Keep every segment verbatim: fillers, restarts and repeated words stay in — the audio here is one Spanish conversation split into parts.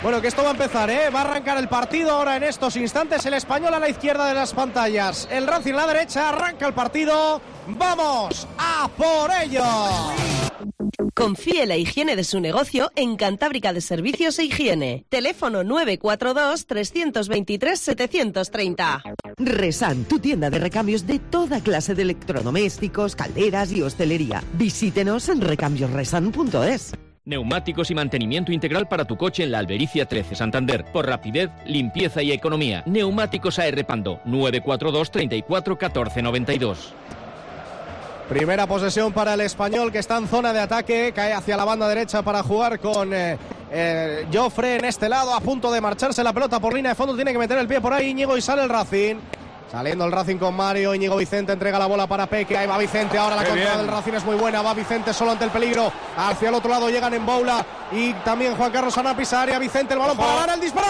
Bueno, que esto va a empezar, ¿eh? Va a arrancar el partido ahora en estos instantes. El Español a la izquierda de las pantallas, el Racing a la derecha. Arranca el partido. ¡Vamos a por ello! Confíe la higiene de su negocio en Cantábrica de Servicios e Higiene. Teléfono nueve cuatro dos, tres dos tres, siete tres cero. Resan, tu tienda de recambios de toda clase de electrodomésticos, calderas y hostelería. Visítenos en recambios resan punto es. Neumáticos y mantenimiento integral para tu coche en la Albericia trece, Santander. Por rapidez, limpieza y economía. Neumáticos A R Pando, nueve cuatro dos, treinta y cuatro, catorce noventa y dos. Primera posesión para el Español, que está en zona de ataque. Cae hacia la banda derecha para jugar con eh, eh, Jofre en este lado. A punto de marcharse la pelota por línea de fondo. Tiene que meter el pie por ahí Íñigo y sale el Racing. Saliendo el Racing con Mario, Íñigo Vicente entrega la bola para Peque, ahí va Vicente, ahora la contra del Racing es muy buena, va Vicente solo ante el peligro, hacia el otro lado llegan en Boula y también Juan Carlos Ana Pisaria, Vicente el balón para ganar el disparo,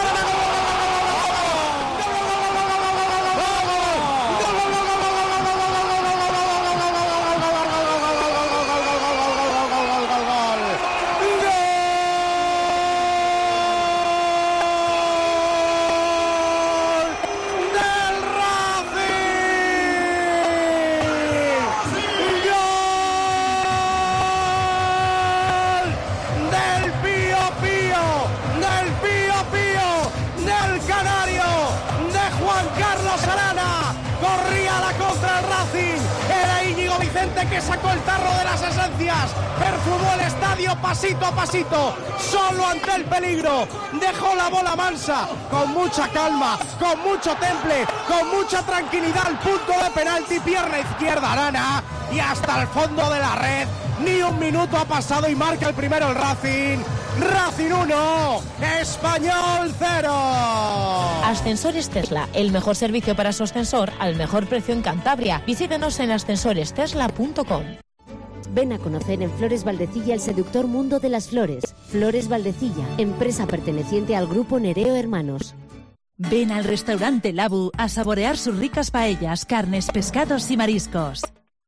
que sacó el tarro de las esencias, perfumó el estadio pasito a pasito, solo ante el peligro, dejó la bola mansa, con mucha calma, con mucho temple, con mucha tranquilidad, al punto de penalti, pierna izquierda Arana, y hasta el fondo de la red, ni un minuto ha pasado y marca el primero el Racing. Racing uno, Español cero. Ascensores Tesla, el mejor servicio para su ascensor al mejor precio en Cantabria. Visítenos en ascensores tesla punto com. Ven a conocer en Flores Valdecilla el seductor mundo de las flores. Flores Valdecilla, empresa perteneciente al grupo Nereo Hermanos. Ven al restaurante Labu a saborear sus ricas paellas, carnes, pescados y mariscos.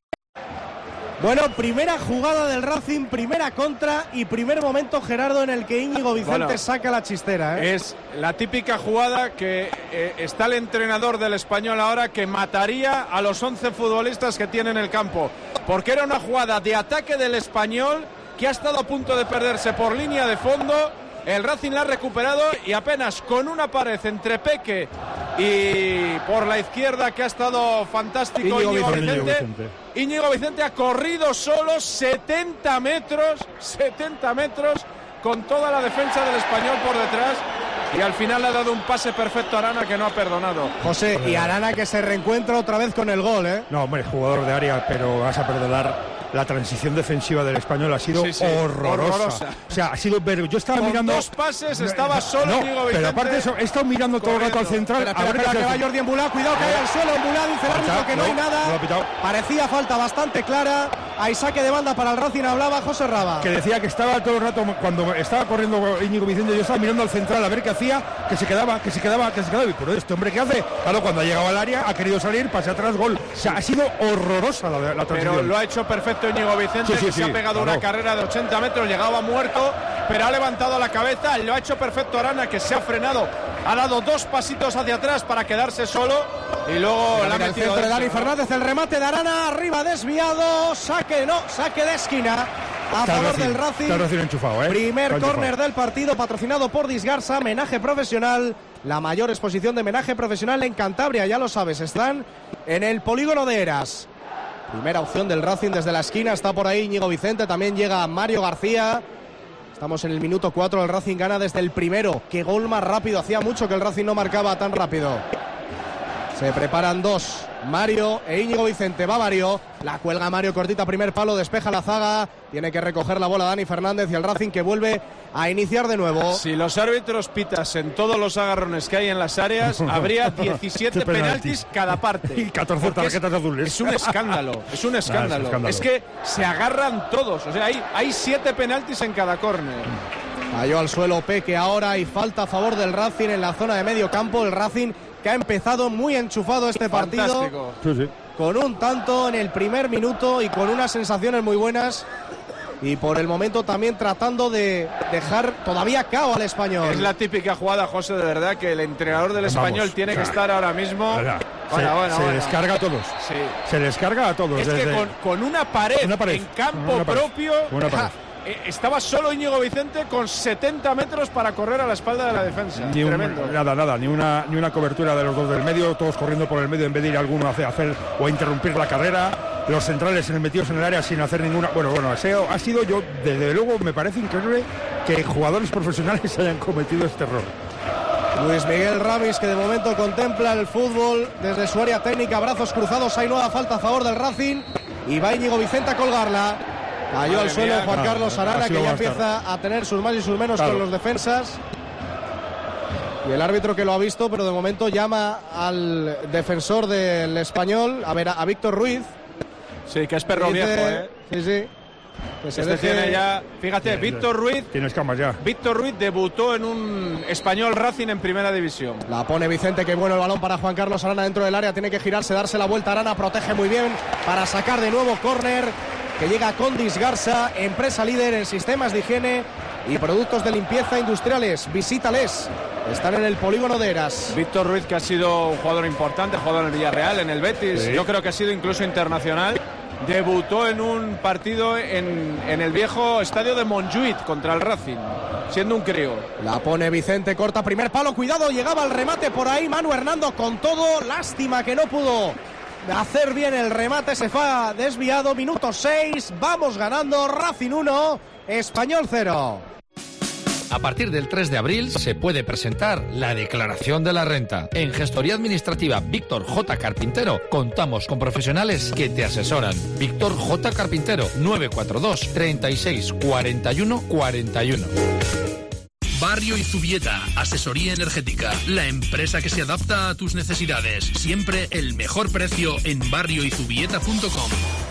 Bueno, primera jugada del Racing, primera contra y primer momento, Gerardo, en el que Íñigo Vicente bueno, saca la chistera, ¿eh? Es la típica jugada que eh, está el entrenador del Español ahora que mataría a los once futbolistas que tiene en el campo, porque era una jugada de ataque del Español que ha estado a punto de perderse por línea de fondo. El Racing la ha recuperado y apenas con una pared entre Peque y por la izquierda, que ha estado fantástico Íñigo, Íñigo Vicente. Íñigo Vicente. Íñigo Vicente ha corrido solo setenta metros, setenta metros con toda la defensa del Español por detrás. Y al final le ha dado un pase perfecto a Arana, que no ha perdonado. José, y Arana que se reencuentra otra vez con el gol, ¿eh? No, hombre, jugador de área, pero vas a perdonar. La transición defensiva del Español ha sido sí, sí, horrorosa. horrorosa. O sea, ha sido ver... Yo estaba Con mirando... dos pases estaba solo no, Íñigo Vicente. Pero aparte de eso, he estado mirando todo el rato al central. Espera, espera, espera, que va Jordi Embulá. Cuidado, que hay al suelo. Embulá dice el árbitro que no, no hay nada. No Parecía falta bastante clara. Hay saque de banda para el Racing. Hablaba José Raba. Que decía que estaba todo el rato, cuando estaba corriendo Íñigo Vicente, yo estaba mirando al central a ver qué hacía, que se quedaba, que se quedaba, que se quedaba. Y pero este hombre, ¿qué hace? Claro, cuando ha llegado al área, ha querido salir, pase atrás, gol. O sea, ha sido horrorosa la, la transición. Pero lo ha hecho perfecto Íñigo Vicente. Sí, sí, se sí, ha pegado claro. una carrera de ochenta metros, llegaba muerto, pero ha levantado la cabeza, lo ha hecho perfecto Arana, que se ha frenado, ha dado dos pasitos hacia atrás para quedarse solo y luego la ha metido el centro de Dani Fernández, el remate de Arana, arriba desviado, saque no, saque de esquina a está favor Racing, del Racing. Está Racing enchufado, ¿eh? Primer córner del partido, patrocinado por Disgarsa, menaje profesional, la mayor exposición de menaje profesional en Cantabria, ya lo sabes, están en el polígono de Eras. Primera opción del Racing desde la esquina, está por ahí Íñigo Vicente, también llega Mario García. Estamos en el minuto cuatro, el Racing gana desde el primero. Qué gol más rápido, hacía mucho que el Racing no marcaba tan rápido. Se preparan dos, Mario e Íñigo Vicente. Va Mario, la cuelga Mario, cortita, primer palo, despeja la zaga. Tiene que recoger la bola Dani Fernández y el Racing que vuelve a iniciar de nuevo. Si los árbitros pitasen todos los agarrones que hay en las áreas, habría diecisiete penaltis cada parte. Y catorce tarjetas es, azules. Es un escándalo, es un escándalo. Ah, es, escándalo. Es que se agarran todos, o sea, hay, hay siete penaltis en cada córner. Cayó al suelo Peque ahora y falta a favor del Racing en la zona de medio campo. El Racing que ha empezado muy enchufado este partido. Sí, sí. Con un tanto en el primer minuto y con unas sensaciones muy buenas. y por el momento también tratando de dejar todavía cao al Español. Es la típica jugada, José, de verdad, que el entrenador del Vamos, Español tiene claro. que estar ahora mismo. Verdad. Bueno, se bueno, se bueno. descarga a todos. Sí. Se descarga a todos. Es desde... que con, con una, pared una pared en campo una pared, propio, una pared. ja, eh, estaba solo Íñigo Vicente con setenta metros para correr a la espalda de la defensa. Ni un, Tremendo. nada, nada, ni una, ni una cobertura de los dos del medio, todos corriendo por el medio en vez de ir alguno a hacer, hacer o a interrumpir la carrera. Los centrales metidos en el área sin hacer ninguna. Bueno, bueno, ha sido yo, desde luego, me parece increíble que jugadores profesionales hayan cometido este error. Luis Miguel Ramis, que de momento contempla el fútbol desde su área técnica, brazos cruzados, hay nueva falta a favor del Racing y va Íñigo Vicente a colgarla. Cayó Madre al suelo mía, Juan claro, Carlos ha Arana, sido que ya más empieza a tener sus más y sus menos Claro. con los defensas. Y el árbitro que lo ha visto, pero de momento llama al defensor del Español, a ver, a, a Víctor Ruiz. Sí, que es perro Dice- viejo, ¿eh? Sí, sí. Que se Este deje- tiene ya, fíjate, Víctor Ruiz, Tienes camas ya. Víctor Ruiz debutó en un Español Racing en primera división. La pone Vicente, que bueno el balón para Juan Carlos Arana dentro del área, tiene que girarse, darse la vuelta. Arana protege muy bien para sacar de nuevo córner, que llega con Disgarsa, empresa líder en sistemas de higiene y productos de limpieza industriales. Visítales, están en el polígono de Eras. Víctor Ruiz, que ha sido un jugador importante, jugado en el Villarreal, en el Betis, Sí. yo creo que ha sido incluso internacional. Debutó en un partido en, en el viejo estadio de Montjuïc contra el Racing, siendo un crío. La pone Vicente, corta primer palo, cuidado, llegaba el remate por ahí, Manu Hernando con todo, lástima que no pudo hacer bien el remate, se fue desviado, minuto seis, vamos ganando, Racing uno, Español cero. A partir del tres de abril se puede presentar la declaración de la renta. En Gestoría Administrativa Víctor J. Carpintero contamos con profesionales que te asesoran. Víctor J. Carpintero, nueve cuatro dos, treinta y seis, cuarenta y uno, cuarenta y uno. Barrio Izubieta, asesoría energética, la empresa que se adapta a tus necesidades. Siempre el mejor precio en barrio izubieta punto com.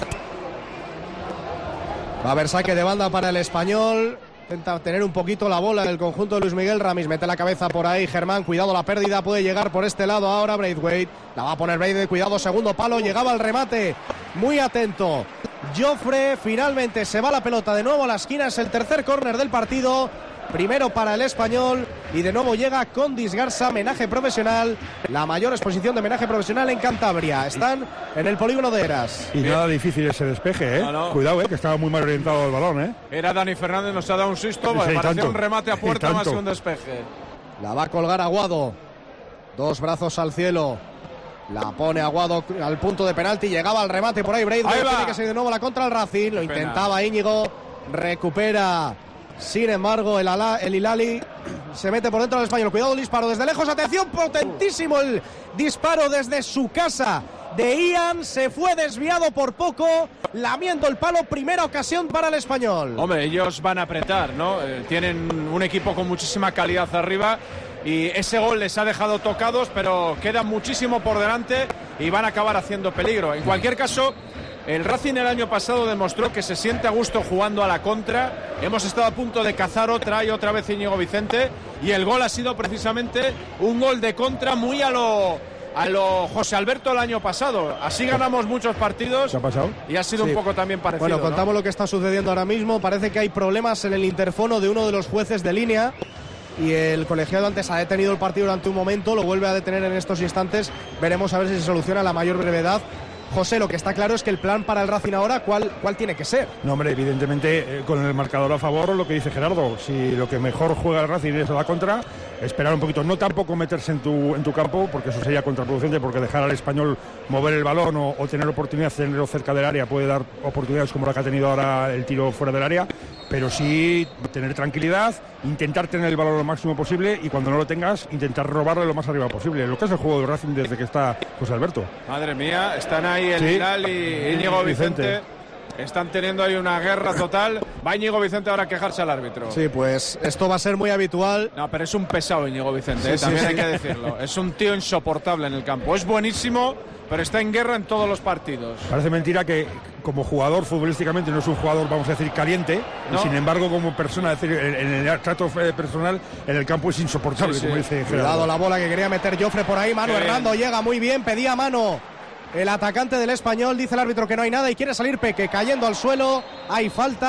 Va a haber saque de banda para el Español. Intenta tener un poquito la bola en el conjunto de Luis Miguel Ramis. Mete la cabeza por ahí Germán. Cuidado la pérdida. Puede llegar por este lado ahora Braithwaite. La va a poner Braithwaite. Cuidado, segundo palo. Llegaba el remate. Muy atento. Joffre. Finalmente se va la pelota de nuevo a la esquina. Es el tercer córner del partido. Primero para el Español y de nuevo llega con Disgarsa, menaje profesional, la mayor exposición de menaje profesional en Cantabria. Están en el polígono de Eras. Y nada difícil ese despeje, ¿eh? No, no. Cuidado, ¿eh? Que estaba muy mal orientado el balón, ¿eh? Era Dani Fernández, nos ha dado un susto, Sí, porque sí, parecía tanto. un remate a puerta Sí, más que tanto. un despeje. La va a colgar Aguado. Dos brazos al cielo. La pone Aguado al punto de penalti. Llegaba al remate por ahí. Braithwaite Ahí va. tiene que ser de nuevo la contra el Racing. Lo Qué pena. intentaba Íñigo. Recupera. Sin embargo, el, Ala, el Hilali se mete por dentro del Español. Cuidado el disparo desde lejos. Atención, potentísimo el disparo desde su casa de Ian. Se fue desviado por poco, lamiendo el palo. Primera ocasión para el Español. Hombre, ellos van a apretar, ¿no? Eh, tienen un equipo con muchísima calidad arriba y ese gol les ha dejado tocados, pero queda muchísimo por delante y van a acabar haciendo peligro. En cualquier caso, el Racing el año pasado demostró que se siente a gusto jugando a la contra. Hemos estado a punto de cazar otra y otra vez Íñigo Vicente y el gol ha sido precisamente un gol de contra muy a lo, a lo José Alberto el año pasado. Así ganamos muchos partidos. ¿Qué ha pasado? Y ha sido Sí. un poco también parecido. Bueno, ¿no? contamos lo que está sucediendo ahora mismo. Parece que hay problemas en el interfono de uno de los jueces de línea. Y el colegiado antes ha detenido el partido durante un momento, lo vuelve a detener en estos instantes. Veremos a ver si se soluciona a la mayor brevedad. José, lo que está claro es que el plan para el Racing ahora, ¿cuál, cuál tiene que ser? No, hombre, evidentemente eh, con el marcador a favor, lo que dice Gerardo, si lo que mejor juega el Racing es a la contra, esperar un poquito, no tampoco meterse en tu, en tu campo, porque eso sería contraproducente, porque dejar al Español mover el balón o, o tener oportunidades, tenerlo cerca del área, puede dar oportunidades como la que ha tenido ahora el tiro fuera del área, pero sí tener tranquilidad, intentar tener el balón lo máximo posible y cuando no lo tengas, intentar robarle lo más arriba posible, lo que es el juego del Racing desde que está José Alberto. Madre mía, están ahí el Sí. Hilal y Íñigo Vicente. Vicente. Están teniendo ahí una guerra total. Va Íñigo Vicente ahora a quejarse al árbitro. Sí, pues esto va a ser muy habitual. No, pero es un pesado Íñigo Vicente, Sí, ¿eh? sí, también sí. hay que decirlo. Es un tío insoportable en el campo. Es buenísimo, pero está en guerra en todos los partidos. Parece mentira que como jugador futbolísticamente no es un jugador, vamos a decir, caliente, No. y sin embargo como persona, es decir, en, en el trato eh, personal, en el campo es insoportable, Sí, sí. como dice Cuidado Gerardo. la bola que quería meter Joffre por ahí. Manu Qué Hernando bien. llega muy bien, pedía mano. El atacante del Español, dice el árbitro que no hay nada y quiere salir Peque, cayendo al suelo. Hay falta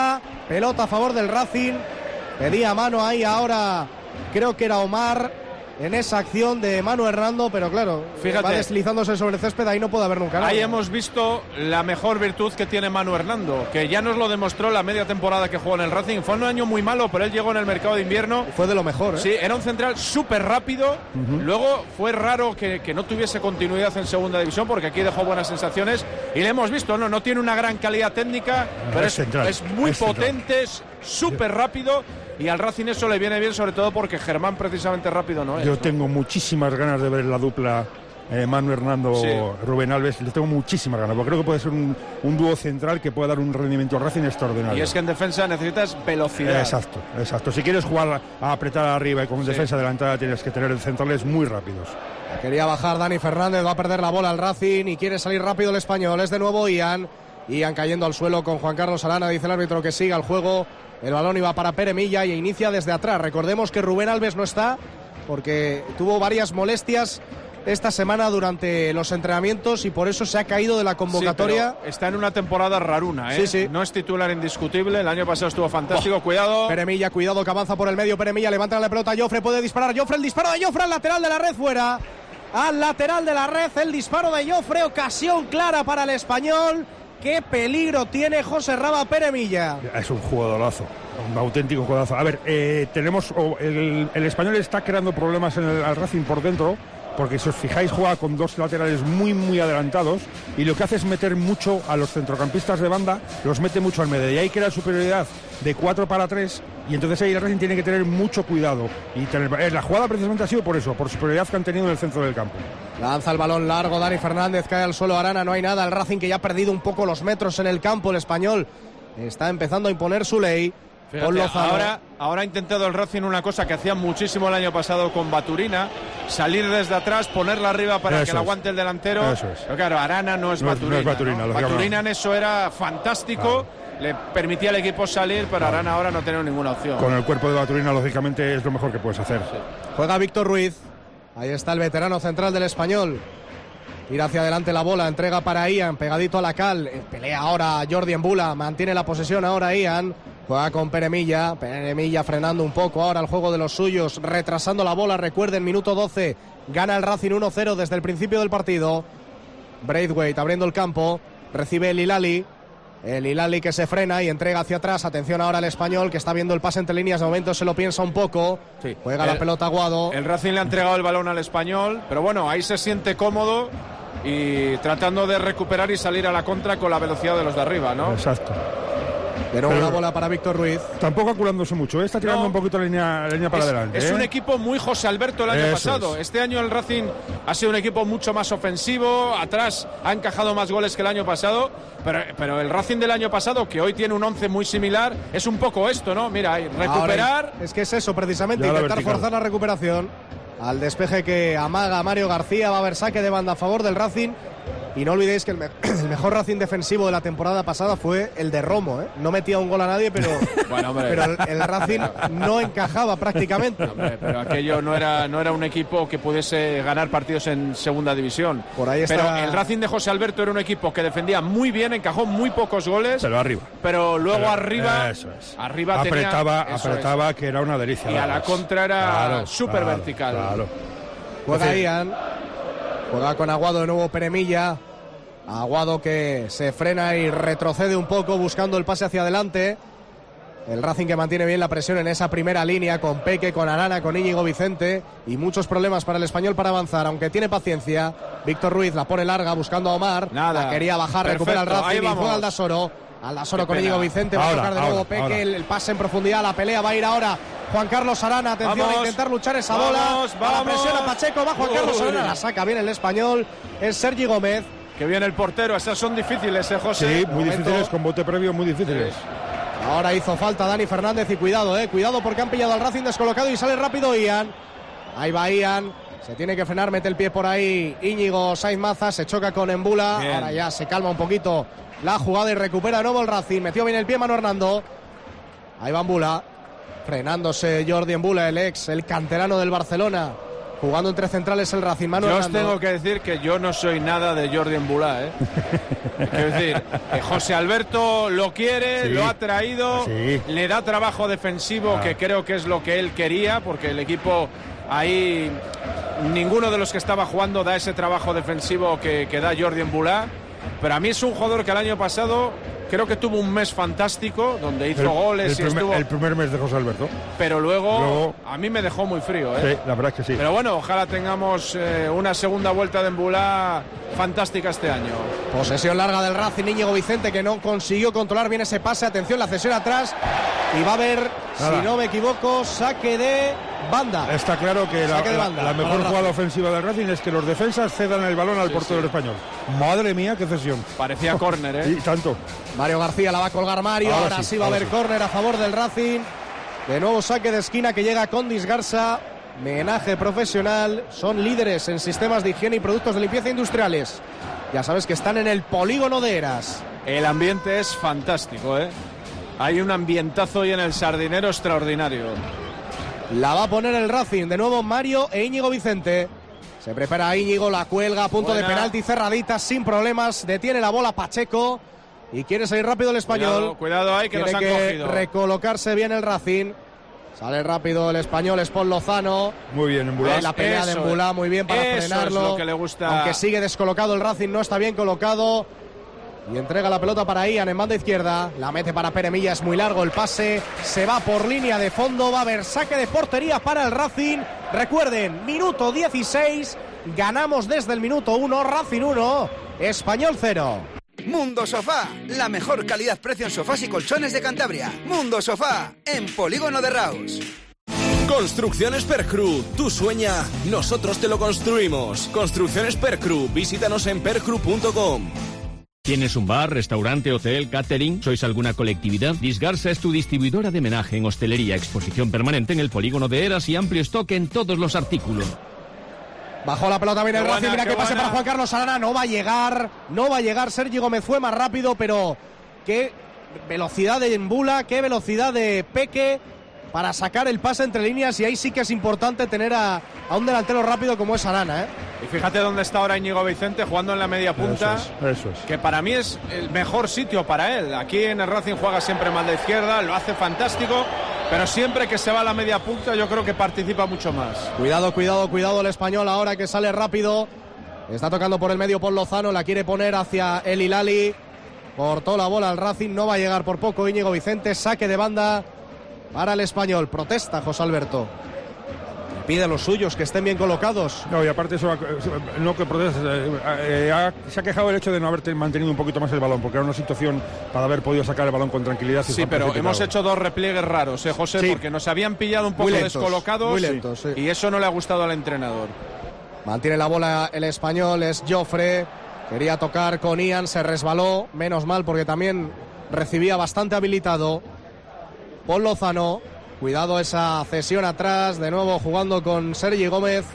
pelota a favor del Racing. Pedía mano ahí ahora, creo que era Omar, en esa acción de Manu Hernando, pero claro, fíjate, va deslizándose sobre el césped, ahí no puede haber nunca nada. Ahí hemos visto la mejor virtud que tiene Manu Hernando, que ya nos lo demostró la media temporada que jugó en el Racing. Fue un año muy malo, pero él llegó en el mercado de invierno. Fue de lo mejor, ¿eh? Sí, era un central súper rápido. Uh-huh. Luego fue raro que, que no tuviese continuidad en segunda división, porque aquí dejó buenas sensaciones. Y le hemos visto, no, no tiene una gran calidad técnica, pero es, es, es muy es potente, es súper rápido. Y al Racing eso le viene bien, sobre todo porque Germán precisamente rápido no es. Yo ¿no? tengo muchísimas ganas de ver la dupla eh, Manu Hernando, sí. Rubén Alves. Le tengo muchísimas ganas, porque creo que puede ser un, un dúo central que pueda dar un rendimiento al Racing extraordinario. Y es que en defensa necesitas velocidad. Exacto, exacto. Si quieres jugar a apretar arriba y con sí. defensa adelantada, tienes que tener centrales muy rápidos. Quería bajar Dani Fernández, va a perder la bola al Racing y quiere salir rápido el español. Es de nuevo Ian. Ian cayendo al suelo con Juan Carlos Arana. Dice el árbitro que siga el juego. El balón iba para Pere Milla y inicia desde atrás. Recordemos que Rubén Alves no está porque tuvo varias molestias esta semana durante los entrenamientos y por eso se ha caído de la convocatoria. Sí, está en una temporada raruna, ¿eh? Sí, sí. No es titular indiscutible. El año pasado estuvo fantástico. Oh. Cuidado. Pere Milla, cuidado que avanza por el medio. Pere Milla levanta la pelota. Joffre puede disparar. Joffre, el disparo de Joffre al lateral de la red, fuera. Al lateral de la red, el disparo de Joffre. Ocasión clara para el español. ¡Qué peligro tiene José Raba Pere Milla! Es un jugadorazo, un auténtico jugadorazo. A ver, eh, tenemos oh, el, el español está creando problemas en el al Racing por dentro, porque si os fijáis juega con dos laterales muy muy adelantados y lo que hace es meter mucho a los centrocampistas de banda, los mete mucho al medio y ahí crea superioridad de cuatro para tres y entonces ahí el Racing tiene que tener mucho cuidado y tener, eh, la jugada precisamente ha sido por eso, por superioridad que han tenido en el centro del campo. Lanza el balón largo Dani Fernández, cae al suelo Arana, no hay nada, el Racing que ya ha perdido un poco los metros en el campo, el español está empezando a imponer su ley. Fíjate, ahora, ahora ha intentado el Racing una cosa que hacía muchísimo el año pasado con Baturina, salir desde atrás, ponerla arriba para eso que la aguante el delantero. Eso es. Pero claro, Arana no es no Baturina. No es Baturina, ¿no? Baturina en eso era fantástico, ah. le permitía al equipo salir, pero Arana ahora no tiene ninguna opción. Con el cuerpo de Baturina, lógicamente, es lo mejor que puedes hacer. Sí. Juega Víctor Ruiz, ahí está el veterano central del español. Tira hacia adelante la bola, entrega para Ian, pegadito a la cal. Pelea ahora Jordi Embula, mantiene la posesión ahora Ian. Juega con Pere Milla, Pere Milla frenando un poco ahora el juego de los suyos, retrasando la bola, recuerden, minuto doce, gana el Racing uno cero desde el principio del partido. Braithwaite abriendo el campo, recibe el Hilali, el Hilali que se frena y entrega hacia atrás, atención ahora al español que está viendo el pase entre líneas, de momento se lo piensa un poco, sí. Juega el, la pelota Aguado. El Racing le ha entregado el balón al español, pero bueno, ahí se siente cómodo y tratando de recuperar y salir a la contra con la velocidad de los de arriba, ¿no? Exacto. Pero una bola para Víctor Ruiz. Tampoco aculándose mucho, ¿eh? Está tirando no, un poquito la línea, la línea para es, adelante. Es ¿eh? un equipo muy José Alberto el año Eso pasado. Es. Este año el Racing ha sido un equipo mucho más ofensivo. Atrás ha encajado más goles que el año pasado. Pero, pero el Racing del año pasado, que hoy tiene un once muy similar, es un poco esto, ¿no? Mira, recuperar. Ahora, es que es eso, precisamente, ya intentar forzar la recuperación. Al despeje que amaga Mario García, va a haber saque de banda a favor del Racing. Y no olvidéis que el, me el mejor Racing defensivo de la temporada pasada fue el de Romo, ¿eh? No metía un gol a nadie, pero, bueno, pero el, el Racing no encajaba prácticamente. Hombre, pero aquello no era, no era un equipo que pudiese ganar partidos en segunda división. Por ahí está... Pero el Racing de José Alberto era un equipo que defendía muy bien, encajó muy pocos goles. Pero arriba. Pero luego pero, arriba, eso es. arriba apretaba, tenía, apretaba es. que era una delicia. Y a la contra era claro, súper claro, vertical. Claro. Juega Ian, juega con Aguado de nuevo Pere Milla. Aguado que se frena y retrocede un poco buscando el pase hacia adelante. El Racing que mantiene bien la presión en esa primera línea con Peque, con Arana, con Íñigo Vicente y muchos problemas para el español para avanzar, aunque tiene paciencia. Víctor Ruiz la pone larga buscando a Omar. Nada. La quería bajar, Perfecto. recupera el Racing y juega Aldasoro. Aldasoro con pena. Íñigo Vicente, va ahora, a tocar de ahora, nuevo Peque, ahora. el pase en profundidad, la pelea va a ir ahora Juan Carlos Arana, atención vamos, a intentar luchar esa vamos, bola. Vamos, a la presión a Pacheco, va Juan Uy. Carlos Arana, la saca bien el español, es Sergi Gómez. Que viene el portero, esas son difíciles, ¿eh, José? Sí, muy momento. difíciles, con bote previo, muy difíciles. Ahora hizo falta Dani Fernández y cuidado, eh, cuidado porque han pillado al Racing descolocado y sale rápido Ian. Ahí va Ian, se tiene que frenar, mete el pie por ahí Íñigo Sainz Maza, se choca con Embula. Bien. Ahora ya se calma un poquito la jugada y recupera de nuevo el Racing. Metió bien el pie Manu Hernando. Ahí va Embula, frenándose Jordi Embula, el ex, el canterano del Barcelona. Jugando entre centrales el Racing. Manu Yo os Hernando. tengo que decir que yo no soy nada de Jordi Embulá, ¿eh? Quiero decir, que José Alberto lo quiere, Sí. lo ha traído, Sí. le da trabajo defensivo, Ah. que creo que es lo que él quería, porque el equipo ahí, ninguno de los que estaba jugando da ese trabajo defensivo que, que da Jordi Embulá. Pero a mí es un jugador que el año pasado creo que tuvo un mes fantástico, donde hizo el, goles el y primer, estuvo... el primer mes de José Alberto. Pero luego, Luego- a mí me dejó muy frío, ¿eh? Sí, la verdad es que sí. Pero bueno, ojalá tengamos eh, una segunda vuelta de Embulá fantástica este año. Posesión larga del Racing, Íñigo Vicente, que no consiguió controlar bien ese pase. Atención, la cesión atrás. Y va a haber, Nada. si no me equivoco, saque de banda. Está claro que la, Saque de la- banda la para mejor el jugada Racing. ofensiva del Racing es que los defensas cedan el balón al Sí, portero sí. español. Madre mía, qué cesión. Parecía córner, ¿eh? Y tanto. Mario García la va a colgar Mario. Ahora, Ahora sí, sí, va a ahora haber sí. córner a favor del Racing. De nuevo saque de esquina que llega con Disgarza. Menaje profesional. Son líderes en sistemas de higiene y productos de limpieza industriales. Ya sabes que están en el polígono de Eras. El ambiente es fantástico, ¿eh? Hay un ambientazo hoy en el Sardinero extraordinario. La va a poner el Racing. De nuevo Mario e Íñigo Vicente. Se prepara Íñigo, la cuelga a punto Buena. de penalti, cerradita, sin problemas. Detiene la bola Pacheco. Y quiere salir rápido el español. Cuidado, cuidado ahí que Tiene nos han que cogido. recolocarse bien el Racing. Sale rápido el español, es Paul Lozano. Muy bien, Embulá. La pelea de Eso Embulá es. muy bien para Eso es frenarlo. lo que le gusta. Aunque sigue descolocado el Racing, no está bien colocado. Y entrega la pelota para Ian en banda izquierda. La mete para Pere Milla, es muy largo el pase. Se va por línea de fondo. Va a haber saque de portería para el Racing. Recuerden, minuto dieciséis. Ganamos desde el minuto uno. Racing uno, Español cero. Mundo Sofá, la mejor calidad-precio en sofás y colchones de Cantabria. Mundo Sofá, en Polígono de Raus. Construcciones Percru, tú sueña, nosotros te lo construimos. Construcciones Percru, visítanos en percru punto com. ¿Tienes un bar, restaurante, hotel, catering? ¿Sois alguna colectividad? Disgarza es tu distribuidora de menaje en hostelería, exposición permanente en el polígono de Eras y amplio stock en todos los artículos. Bajó la pelota bien el Qué Racing, buena, mira qué que pase buena. para Juan Carlos Arana, no va a llegar, no va a llegar, Sergi Gómez fue más rápido, pero qué velocidad de Embula, qué velocidad de Peque para sacar el pase entre líneas, y ahí sí que es importante tener a, a un delantero rápido como es Arana, ¿eh? Y fíjate dónde está ahora Íñigo Vicente jugando en la media punta. Eso es, eso es. Que para mí es el mejor sitio para él. Aquí en el Racing juega siempre mal de izquierda, lo hace fantástico, pero siempre que se va a la media punta yo creo que participa mucho más. Cuidado, cuidado, cuidado el español ahora que sale rápido. Está tocando por el medio Paul Lozano, la quiere poner hacia el Hilali. Cortó la bola al Racing, no va a llegar por poco Íñigo Vicente, saque de banda para el español. Protesta José Alberto. Pide a los suyos que estén bien colocados. No, y aparte eso, no que protestas, eh, eh, ha- se ha quejado el hecho de no haber mantenido un poquito más el balón, porque era una situación para haber podido sacar el balón con tranquilidad. y Sí, estar pero precipitado. hemos hecho dos repliegues raros, ¿eh, José? Sí. Porque nos habían pillado un poco Muy lentos, descolocados muy lentos, sí. y eso no le ha gustado al entrenador. Mantiene la bola el español, es Jofre. Quería tocar con Ian, se resbaló. Menos mal porque también recibía bastante habilitado. Paul Lozano. Cuidado esa cesión atrás. De nuevo jugando con Sergi Gómez.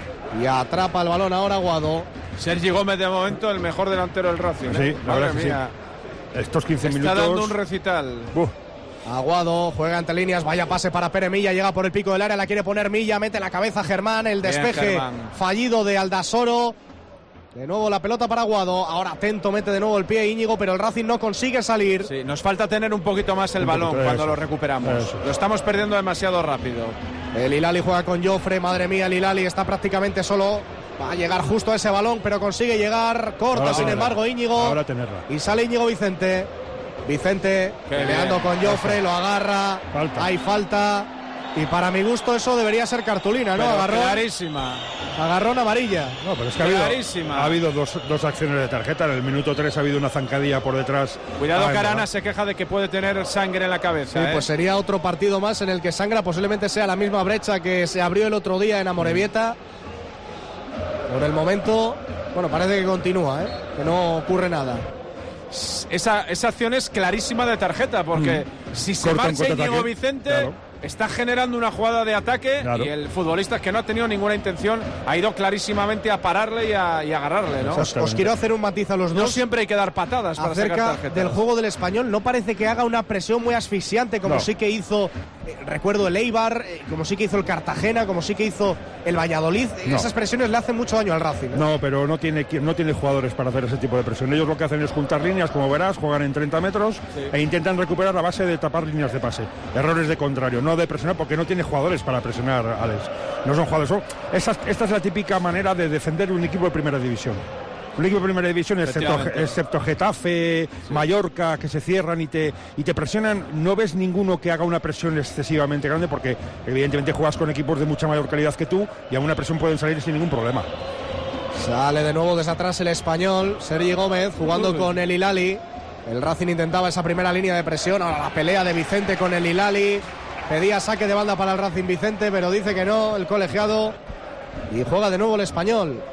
Y atrapa el balón ahora Aguado. Sergi Gómez de momento el mejor delantero del Racing. ¿eh? Sí, la Madre verdad que sí. mía. Estos quince Está minutos. dando un recital. Uf, Aguado juega entre líneas, vaya pase para Pere Milla, llega por el pico del área, la quiere poner Milla, mete la cabeza Germán, el Bien, despeje Germán. fallido de Aldasoro. De nuevo la pelota para Aguado, ahora atento, mete de nuevo el pie Íñigo, pero el Racing no consigue salir. Sí, nos falta tener un poquito más el Un balón poquito, cuando eso. lo recuperamos. Eso. Lo estamos perdiendo demasiado rápido. El Hilali juega con Jofre, madre mía, el Hilali está prácticamente solo. Va a llegar justo a ese balón, pero consigue llegar, corta Ahora sin tenerla. embargo Íñigo. Ahora tenerla. Y sale Íñigo Vicente. Vicente Qué peleando bien. con Jofre, lo agarra. Falta. Hay falta. Y para mi gusto eso debería ser cartulina, ¿no? Pero Agarrón, clarísima. agarrón amarilla. no, pero es que ha habido, Clarísima. ha habido dos, dos acciones de tarjeta. En el minuto tres ha habido una zancadilla por detrás. Cuidado Ah, que Arana ¿verdad? se queja de que puede tener sangre en la cabeza. Sí, ¿eh? pues sería otro partido más en el que sangra, posiblemente sea la misma brecha que se abrió el otro día en Amorebieta. Por el momento, bueno, parece que continúa, ¿eh? Que no ocurre nada. Esa, esa acción es clarísima de tarjeta, porque si se Corta un marcha contraataque, Íñigo Vicente, claro. está generando una jugada de ataque Claro. y el futbolista que no ha tenido ninguna intención ha ido clarísimamente a pararle y a, y a agarrarle, ¿no? Os, os quiero hacer un matiz a los No dos siempre hay que dar patadas para sacar acerca tarjetas. del juego del español. No parece que haga una presión muy asfixiante como No. sí que hizo eh, recuerdo el Eibar, eh, como sí que hizo el Cartagena, como sí que hizo el Valladolid. No. Esas presiones le hacen mucho daño al Racing. ¿eh? No, pero no tiene, no tiene jugadores para hacer ese tipo de presión. Ellos lo que hacen es juntar líneas, como verás, juegan en treinta metros sí. e intentan recuperar a base de tapar líneas de pase. Errores de contrario, no de presionar, porque no tiene jugadores para presionar, Alex. No son jugadores. Son, esta, esta es la típica manera de defender un equipo de primera división. Un equipo de primera división, excepto, excepto Getafe, sí. Mallorca, que se cierran y te, y te presionan, no ves ninguno que haga una presión excesivamente grande, porque evidentemente juegas con equipos de mucha mayor calidad que tú y a una presión pueden salir sin ningún problema. Sale de nuevo desde atrás el español, Sergi Gómez, jugando con el Hilali. El Racing intentaba esa primera línea de presión, ahora la pelea de Vicente con el Hilali. Pedía saque de banda para el Racing Vicente, pero dice que no, el colegiado. Y juega de nuevo el español.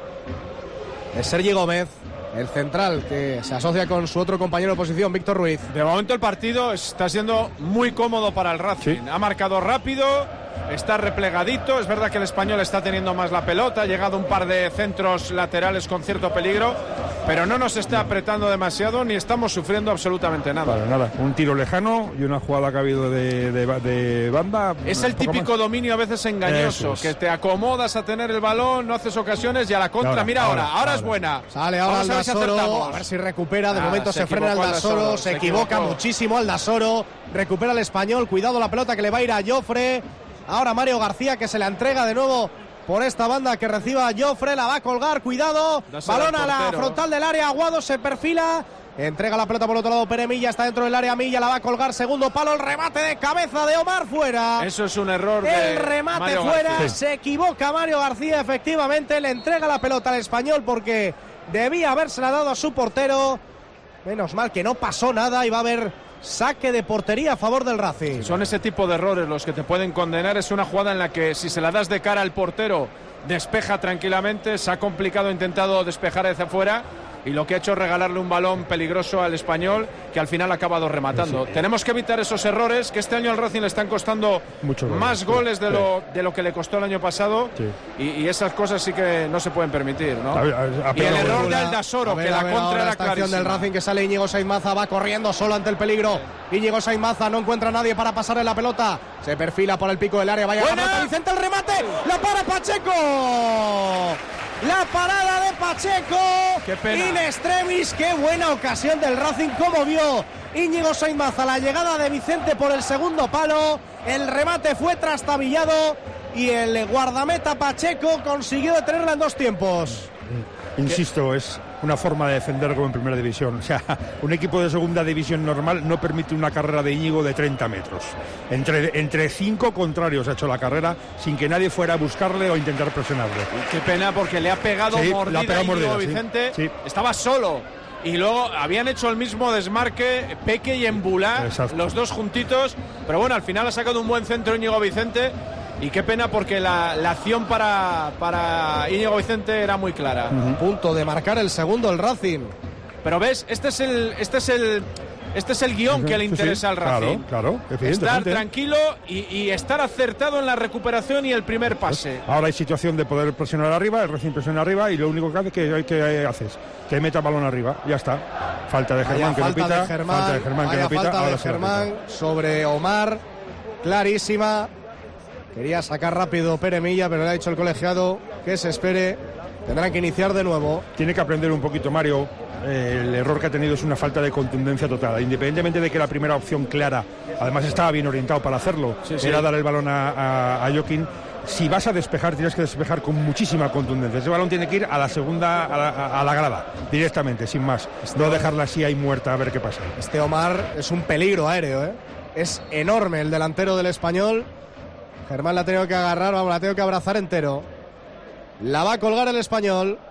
Es Sergi Gómez, el central, que se asocia con su otro compañero de posición, Víctor Ruiz. De momento el partido está siendo muy cómodo para el Racing. Sí. Ha marcado rápido, está replegadito. Es verdad que el español está teniendo más la pelota, ha llegado un par de centros laterales con cierto peligro, pero no nos está apretando demasiado ni estamos sufriendo absolutamente nada. Para nada, un tiro lejano y una jugada que ha habido de, de, de banda. Es el típico más. Dominio a veces engañoso, es. que te acomodas a tener el balón, no haces ocasiones y a la contra, ahora, mira ahora, ahora, ahora, ahora es buena. Sale ahora Aldasoro, a ver si recupera, de ah, momento se, se frena Aldasoro, se, se equivoca equivocó. muchísimo Aldasoro, recupera el español, cuidado la pelota que le va a ir a Jofre. Ahora Mario García, que se la entrega de nuevo por esta banda, que reciba a Jofre, la va a colgar, cuidado, balón a la frontal del área, Aguado se perfila, entrega la pelota por otro lado, Pere Milla está dentro del área, Milla la va a colgar, segundo palo, el remate de cabeza de Omar fuera. Eso es un error el de El remate Mario fuera, García. Se equivoca Mario García, efectivamente, le entrega la pelota al español porque debía habérsela dado a su portero. Menos mal que no pasó nada y va a haber saque de portería a favor del Racing. Son ese tipo de errores los que te pueden condenar. Es una jugada en la que si se la das de cara al portero despeja tranquilamente, se ha complicado, intentado despejar hacia afuera y lo que ha hecho es regalarle un balón peligroso al español que al final ha acabado rematando. Sí. Tenemos que evitar esos errores que este año al Racing le están costando Mucho más goles, goles de, sí. lo, de lo que le costó el año pasado sí. y, y esas cosas sí que no se pueden permitir, ¿no? A ver, a, a, y el error una, de Aldasoro, ver, que la ver, contra era clarísima. Del Racing que sale Íñigo Sainz-Maza, va corriendo solo ante el peligro. Íñigo Sainz-Maza no encuentra a nadie para pasarle la pelota. Se perfila por el pico del área. Vaya remate, Vicente, el remate. La para Pacheco. La parada de Pacheco. Qué pena. In extremis, qué buena ocasión del Racing. Como vio Íñigo Sainz-Maza la llegada de Vicente por el segundo palo. El remate fue trastabillado y el guardameta Pacheco consiguió detenerla en dos tiempos. Insisto, es una forma de defender como en primera división. O sea, un equipo de segunda división normal no permite una carrera de Íñigo de treinta metros. Entre, entre cinco contrarios ha hecho la carrera sin que nadie fuera a buscarle o intentar presionarle. Qué pena, porque le ha pegado sí, mordida, pegado Íñigo mordida, Vicente. Sí, sí. Estaba solo. Y luego habían hecho el mismo desmarque Peque y Embulá, Exacto. los dos juntitos. Pero bueno, al final ha sacado un buen centro Íñigo Vicente. Y qué pena, porque la, la acción para, para Íñigo Vicente era muy clara. Uh-huh. Punto de marcar el segundo el Racing. Pero ves, este es el este es el este es el guión que le interesa sí, al Racing. Claro, claro. Estar tranquilo y, y estar acertado en la recuperación y el primer pase. Ahora hay situación de poder presionar arriba, el Racing presiona arriba y lo único que hace que, que haces que meta balón arriba, ya está. Falta de Germán que no pita, Germán, falta de Germán que no pita, falta ahora de Germán sobre Omar, clarísima. Quería sacar rápido Pere Milla, pero le ha dicho el colegiado que se espere. Tendrán que iniciar de nuevo. Tiene que aprender un poquito Mario. Eh, el error que ha tenido es una falta de contundencia total. Independientemente de que la primera opción clara, además estaba bien orientado para hacerlo, sí, sí. era dar el balón a, a, a Joaquín. Si vas a despejar, tienes que despejar con muchísima contundencia. Ese balón tiene que ir a la segunda, a la, a la grada, directamente, sin más. Este no dejarla así ahí muerta, a ver qué pasa. Este Omar es un peligro aéreo, ¿eh? Es enorme el delantero del español. Germán la ha tenido que agarrar, vamos, la ha tenido que abrazar entero. La va a colgar el español.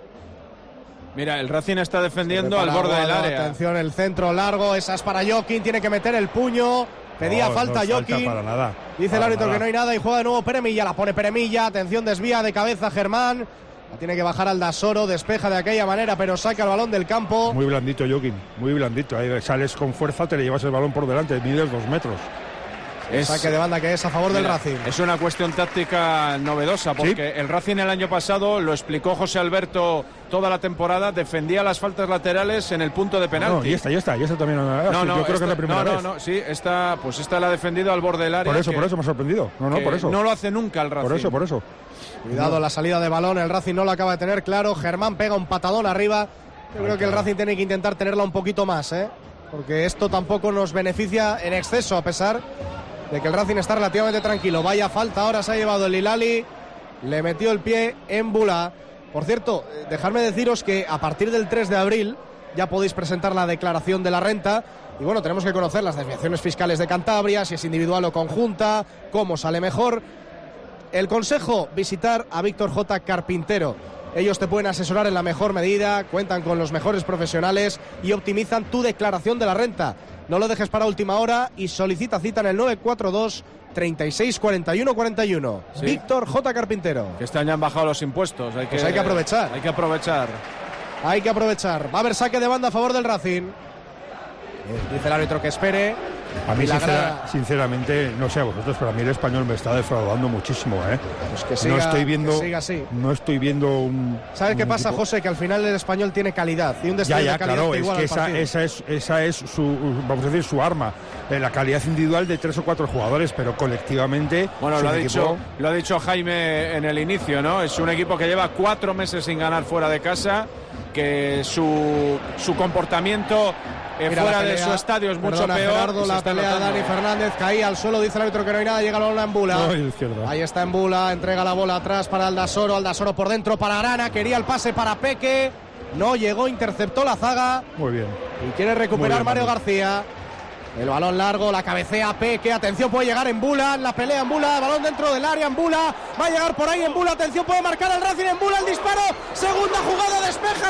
Mira, el Racing está defendiendo al borde del área. Atención, el centro largo, esa es para Joaquín, tiene que meter el puño. Pedía no, falta no Joaquín. Falta para nada. Dice para el árbitro nada. que no hay nada y juega de nuevo Pere Milla. La pone Pere Milla, atención, desvía de cabeza Germán. La tiene que bajar Aldasoro, despeja de aquella manera, pero saca el balón del campo. Muy blandito Joaquín, muy blandito. Ahí sales con fuerza, te le llevas el balón por delante, mides dos metros. Es, saque de banda que es a favor mira, del Racing. Es una cuestión táctica novedosa, porque ¿sí? el Racing el año pasado, lo explicó José Alberto toda la temporada, defendía las faltas laterales en el punto de penalti. No, y esta, y esta, y esta también. No, sí, no, yo creo esta, que es la primera no, vez. No, no, sí, esta, pues esta la ha defendido al borde del área. Por eso, que, por eso me ha sorprendido. No, no, por eso. No lo hace nunca el Racing. Por eso, por eso. Cuidado no. la salida de balón, el Racing no la acaba de tener claro. Germán pega un patadón arriba. Yo creo que el Racing tiene que intentar tenerla un poquito más, ¿eh? Porque esto tampoco nos beneficia en exceso, a pesar de que el Racing está relativamente tranquilo. Vaya falta, ahora se ha llevado el Hilali, le metió el pie en Bula. Por cierto, dejadme deciros que a partir del tres de abril ya podéis presentar la declaración de la renta. Y bueno, tenemos que conocer las desviaciones fiscales de Cantabria, si es individual o conjunta, cómo sale mejor. El consejo, visitar a Víctor J. Carpintero. Ellos te pueden asesorar en la mejor medida, cuentan con los mejores profesionales y optimizan tu declaración de la renta. No lo dejes para última hora y solicita cita en el nueve cuatro dos, treinta y seis, cuarenta y uno, cuarenta y uno. Sí. Víctor J. Carpintero. Que este año han bajado los impuestos. Hay que, pues hay que aprovechar. Hay que aprovechar. Hay que aprovechar. Va a haber saque de banda a favor del Racing. Dice el árbitro que espere. A mí, sincera, sinceramente, no sé a vosotros, pero a mí el Español me está defraudando muchísimo, ¿eh? Pues que siga, no estoy viendo, que siga así. No estoy viendo un... ¿Sabes un qué pasa, equipo? José? Que al final el Español tiene calidad y un destello ya, ya, de calidad claro, que iguala es que al esa, esa es esa es su, vamos a decir, su arma. Eh, la calidad individual de tres o cuatro jugadores, pero colectivamente... Bueno, lo ha, equipo... dicho, lo ha dicho Jaime en el inicio, ¿no? Es un equipo que lleva cuatro meses sin ganar fuera de casa, que su, su comportamiento... Eh, fuera pelea, de su estadio es mucho perdona, peor. Gerardo, la pelea de Dani Fernández caía al suelo, dice el árbitro que no hay nada, llega la bola en Bula. No, ahí está en Bula, entrega la bola atrás para Aldasoro, Aldasoro por dentro para Arana, quería el pase para Peque, no llegó, interceptó la zaga. Muy bien. Y quiere recuperar bien, Mario Manuel. García. El balón largo, la cabecea Peque, atención, puede llegar en Bula, la pelea en Bula, balón dentro del área en Bula, va a llegar por ahí en Bula, atención, puede marcar el Racing en Bula, el disparo, segunda jugada, despeja el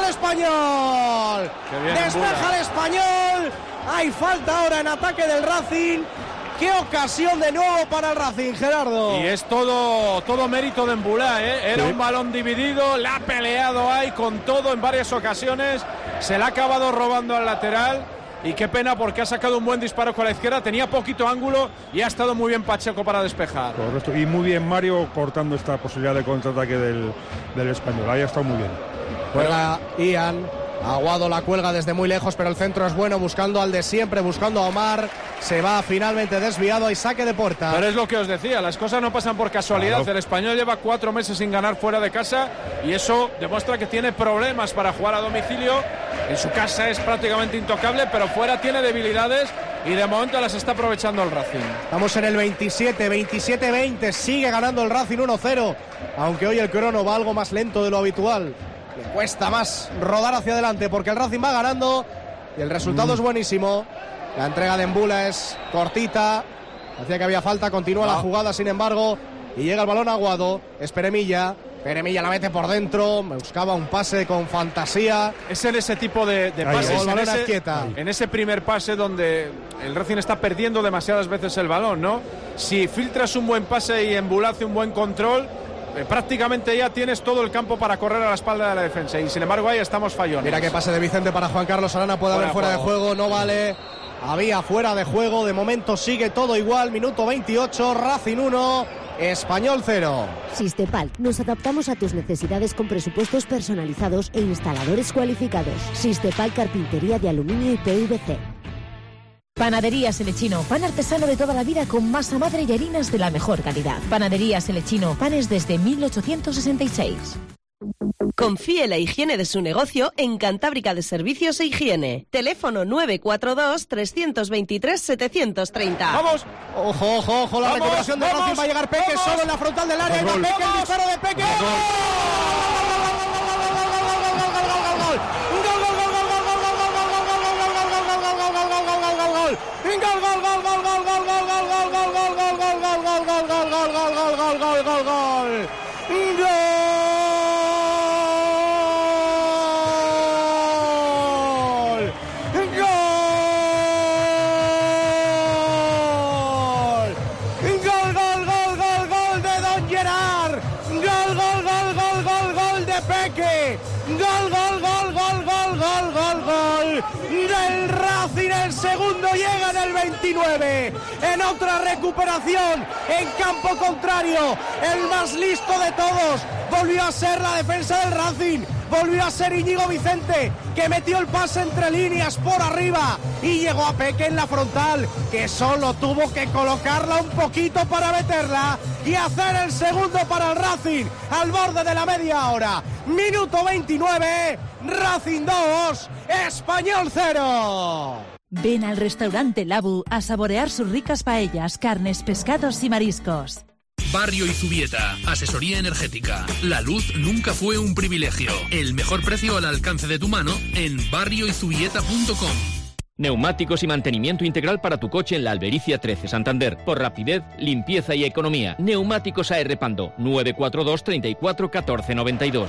Español. Despeja el Español. Hay falta ahora en ataque del Racing. Qué ocasión de nuevo para el Racing, Gerardo. Y es todo, todo mérito de Embulá, ¿eh? Era sí. un balón dividido, la ha peleado ahí con todo en varias ocasiones, se la ha acabado robando al lateral. Y qué pena porque ha sacado un buen disparo con la izquierda, tenía poquito ángulo y ha estado muy bien Pacheco para despejar. Correcto, y muy bien Mario cortando esta posibilidad de contraataque del, del Español, ahí ha estado muy bien. Juega Ian, Aguado la cuelga desde muy lejos, pero el centro es bueno, buscando al de siempre, buscando a Omar, se va finalmente desviado y saque de puerta. Pero es lo que os decía, las cosas no pasan por casualidad, claro. El Español lleva cuatro meses sin ganar fuera de casa y eso demuestra que tiene problemas para jugar a domicilio. En su casa es prácticamente intocable, pero fuera tiene debilidades y de momento las está aprovechando el Racing. Estamos en el veintisiete, veintisiete veinte, sigue ganando el Racing uno cero, aunque hoy el crono va algo más lento de lo habitual. Le cuesta más rodar hacia adelante porque el Racing va ganando y el resultado mm. es buenísimo. La entrega de Embula es cortita, hacía que había falta, continúa ah. la jugada sin embargo y llega el balón Aguado, es Peremilla. Peremilla la mete por dentro, buscaba un pase con fantasía. Es en ese tipo de, de pases, en ese, en ese primer pase donde el Racing está perdiendo demasiadas veces el balón, ¿no? Si filtras un buen pase y Embula hace un buen control, eh, prácticamente ya tienes todo el campo para correr a la espalda de la defensa y sin embargo ahí estamos fallones. Mira qué pase de Vicente para Juan Carlos Arana, puede haber fuera de juego, no vale. Había fuera de juego, de momento sigue todo igual, minuto veintiocho, Racing uno, Español cero. Sistepal, nos adaptamos a tus necesidades con presupuestos personalizados e instaladores cualificados. Sistepal, carpintería de aluminio y P V C. Panadería Selechino, pan artesano de toda la vida con masa madre y harinas de la mejor calidad. Panadería Selechino, panes desde mil ochocientos sesenta y seis. Confíe la higiene de su negocio en Cantábrica de Servicios e Higiene. Teléfono nueve cuatro dos, tres dos tres, siete tres cero. ¡Vamos! Ojo, ojo, ojo, la vamos, recuperación de Racing, va a llegar Peque vamos, solo en la frontal del área, y va Peque, el disparo de Peque. Gol, gol, gol, gol, gol de Don Gerard. Gol, gol, gol, gol. de Peque. Gol, gol, gol, gol, gol, gol, gol, gol del Racing. El segundo llega en el veintinueve. En otra recuperación en campo contrario. El más listo de todos. Volvió a ser la defensa del Racing. Volvió a ser Íñigo Vicente, que metió el pase entre líneas por arriba y llegó a Peque en la frontal, que solo tuvo que colocarla un poquito para meterla y hacer el segundo para el Racing al borde de la media hora. Minuto veintinueve, Racing dos, Español cero. Ven al restaurante Labu a saborear sus ricas paellas, carnes, pescados y mariscos. Barrio Izubieta, asesoría energética. La luz nunca fue un privilegio. El mejor precio al alcance de tu mano en barrio izubieta punto com. Neumáticos y mantenimiento integral para tu coche en la Albericia trece, Santander. Por rapidez, limpieza y economía. Neumáticos A R Pando, nueve cuatro dos, treinta y cuatro, catorce noventa y dos.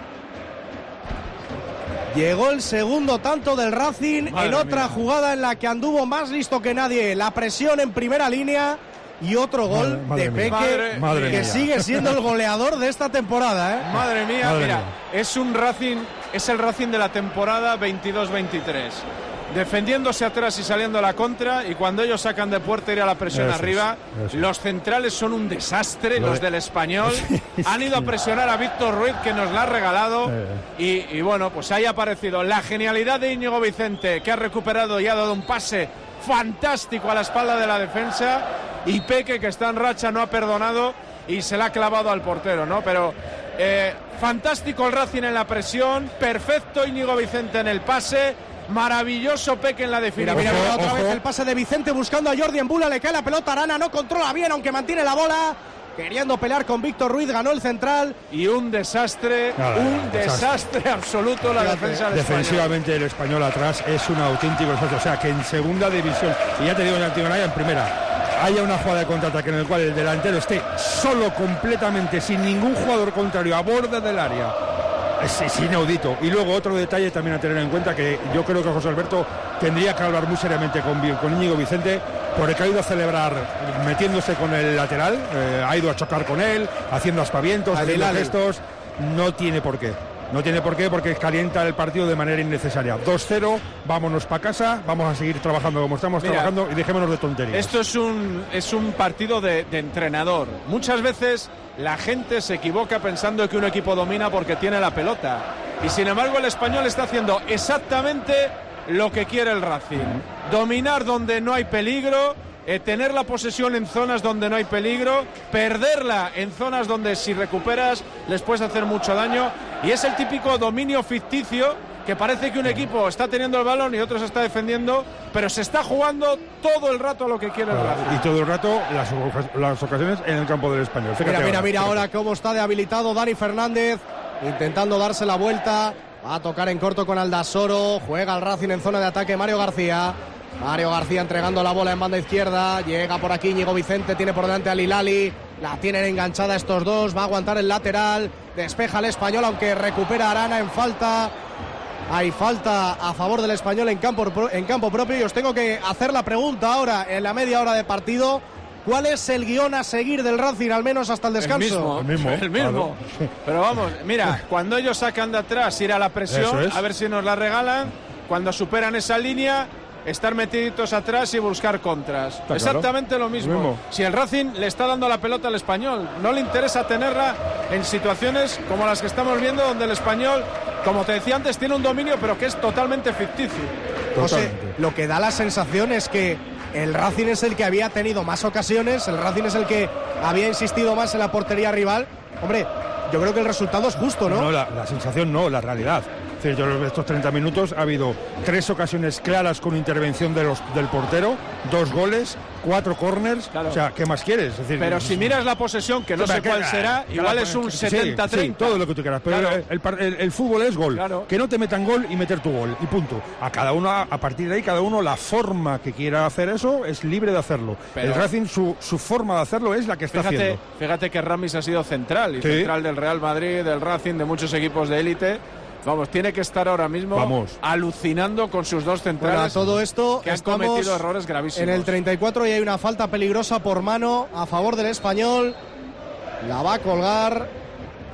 Llegó el segundo tanto del Racing. Madre en otra mía. jugada en la que anduvo más listo que nadie. La presión en primera línea. Y otro gol Madre- madre de mía. Peque, Madre- madre que mía. sigue siendo el goleador de esta temporada, ¿eh? Madre mía, Madre mira, mía. es un Racing, es el Racing de la temporada veintidós veintitrés. Defendiéndose atrás y saliendo a la contra, y cuando ellos sacan de puerta ir a la presión Eso es, arriba, eso es. los centrales son un desastre, Lo los de- del Español. Sí, Han ido a sí. presionar a Víctor Ruiz, que nos la ha regalado. Eh. Y, y bueno, pues ahí ha aparecido la genialidad de Íñigo Vicente, que ha recuperado y ha dado un pase fantástico a la espalda de la defensa. Y Peque, que está en racha, no ha perdonado y se la ha clavado al portero, ¿no? Pero eh, fantástico el Racing en la presión, perfecto Íñigo Vicente en el pase, maravilloso Peque en la Mira, definición. mira, mira, otra ojo. vez el pase de Vicente buscando a Jordi Embula, le cae la pelota, Arana no controla bien, aunque mantiene la bola, queriendo pelear con Víctor Ruiz, ganó el central. Y un desastre, Nada, un desastre. desastre absoluto la Fíjate, defensa del Español. Defensivamente el Español atrás es un auténtico desastre. O sea, que en segunda división, y ya te digo, ya te digo, en primera, haya una jugada de contraataque en el cual el delantero esté solo completamente, sin ningún jugador contrario, a borde del área. Es, es inaudito. Y luego otro detalle también a tener en cuenta, que yo creo que José Alberto tendría que hablar muy seriamente con, con Íñigo Vicente, porque ha ido a celebrar metiéndose con el lateral, eh, ha ido a chocar con él, haciendo aspavientos, Al haciendo Hilal. gestos. No tiene por qué. No tiene por qué, porque calienta el partido de manera innecesaria. dos cero, vámonos para casa, vamos a seguir trabajando como estamos Mira, trabajando y dejémonos de tonterías. Esto es un, es un partido de, de entrenador. Muchas veces la gente se equivoca pensando que un equipo domina porque tiene la pelota. Y sin embargo el Español está haciendo exactamente lo que quiere el Racing. Dominar donde no hay peligro, eh, tener la posesión en zonas donde no hay peligro, perderla en zonas donde si recuperas les puedes hacer mucho daño. Y es el típico dominio ficticio, que parece que un equipo está teniendo el balón y otro se está defendiendo, pero se está jugando todo el rato a lo que quiere el Racing. Y todo el rato las, las ocasiones en el campo del Español. Fíjate Mira, mira, ahora. mira ahora cómo está de habilitado Dani Fernández, intentando darse la vuelta, va a tocar en corto con Aldasoro, juega el Racing en zona de ataque Mario García. Mario García entregando la bola en banda izquierda, llega por aquí Íñigo Vicente, tiene por delante a Lilali, la tienen enganchada estos dos, va a aguantar el lateral, despeja el Español, aunque recupera Arana en falta. Hay falta a favor del Español en campo, en campo propio, y os tengo que hacer la pregunta ahora en la media hora de partido. ¿Cuál es el guión a seguir del Racing, al menos hasta el descanso? El mismo, El mismo, el mismo. claro. Pero vamos, mira, cuando ellos sacan de atrás, ir a la presión, Eso es. a ver si nos la regalan. Cuando superan esa línea, estar metiditos atrás y buscar contras. Está Exactamente claro. lo mismo. Lo mismo. Si el Racing le está dando la pelota al Español, no le interesa tenerla en situaciones como las que estamos viendo, donde el Español, como te decía antes, tiene un dominio, pero que es totalmente ficticio. José, lo que da la sensación es que el Racing es el que había tenido más ocasiones, el Racing es el que había insistido más en la portería rival. Hombre, yo creo que el resultado es justo, ¿no? No, la, la sensación no, la realidad. Es decir, yo en estos treinta minutos ha habido tres ocasiones claras con intervención de los, del portero, dos goles, cuatro corners. Claro. O sea, ¿qué más quieres? Es decir, Pero si miras la posesión, que no sé cuál será, igual es un Sí, setenta treinta. sí, todo lo que tú quieras. Pero Claro. el, el- el- el fútbol es gol. Claro. Que no te metan gol y meter tu gol. Y punto. A cada uno, a, a partir de ahí, cada uno, la forma que quiera hacer eso es libre de hacerlo. Pero- el Racing, su, su forma de hacerlo es la que está Fíjate, haciendo. fíjate que Ramis ha sido central, y Sí. central del Real Madrid, del Racing, de muchos equipos de élite. Vamos, tiene que estar ahora mismo Vamos. alucinando con sus dos Bueno, a centrales. todo esto que han estamos cometido errores gravísimos. en el treinta y cuatro y hay una falta peligrosa por mano a favor del Español. La va a colgar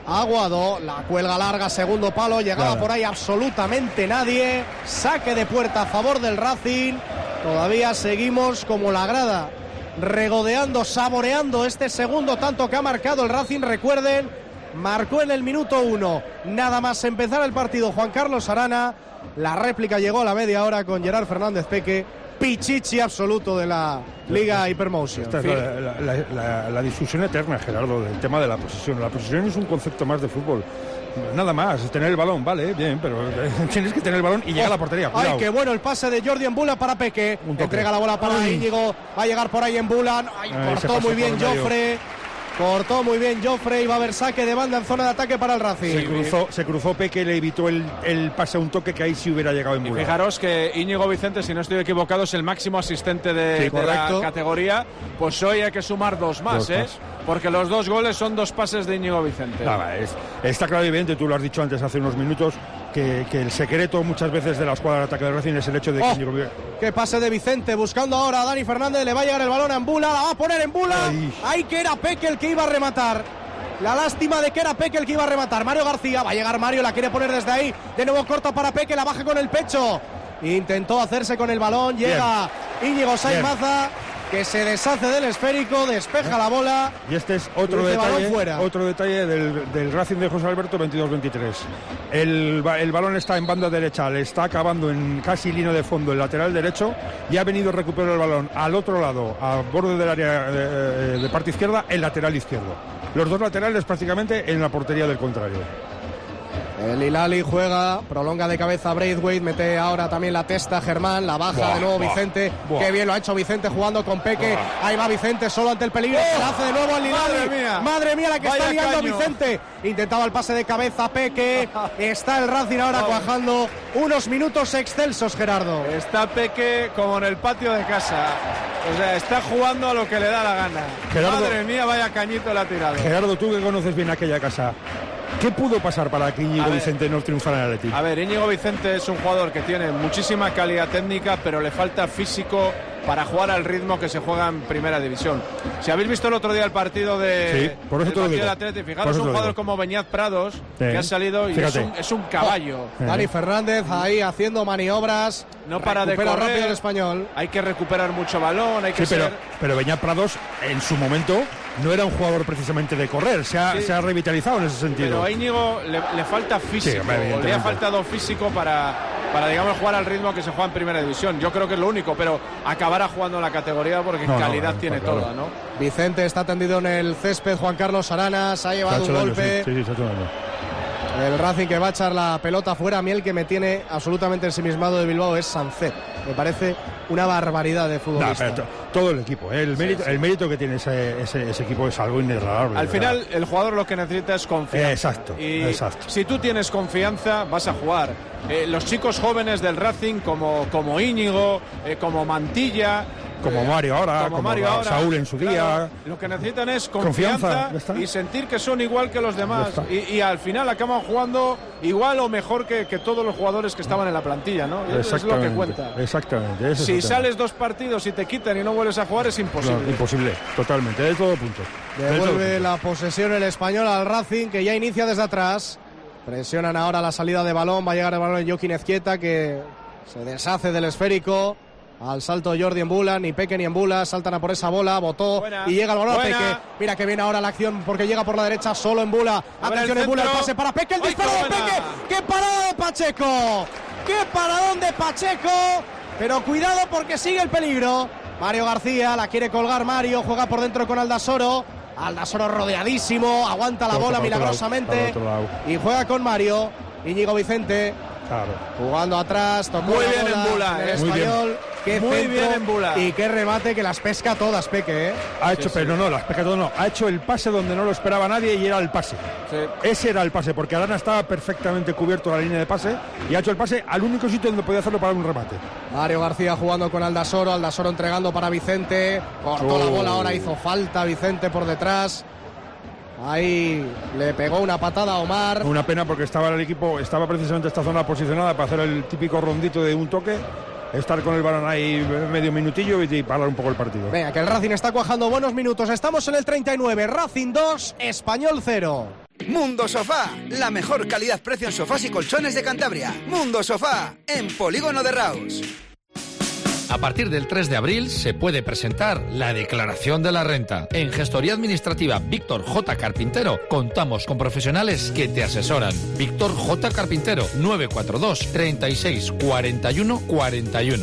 Aguado, la cuelga larga, segundo palo, llegaba claro. por ahí absolutamente nadie. Saque de puerta a favor del Racing. Todavía seguimos como la grada, regodeando, saboreando este segundo tanto que ha marcado el Racing. Recuerden, marcó en el minuto uno, nada más empezar el partido, Juan Carlos Arana. La réplica llegó a la media hora con Gerard Fernández Peque. Pichichi absoluto de la Liga Hypermotion. Esta es la, la, la, la, la discusión eterna, Gerardo, del tema de la posesión. La posesión es un concepto más de fútbol. Nada más, es tener el balón, vale, bien, pero tienes que tener el balón y llegar oh, a la portería. Cuidado. Ay, qué bueno el pase de Jordi Embula para Peque. Entrega la bola para Ay. Íñigo. Va a llegar por ahí Embula. Ay, Ay, cortó muy bien Jofre. Cortó muy bien Jofre y va a haber saque de banda en zona de ataque para el Racing. Se cruzó, se cruzó Peque, le evitó el, el pase a un toque que ahí sí hubiera llegado en Bula. Y fijaros que Íñigo Vicente, si no estoy equivocado, es el máximo asistente de, sí, de la categoría. Pues hoy hay que sumar dos más, dos ¿eh? Más. Porque los dos goles son dos pases de Íñigo Vicente. Nada, es, está claro y evidente, tú lo has dicho antes hace unos minutos, que, que el secreto muchas veces de la escuadra de ataque del Racing es el hecho de que oh, Íñigo... Qué pase de Vicente, buscando ahora a Dani Fernández, le va a llegar el balón a Embula, la va a poner Embula. Ahí que era Peque el que iba a rematar. La lástima de que era Peque el que iba a rematar. Mario García, va a llegar Mario, la quiere poner desde ahí. De nuevo corta para Peque, la baja con el pecho. Intentó hacerse con el balón, llega Bien. Íñigo Sainz Maza, que se deshace del esférico, despeja la bola. Y este es otro detalle, otro detalle del, del Racing de José Alberto veintidós veintitrés. El, el balón está en banda derecha, le está acabando en casi línea de fondo el lateral derecho y ha venido a recuperar el balón al otro lado, a borde del área de, de parte izquierda, el lateral izquierdo. Los dos laterales prácticamente en la portería del contrario. El Hilali juega, prolonga de cabeza Braithwaite, mete ahora también la testa Germán, la baja buah, de nuevo buah, Vicente, buah. Qué bien lo ha hecho Vicente jugando con Peque, buah. Ahí va Vicente solo ante el peligro, oh, se la hace de nuevo al Hilali, madre mía, madre mía la que Vaya está liando caño. Vicente, intentaba el pase de cabeza Peque, está el Racing ahora cuajando, unos minutos excelsos Gerardo. Está Peque como en el patio de casa, o sea, está jugando a lo que le da la gana. Gerardo, madre mía, vaya cañito le ha tirado. Gerardo, tú que conoces bien aquella casa, ¿qué pudo pasar para que Íñigo Vicente no triunfara en el Atleti? A ver, Íñigo Vicente es un jugador que tiene muchísima calidad técnica, pero le falta físico para jugar al ritmo que se juega en Primera División. Si habéis visto el otro día el partido de sí, por eso el partido del Atleti, fijaros un jugador como Beñat Prados, sí, que ha salido y es un, es un caballo. Oh, Dani Fernández ahí haciendo maniobras, no para de correr, rápido el español. Hay que recuperar mucho balón, hay que sí, pero, ser... pero Beñat Prados en su momento no era un jugador precisamente de correr, se ha, sí, se ha revitalizado en ese sentido. Pero a Íñigo le, le falta físico, sí, le ha faltado físico para, para, digamos, jugar al ritmo que se juega en Primera División. Yo creo que es lo único, pero acabará jugando en la categoría porque no, calidad no, tiene claro. toda, ¿no? Vicente está tendido en el césped, Juan Carlos Aranas ha llevado un golpe. Daño, sí, sí, se ha hecho daño. El Racing que va a echar la pelota fuera. A mí el que me tiene absolutamente ensimismado de Bilbao es Sancet. Me parece una barbaridad de futbolista. No, pero todo el equipo, ¿eh? el, mérito, sí, sí. el mérito que tiene ese, ese, ese equipo es algo inigualable. Al final el jugador lo que necesita es confianza. Exacto, y exacto. Si tú tienes confianza vas a jugar. Eh, los chicos jóvenes del Racing como, como Íñigo, eh, como Mantilla, como Mario ahora, como, como Mario ahora, Saúl en su día. Claro, lo que necesitan es confianza, confianza y sentir que son igual que los demás. Y, y al final acaban jugando igual o mejor que, que todos los jugadores que estaban en la plantilla, ¿no? Eso es lo que cuenta. Exactamente. Ese si es sales dos partidos y te quitan y no vuelves a jugar es imposible. No, imposible, totalmente, de todo punto. Devuelve de la posesión el español al Racing, que ya inicia desde atrás. Presionan ahora la salida de balón, va a llegar el balón en Joaquín Ezquieta, que se deshace del esférico. Al salto Jordi Embula, ni Peque ni Embula saltan a por esa bola, botó buena, y llega el balón buena. a Peque. Mira que viene ahora la acción porque llega por la derecha solo Embula. Atención Embula, el pase para Peque, el disparo de Peque. ¡Qué parada de Pacheco! ¡Qué paradón de Pacheco! Pero cuidado porque sigue el peligro. Mario García, la quiere colgar Mario, juega por dentro con Aldasoro. Aldasoro rodeadísimo, aguanta la por bola milagrosamente y juega con Mario. Íñigo Vicente. Claro. Jugando atrás, tocó muy la bien bola en Bula, el eh. español, qué muy centro, bien en Bula. Y qué remate que las pesca todas, Peque, ¿eh? Ha hecho, sí, pero sí. no, no, las pesca todas no. Ha hecho el pase donde no lo esperaba nadie y era el pase. Sí. Ese era el pase, porque Arana estaba perfectamente cubierto la línea de pase y ha hecho el pase al único sitio donde podía hacerlo para un remate. Mario García jugando con Aldasoro, Aldasoro entregando para Vicente, cortó oh. la bola, ahora hizo falta Vicente por detrás. Ahí le pegó una patada a Omar. Una pena porque estaba el equipo, estaba precisamente esta zona posicionada para hacer el típico rondito de un toque, estar con el balón ahí medio minutillo y parar un poco el partido. Venga, que el Racing está cuajando buenos minutos. Estamos en el treinta y nueve, Racing dos, Español cero. Mundo Sofá, la mejor calidad-precio en sofás y colchones de Cantabria. Mundo Sofá, en Polígono de Raus. A partir del tres de abril se puede presentar la declaración de la renta. En Gestoría Administrativa Víctor J. Carpintero contamos con profesionales que te asesoran. Víctor J. Carpintero, nueve cuatro dos, treinta y seis, cuarenta y uno, cuarenta y uno.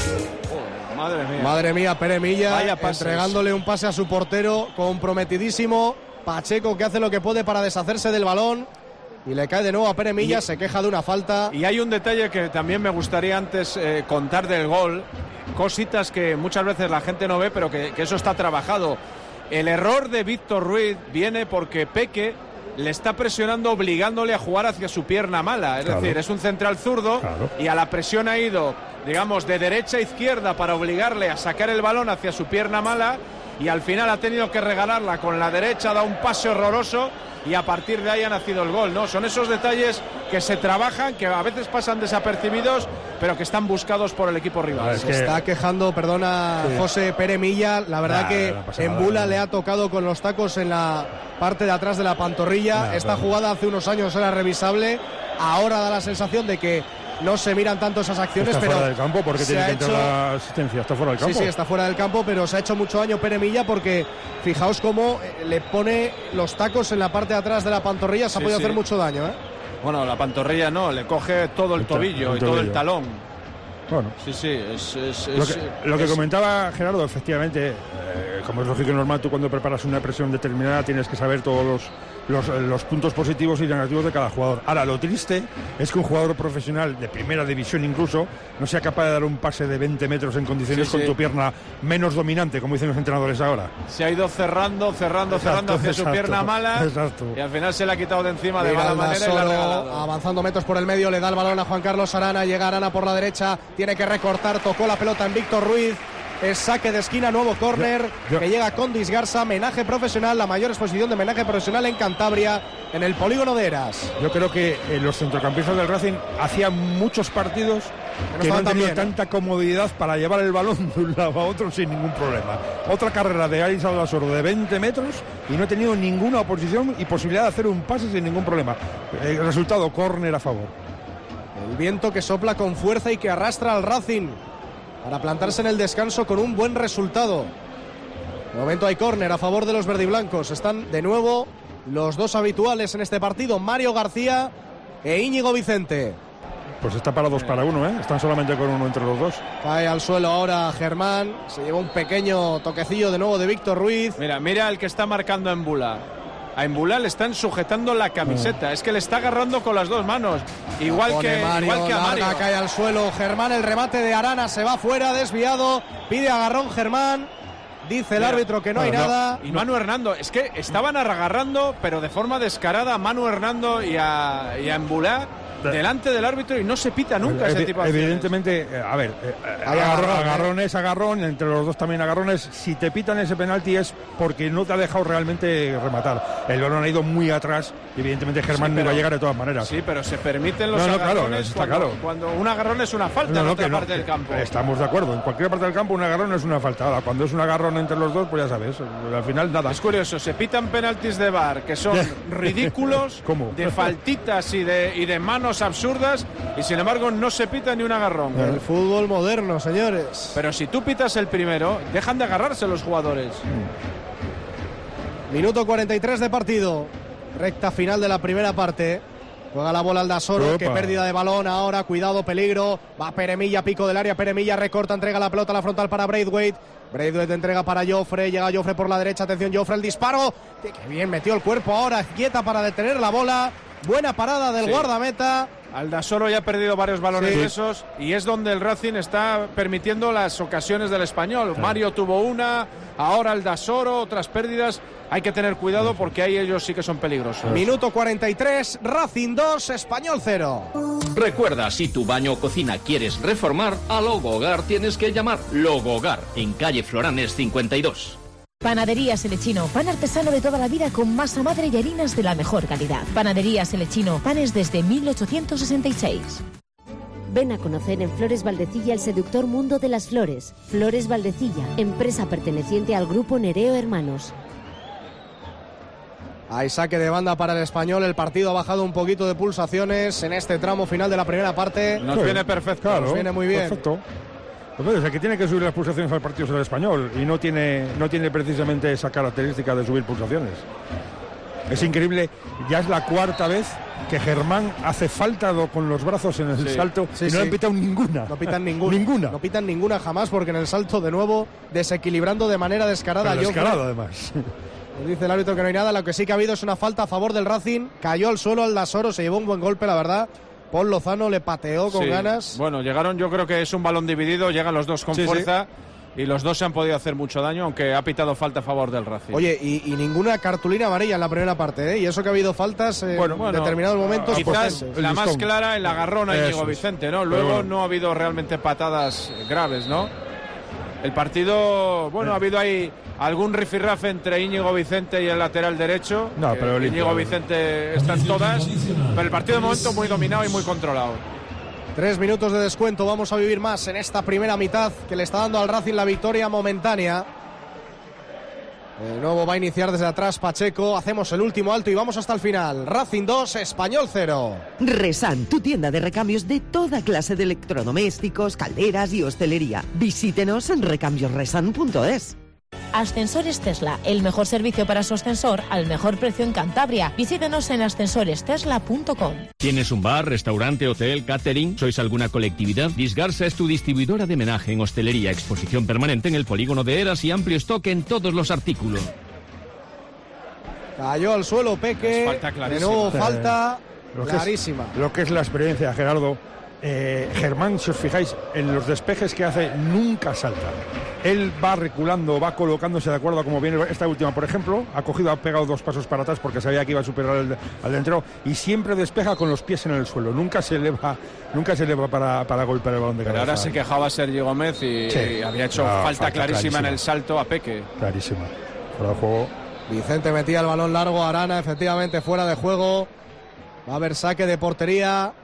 Madre mía. Madre mía, Pere Milla Vaya pases. entregándole un pase a su portero, comprometidísimo. Pacheco que hace lo que puede para deshacerse del balón. Y le cae de nuevo a Pere Milla, y, se queja de una falta. Y hay un detalle que también me gustaría antes eh, contar del gol. Cositas que muchas veces la gente no ve, pero que, que eso está trabajado. El error de Víctor Ruiz viene porque Peque le está presionando, obligándole a jugar hacia su pierna mala. Es claro. decir, es un central zurdo, claro. y a la presión ha ido, digamos, de derecha a izquierda para obligarle a sacar el balón hacia su pierna mala. Y al final ha tenido que regalarla con la derecha, da un pase horroroso y a partir de ahí ha nacido el gol, ¿no? Son esos detalles que se trabajan, que a veces pasan desapercibidos, pero que están buscados por el equipo rival. Se está quejando, perdona, sí. José Pere Milla, la verdad nah, que no en Bula le ha tocado con los tacos en la parte de atrás de la pantorrilla. Nah, Esta claro. jugada hace unos años era revisable, ahora da la sensación de que no se miran tanto esas acciones, está pero fuera del campo porque tiene que entrar hecho... la asistencia, está fuera del campo. Sí, sí, está fuera del campo, pero se ha hecho mucho daño Pere Milla porque fijaos cómo le pone los tacos en la parte de atrás de la pantorrilla, se ha sí, podido sí. hacer mucho daño, ¿eh? Bueno, la pantorrilla no, le coge todo el, el tobillo el y tobillo. todo el talón. Bueno, sí, sí, es, es, lo que, es, lo que es... comentaba Gerardo, efectivamente, eh, como es lógico y normal, tú cuando preparas una presión determinada tienes que saber todos los, los, los puntos positivos y negativos de cada jugador. Ahora, lo triste es que un jugador profesional de primera división incluso no sea capaz de dar un pase de veinte metros en condiciones sí, con sí. tu pierna menos dominante, como dicen los entrenadores ahora. Se ha ido cerrando, cerrando, exacto, cerrando hacia exacto, su pierna mala exacto. y al final se le ha quitado de encima de mala manera y la ha regalado. Avanzando metros por el medio, le da el balón a Juan Carlos Arana, llega Arana por la derecha, tiene que recortar, tocó la pelota en Víctor Ruiz. Es saque de esquina, nuevo córner que llega con Disgarza, menaje profesional, la mayor exposición de menaje profesional en Cantabria, en el polígono de Eras. Yo creo que eh, los centrocampistas del Racing hacían muchos partidos que no han tenido bien, tanta comodidad para llevar el balón de un lado a otro sin ningún problema. Otra carrera de Aris Aldasoro de veinte metros y no ha tenido ninguna oposición y posibilidad de hacer un pase sin ningún problema. El resultado, córner a favor. El viento que sopla con fuerza y que arrastra al Racing para plantarse en el descanso con un buen resultado. De momento hay córner a favor de los verdiblancos. Están de nuevo los dos habituales en este partido, Mario García e Íñigo Vicente. Pues está para dos para uno, ¿eh? Están solamente con uno entre los dos. Cae al suelo ahora Germán. Se lleva un pequeño toquecillo de nuevo de Víctor Ruiz. Mira, mira el que está marcando a Embula. A Embula le están sujetando la camiseta. Mm. Es que le está agarrando con las dos manos. Igual que, Mario, igual que a Mario. Cae al suelo Germán. El remate de Arana se va fuera, desviado. Pide agarrón Germán. Dice el Mira, árbitro que no hay no, nada. Y Manu Hernando. Es que estaban agarrando, pero de forma descarada, a Manu Hernando y a, y a Embula delante del árbitro y no se pita nunca Evi ese tipo de acciones. Evidentemente, a ver, eh, agarrón, agarrones, agarrón, entre los dos también agarrones. Si te pitan ese penalti es porque no te ha dejado realmente rematar. El balón ha ido muy atrás y evidentemente Germán sí, pero, no iba a llegar de todas maneras. Sí, pero se permiten los no, no, agarrones claro, está cuando, claro. cuando un agarrón es una falta no, no, en otra parte no, del campo. Estamos de acuerdo, en cualquier parte del campo un agarrón es una falta. Ahora, cuando es un agarrón entre los dos, pues ya sabes, al final nada. Es curioso, se pitan penaltis de V A R que son ridículos, ¿Cómo? de faltitas y de, y de manos absurdas. Y sin embargo no se pita ni un agarrón. El fútbol moderno, señores. Pero si tú pitas el primero, dejan de agarrarse los jugadores. Minuto cuarenta y tres de partido. Recta final de la primera parte. Juega la bola Aldasoro, que pérdida de balón ahora, cuidado, peligro. Va Pere Milla, pico del área, Pere Milla recorta, entrega la pelota a la frontal para Braithwaite. Braithwaite entrega para Jofre, llega Jofre por la derecha, atención Jofre, el disparo. Qué bien metió el cuerpo ahora, quieta para detener la bola. Buena parada del sí. guardameta. Aldasoro ya ha perdido varios balones sí. esos y es donde el Racing está permitiendo las ocasiones del Español. Sí. Mario tuvo una, ahora Aldasoro, otras pérdidas. Hay que tener cuidado porque ahí ellos sí que son peligrosos. Minuto cuarenta y tres, Racing dos, Español cero. Recuerda, si tu baño o cocina quieres reformar, a Logogar tienes que llamar. Logogar, en calle Floranes cincuenta y dos. Panaderías El Echino, pan artesano de toda la vida con masa madre y harinas de la mejor calidad. Panaderías El Echino, panes desde mil ochocientos sesenta y seis. Ven a conocer en Flores Valdecilla el seductor mundo de las flores. Flores Valdecilla, empresa perteneciente al grupo Nereo Hermanos. Hay saque de banda para el Español. El partido ha bajado un poquito de pulsaciones en este tramo final de la primera parte. Nos sí, viene perfecto. Claro, nos viene muy bien. Perfecto. Entonces, el que tiene que subir las pulsaciones al partido es el Español y no tiene, no tiene precisamente esa característica de subir pulsaciones. Es increíble, ya es la cuarta vez que Germán hace falta con los brazos en el sí, salto sí, y no sí. han pitado ninguna. No pitan ninguna. ninguna. No pitan ninguna jamás, porque en el salto de nuevo desequilibrando de manera descarada. Pero descarado además. Dice el árbitro que no hay nada. Lo que sí que ha habido es una falta a favor del Racing. Cayó al suelo Aldasoro, se llevó un buen golpe, la verdad. Paul Lozano le pateó con sí. ganas. Bueno, llegaron, yo creo que es un balón dividido, llegan los dos con sí, fuerza. Sí. Y los dos se han podido hacer mucho daño, aunque ha pitado falta a favor del Racing. Oye, y, y ninguna cartulina amarilla en la primera parte, ¿eh? Y eso que ha habido faltas eh, bueno, bueno, en determinados momentos. Quizás pues, la más clara, el agarrón a Íñigo Vicente, ¿no? Luego bueno. no ha habido realmente patadas graves, ¿no? El partido, bueno, eh. ha habido ahí algún rifirrafe entre Íñigo Vicente y el lateral derecho. No, pero eh, Íñigo Vicente está en todas, pero el partido de momento muy dominado y muy controlado. Tres minutos de descuento, vamos a vivir más en esta primera mitad que le está dando al Racing la victoria momentánea. De nuevo va a iniciar desde atrás Pacheco, hacemos el último alto y vamos hasta el final. Racing dos, Español cero. Resan, tu tienda de recambios de toda clase de electrodomésticos, calderas y hostelería. Visítenos en recambios resan punto es. Ascensores Tesla, el mejor servicio para su ascensor al mejor precio en Cantabria. Visítenos en ascensores tesla punto com. ¿Tienes un bar, restaurante, hotel, catering? ¿Sois alguna colectividad? Disgarsa es tu distribuidora de menaje en hostelería, exposición permanente en el polígono de Eras y amplio stock en todos los artículos. Cayó al suelo Peque, falta de nuevo falta eh, lo clarísima. Que es, lo que es la experiencia, Gerardo. Eh, Germán, si os fijáis, en los despejes que hace nunca salta. Él va reculando, va colocándose de acuerdo a cómo viene. Esta última, por ejemplo, ha cogido, ha pegado dos pasos para atrás porque sabía que iba a superar al, al delantero y siempre despeja con los pies en el suelo. Nunca se eleva, nunca se eleva para, para golpear el balón de cabeza. Pero ahora se quejaba Sergio Gómez y, sí. y había hecho no, falta, falta clarísima, clarísima en el salto a Peque. Clarísima. Fuera de juego. Vicente metía el balón largo, Arana efectivamente fuera de juego. Va a haber saque de portería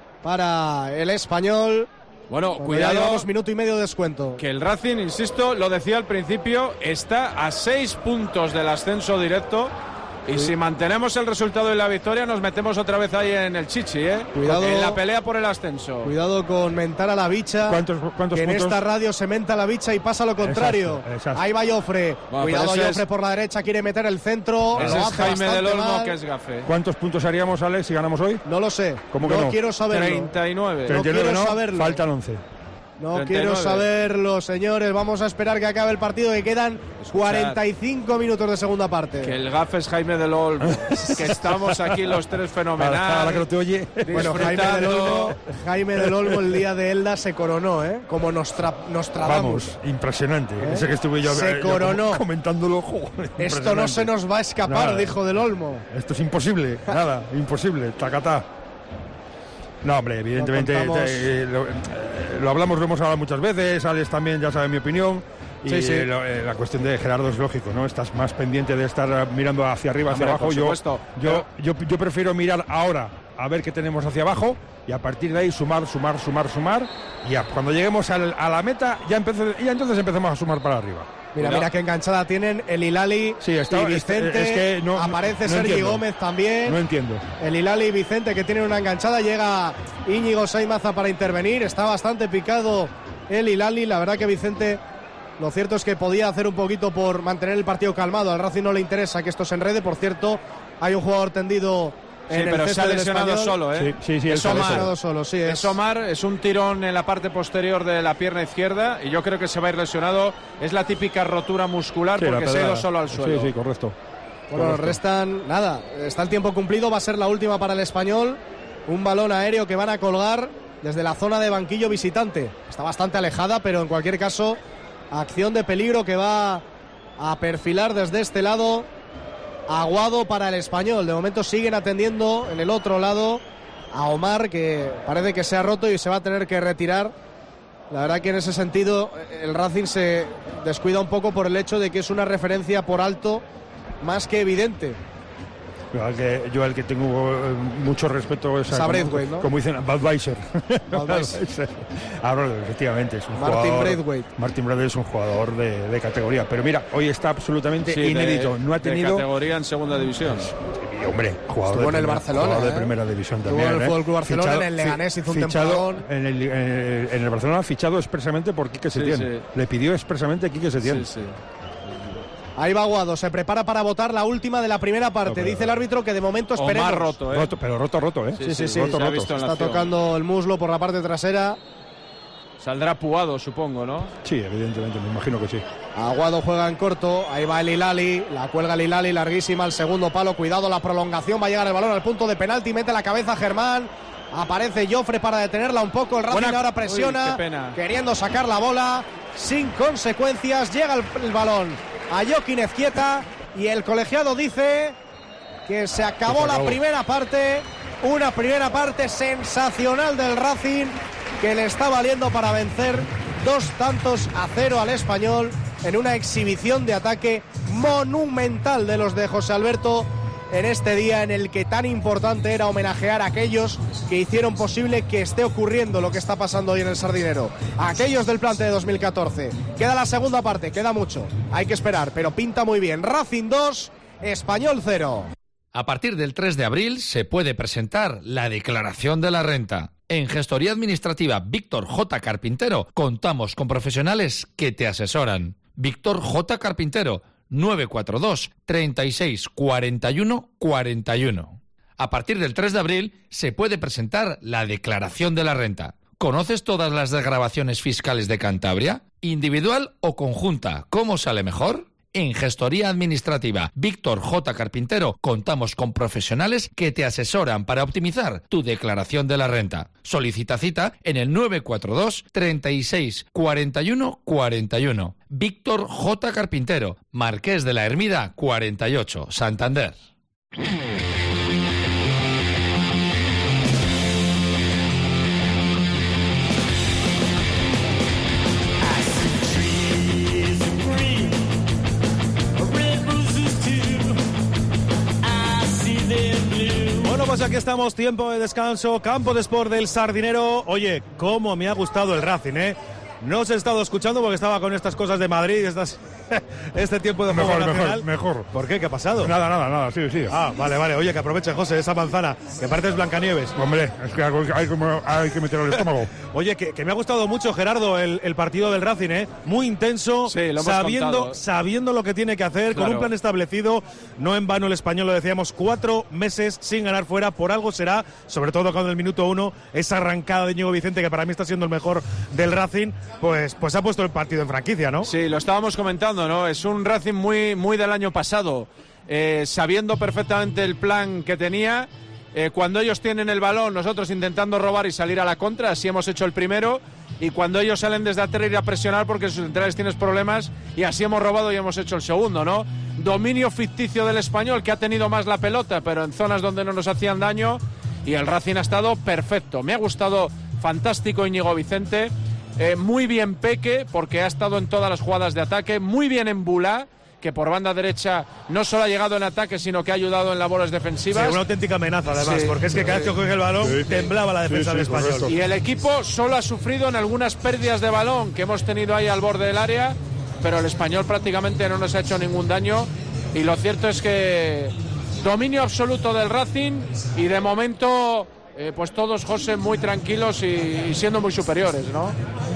para el Español. Bueno, Cuando cuidado. Llevamos minuto y medio de descuento. Que el Racing, insisto, lo decía al principio, está a seis puntos del ascenso directo. Y sí. si mantenemos el resultado y la victoria, nos metemos otra vez ahí en el chichi, ¿eh? Cuidado, en la pelea por el ascenso. Cuidado con mentar a la bicha. ¿Cuántos, cuántos que en puntos? esta radio se menta la bicha y pasa lo contrario. Exacto, exacto. Ahí va Joffre. Bueno, cuidado, Joffre es... por la derecha, quiere meter el centro. Ese es Jaime del Olmo, que es gafe. ¿Cuántos puntos haríamos, Alex, si ganamos hoy? No lo sé. ¿Cómo que no, no? quiero saberlo. treinta y nueve. No treinta y nueve quiero no, saberlo. Faltan once. No treinta y nueve. Quiero saberlo, señores. Vamos a esperar que acabe el partido, que quedan Escuchad, cuarenta y cinco minutos de segunda parte. Que el gafe es Jaime del Olmo. Que estamos aquí los tres fenomenales. Ahora que no te oye. Bueno, Jaime del Olmo, Jaime del Olmo el día de Elda se coronó, ¿eh? Como Nostra, Nostradamus. Vamos, impresionante. ¿Eh? Ese que estuve yo se yo coronó. comentándolo. Joder, esto no se nos va a escapar, nada. Dijo del Olmo. Esto es imposible, nada, imposible. Tacatá. No, hombre, evidentemente no te, eh, lo, eh, lo hablamos, lo hemos hablado muchas veces. Alex también ya sabe mi opinión. Y sí, sí. Eh, lo, eh, la cuestión de Gerardo es lógico, ¿no? Estás más pendiente de estar mirando hacia arriba, hacia hombre, abajo. Yo, yo, yo, yo prefiero mirar ahora a ver qué tenemos hacia abajo y a partir de ahí sumar, sumar, sumar, sumar. Y ya, cuando lleguemos al, a la meta, ya, empecé, ya entonces empecemos a sumar para arriba. Mira, mira qué enganchada tienen el Hilali sí, está, y Vicente. Es, es que no, aparece no Sergi entiendo. Gómez también. No entiendo. El Hilali y Vicente que tienen una enganchada. Llega Íñigo Saimaza para intervenir. Está bastante picado el Hilali. La verdad que Vicente, lo cierto es que podía hacer un poquito por mantener el partido calmado. Al Racing no le interesa que esto se enrede. Por cierto, hay un jugador tendido. Sí, pero se ha lesionado solo, ¿eh? Sí, sí, sí es Omar. Solo, sí, es. es Omar, es un tirón en la parte posterior de la pierna izquierda y yo creo que se va a ir lesionado. Es la típica rotura muscular sí, porque se ha ido solo al suelo. Sí, sí, correcto. Bueno, correcto. Restan, nada, está el tiempo cumplido, va a ser la última para el Español. Un balón aéreo que van a colgar desde la zona de banquillo visitante. Está bastante alejada, pero en cualquier caso, acción de peligro que va a perfilar desde este lado. Aguado para el Español. De momento siguen atendiendo en el otro lado a Omar, que parece que se ha roto y se va a tener que retirar. La verdad que en ese sentido el Racing se descuida un poco por el hecho de que es una referencia por alto más que evidente. Yo al que, yo al que tengo eh, mucho respeto es a, como, ¿no? como dicen, Budweiser. Ahora, efectivamente, es un Martin jugador. Braithwaite. Martin Braithwaite es un jugador de, de categoría. Pero mira, hoy está absolutamente sí, inédito. De, no ha tenido. De categoría en segunda división. Y, hombre, jugador Estuvo de, en el primer, Barcelona, jugador ¿eh? de primera división también. Estuvo en el ¿eh? Fútbol Club Barcelona, fichado, en el Leganés hizo un fichado temporadón. En el, en, en el Barcelona fichado expresamente por Quique Setién. Sí, sí. Le pidió expresamente Quique Setién. Sí, sí. Ahí va Guado, se prepara para votar la última de la primera parte. No, pero, Dice el árbitro que de momento esperemos. O más roto, ¿eh? roto, pero roto, roto, ¿eh? Sí, sí, sí. sí, roto, sí. roto. Se está tocando el muslo por la parte trasera. Saldrá Puado, supongo, ¿no? Sí, evidentemente, me imagino que sí. Aguado juega en corto, ahí va el Hilali, la cuelga el Hilali, larguísima, al segundo palo, cuidado la prolongación, va a llegar el balón al punto de penalti, mete la cabeza Germán, aparece Jofre para detenerla un poco, el Racing Buena. ahora presiona, Uy, queriendo sacar la bola, sin consecuencias, llega el, el balón a Joaquín Ezquieta y el colegiado dice que se acabó, se acabó la primera parte, una primera parte sensacional del Racing, que le está valiendo para vencer dos tantos a cero al Español en una exhibición de ataque monumental de los de José Alberto en este día en el que tan importante era homenajear a aquellos que hicieron posible que esté ocurriendo lo que está pasando hoy en el Sardinero, a aquellos del plante de dos mil catorce. Queda la segunda parte, queda mucho, hay que esperar, pero pinta muy bien. Racing dos, Español cero. A partir del tres de abril se puede presentar la declaración de la renta. En Gestoría Administrativa Víctor J. Carpintero contamos con profesionales que te asesoran. Víctor J. Carpintero, nueve cuatro dos, treinta y seis, cuarenta y uno, cuarenta y uno. A partir del tres de abril se puede presentar la declaración de la renta. ¿Conoces todas las desgravaciones fiscales de Cantabria? ¿Individual o conjunta? ¿Cómo sale mejor? En Gestoría Administrativa Víctor J. Carpintero contamos con profesionales que te asesoran para optimizar tu declaración de la renta. Solicita cita en el nueve cuatro dos, treinta y seis, cuarenta y uno, cuarenta y uno. Víctor J. Carpintero, Marqués de la Hermida cuarenta y ocho, Santander. Pues aquí estamos, tiempo de descanso, campo de sport del Sardinero. Oye, cómo me ha gustado el Racing, ¿eh? No os he estado escuchando porque estaba con estas cosas de Madrid, estas, este tiempo de juego mejor, nacional. Mejor, mejor. ¿Por qué? ¿Qué ha pasado? Nada, nada, nada, sí, sí. Ah, vale, vale. Oye, que aproveche, José, esa manzana, que pareces Blancanieves. Hombre, es que hay, hay, hay que meterlo al estómago. Oye, que, que me ha gustado mucho, Gerardo, el, el partido del Racing, ¿eh? Muy intenso, sí, lo sabiendo, contado. sabiendo lo que tiene que hacer, claro. Con un plan establecido. No en vano el Español, lo decíamos, cuatro meses sin ganar fuera, por algo será, sobre todo cuando en el minuto uno, esa arrancada de Íñigo Vicente, que para mí está siendo el mejor del Racing, pues, pues ha puesto el partido en franquicia, ¿no? Sí, lo estábamos comentando, ¿no? Es un Racing muy, muy del año pasado, eh, sabiendo perfectamente el plan que tenía. Eh, cuando ellos tienen el balón, nosotros intentando robar y salir a la contra, así hemos hecho el primero. Y cuando ellos salen desde atrás, ir a presionar porque sus centrales tienen problemas, y así hemos robado y hemos hecho el segundo, ¿no? Dominio ficticio del Español, que ha tenido más la pelota, pero en zonas donde no nos hacían daño, y el Racing ha estado perfecto. Me ha gustado, fantástico Íñigo Vicente, eh, muy bien Peque, porque ha estado en todas las jugadas de ataque, muy bien en Bulá, que por banda derecha no solo ha llegado en ataque, sino que ha ayudado en labores defensivas. Sí, una auténtica amenaza, además, sí, porque es que cada vez que coge el balón, sí, temblaba la defensa sí, sí, del Español. Correcto. Y el equipo solo ha sufrido en algunas pérdidas de balón que hemos tenido ahí al borde del área, pero el Español prácticamente no nos ha hecho ningún daño, y lo cierto es que dominio absoluto del Racing, y de momento eh, pues todos, José, muy tranquilos y, y siendo muy superiores, ¿no?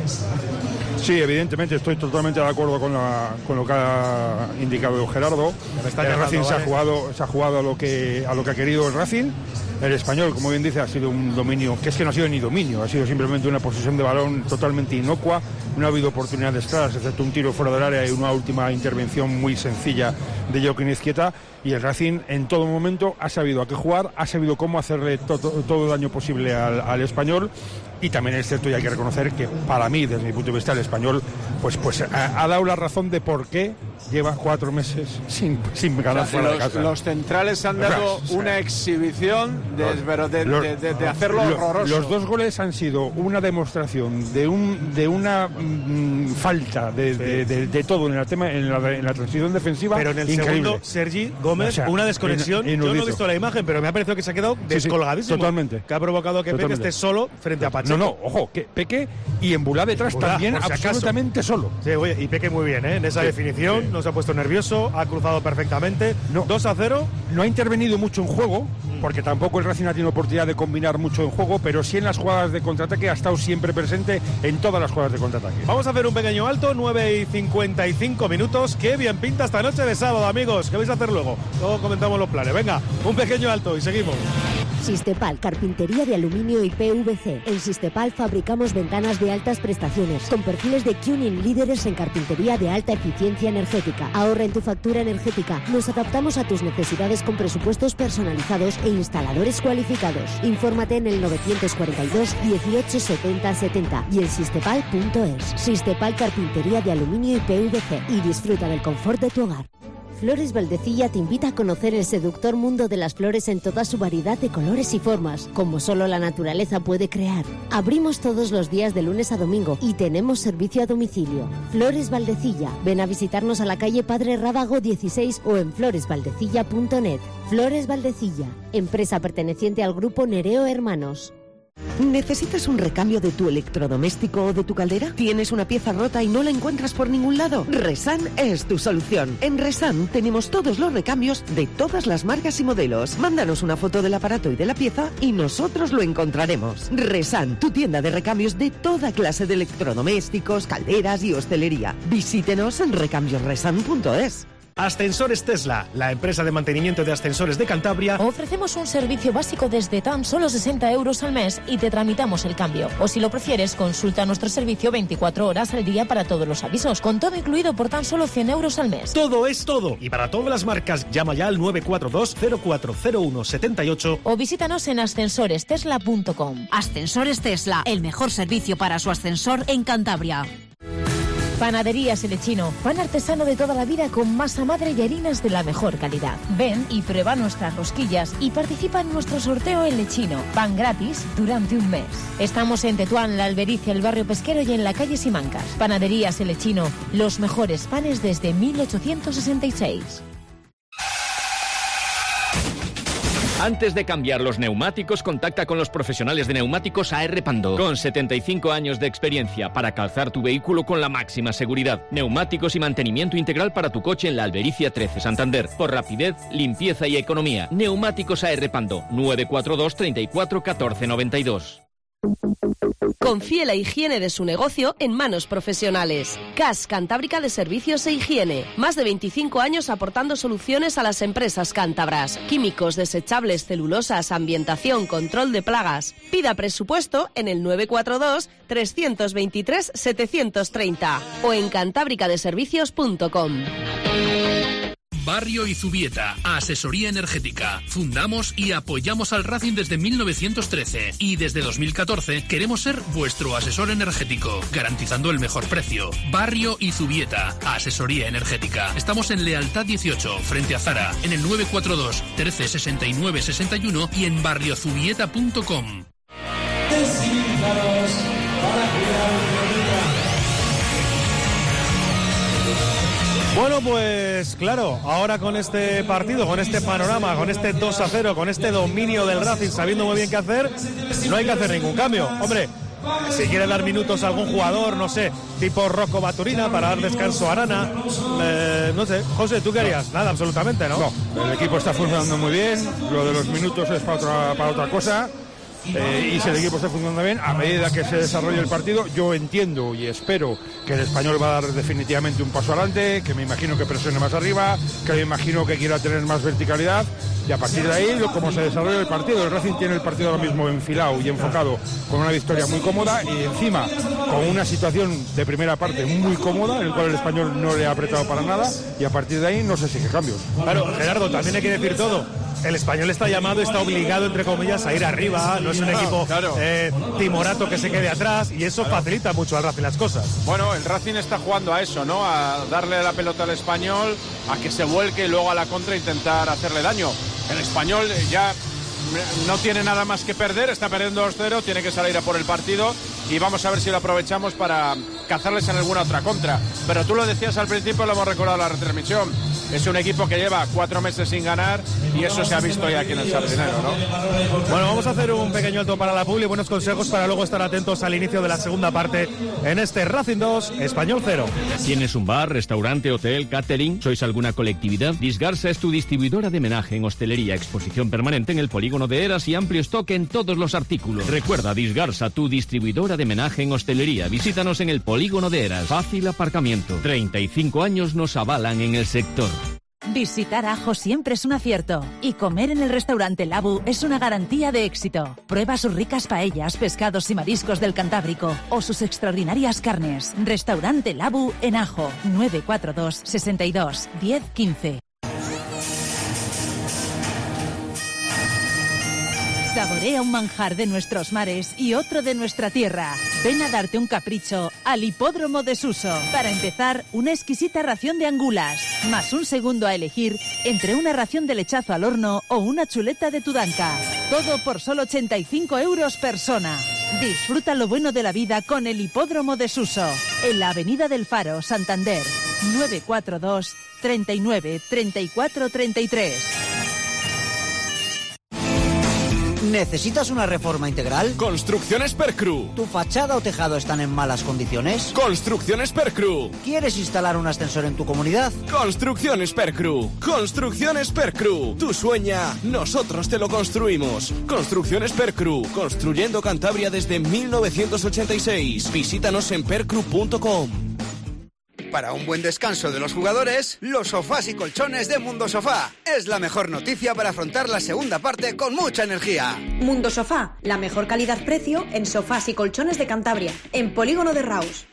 Sí, evidentemente estoy totalmente de acuerdo con, la, con lo que ha indicado Gerardo. El llegando, Racing ¿vale? se, ha jugado, se ha jugado a lo que a lo que ha querido el Racing. El Español, como bien dice, ha sido un dominio, que es que no ha sido ni dominio, ha sido simplemente una posesión de balón totalmente inocua. No ha habido oportunidades claras, excepto un tiro fuera del área y una última intervención muy sencilla de Joaquín Ezquieta. Y el Racing en todo momento ha sabido a qué jugar, ha sabido cómo hacerle to todo el daño posible al, al Español. Y también es cierto, y hay que reconocer que para mí, desde mi punto de vista, el Español pues, pues ha, ha dado la razón de por qué lleva cuatro meses sin, sin ganar o sea, fuera los, de casa. Los centrales han dado o sea, una exhibición de, los, pero de, los, de, de, de hacerlo los, horroroso. Los dos goles han sido una demostración de un de una mm, falta de, sí. de, de, de todo en el tema en la, en la transición defensiva. Pero en el increíble. segundo, Sergi Gómez, o sea, una desconexión. In, yo no he visto la imagen, pero me ha parecido que se ha quedado sí, descolgadísimo. Sí, totalmente. Que ha provocado que totalmente. Peque esté solo frente a Pacheco. No, no, ojo, que Peque y Embulá detrás Embulá, también si absolutamente acaso. solo. Sí, oye, y Peque muy bien, ¿eh? En esa sí, definición, sí. no se ha puesto nervioso, ha cruzado perfectamente. No, dos a cero. No ha intervenido mucho en juego, porque tampoco el Racing ha tenido oportunidad de combinar mucho en juego, pero sí en las jugadas de contraataque ha estado siempre presente en todas las jugadas de contraataque. Vamos a hacer un pequeño alto, nueve y cincuenta y cinco minutos. Qué bien pinta esta noche de sábado, amigos. ¿Qué vais a hacer luego? Luego comentamos los planes. Venga, un pequeño alto y seguimos. Sistepal, carpintería de aluminio y P V C. En Sistepal fabricamos ventanas de altas prestaciones, con perfiles de Cuning líderes en carpintería de alta eficiencia energética. Ahorra en tu factura energética. Nos adaptamos a tus necesidades con presupuestos personalizados e instaladores cualificados. Infórmate en el novecientos cuarenta y dos dieciocho setenta setenta y en sistepal punto es. Sistepal, carpintería de aluminio y P V C. Y disfruta del confort de tu hogar. Flores Valdecilla te invita a conocer el seductor mundo de las flores en toda su variedad de colores y formas, como solo la naturaleza puede crear. Abrimos todos los días de lunes a domingo y tenemos servicio a domicilio. Flores Valdecilla. Ven a visitarnos a la calle Padre Rábago dieciséis o en flores valdecilla punto net. Flores Valdecilla, empresa perteneciente al grupo Nereo Hermanos. ¿Necesitas un recambio de tu electrodoméstico o de tu caldera? ¿Tienes una pieza rota y no la encuentras por ningún lado? Resan es tu solución. En Resan tenemos todos los recambios de todas las marcas y modelos. Mándanos una foto del aparato y de la pieza y nosotros lo encontraremos. Resan, tu tienda de recambios de toda clase de electrodomésticos, calderas y hostelería. Visítenos en recambios resan punto es. Ascensores Tesla, la empresa de mantenimiento de ascensores de Cantabria. Ofrecemos un servicio básico desde tan solo sesenta euros al mes y te tramitamos el cambio. O si lo prefieres, consulta nuestro servicio veinticuatro horas al día para todos los avisos, con todo incluido por tan solo cien euros al mes. Todo es todo. Y para todas las marcas, llama ya al nueve cuatro dos cero cuatro cero uno siete ocho o visítanos en ascensores tesla punto com. Ascensores Tesla, el mejor servicio para su ascensor en Cantabria. Panaderías El Echino, pan artesano de toda la vida con masa madre y harinas de la mejor calidad. Ven y prueba nuestras rosquillas y participa en nuestro sorteo El Echino, pan gratis durante un mes. Estamos en Tetuán, La Albericia, el barrio pesquero y en la calle Simancas. Panaderías El Echino, los mejores panes desde mil ochocientos sesenta y seis. Antes de cambiar los neumáticos, contacta con los profesionales de neumáticos A R Pando. Con setenta y cinco años de experiencia para calzar tu vehículo con la máxima seguridad. Neumáticos y mantenimiento integral para tu coche en La Albericia trece, Santander. Por rapidez, limpieza y economía. Neumáticos A R Pando. nueve cuatro dos, treinta y cuatro, catorce noventa y dos. Confíe la higiene de su negocio en manos profesionales. C A S Cantábrica de Servicios e Higiene. Más de veinticinco años aportando soluciones a las empresas cántabras. Químicos, desechables, celulosas, ambientación, control de plagas. Pida presupuesto en el nueve cuatro dos, tres dos tres, siete tres cero o en cantábrica de servicios punto com. Barrio y Zubieta, asesoría energética. Fundamos y apoyamos al Racing desde mil novecientos trece y desde dos mil catorce queremos ser vuestro asesor energético, garantizando el mejor precio. Barrio y Zubieta, asesoría energética. Estamos en Lealtad dieciocho, frente a Zara, en el nueve cuatro dos, trece, sesenta y nueve, sesenta y uno y en barrio zubieta punto com. Bueno, pues claro, ahora con este partido, con este panorama, con este dos a cero, con este dominio del Racing, sabiendo muy bien qué hacer, no hay que hacer ningún cambio. Hombre, si quiere dar minutos a algún jugador, no sé, tipo Rocco Baturina para dar descanso a Arana, eh, no sé, José, ¿tú qué harías? Nada, absolutamente, ¿no? No, el equipo está funcionando muy bien, lo de los minutos es para otra, para otra cosa. Eh, y si el equipo está funcionando bien, a medida que se desarrolle el partido, yo entiendo y espero que el Español va a dar definitivamente un paso adelante, que me imagino que presione más arriba, que me imagino que quiera tener más verticalidad, y a partir de ahí, como se desarrolla el partido, el Racing tiene el partido ahora mismo enfilado y enfocado con una victoria muy cómoda y encima con una situación de primera parte muy cómoda, en el cual el Español no le ha apretado para nada, y a partir de ahí no se exige cambios. Claro, Gerardo, también hay que decir todo. el Español está llamado, está obligado, entre comillas, a ir arriba. No es un equipo claro. eh, timorato que se quede atrás y eso claro. facilita mucho al Racing las cosas. Bueno, el Racing está jugando a eso, ¿no? A darle la pelota al Español, a que se vuelque y luego a la contra intentar hacerle daño. El Español ya no tiene nada más que perder, está perdiendo dos cero, tiene que salir a por el partido y vamos a ver si lo aprovechamos para cazarles en alguna otra contra. Pero tú lo decías al principio, lo hemos recordado en la retransmisión. Es un equipo que lleva cuatro meses sin ganar y eso se ha visto ya aquí en el Sardinero, ¿no? Bueno, vamos a hacer un pequeño alto para la publi, buenos consejos para luego estar atentos al inicio de la segunda parte en este Racing dos, Español cero. ¿Tienes un bar, restaurante, hotel, catering? ¿Sois alguna colectividad? Disgarsa es tu distribuidora de menaje en hostelería, exposición permanente en el polígono de Eras y amplio stock en todos los artículos. Recuerda, Disgarsa, tu distribuidora de menaje en hostelería. Visítanos en el polígono de Eras. Fácil aparcamiento. treinta y cinco años nos avalan en el sector. Visitar Ajo siempre es un acierto y comer en el restaurante Labu es una garantía de éxito. Prueba sus ricas paellas, pescados y mariscos del Cantábrico o sus extraordinarias carnes. Restaurante Labu en Ajo, nueve cuatro dos, sesenta y dos, diez quince. Saborea un manjar de nuestros mares y otro de nuestra tierra. Ven a darte un capricho al Hipódromo de Suso. Para empezar, una exquisita ración de angulas, más un segundo a elegir entre una ración de lechazo al horno o una chuleta de tudanca. Todo por solo ochenta y cinco euros persona. Disfruta lo bueno de la vida con el Hipódromo de Suso, en la Avenida del Faro, Santander. nueve cuatro dos, treinta y nueve, treinta y cuatro, treinta y tres. ¿Necesitas una reforma integral? Construcciones Percru. ¿Tu fachada o tejado están en malas condiciones? Construcciones Percru. ¿Quieres instalar un ascensor en tu comunidad? Construcciones Percru. Construcciones Percru. Tú sueña, nosotros te lo construimos. Construcciones Percru. Construyendo Cantabria desde mil novecientos ochenta y seis. Visítanos en percru punto com. Para un buen descanso de los jugadores, los sofás y colchones de Mundo Sofá. Es la mejor noticia para afrontar la segunda parte con mucha energía. Mundo Sofá, la mejor calidad-precio en sofás y colchones de Cantabria, en Polígono de Raus.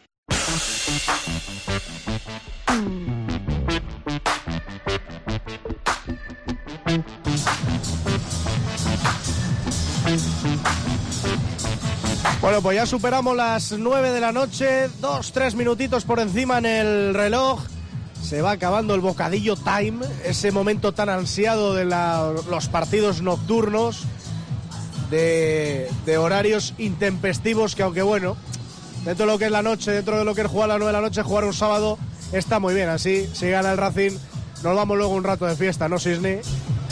Bueno, pues ya superamos las nueve de la noche, dos, tres minutitos por encima en el reloj. Se va acabando el bocadillo time, ese momento tan ansiado de la, los partidos nocturnos, de, de horarios intempestivos que, aunque bueno, dentro de lo que es la noche, dentro de lo que es jugar a las nueve de la noche, jugar un sábado está muy bien. Así, si gana el Racing, nos vamos luego un rato de fiesta, ¿no, Sisni?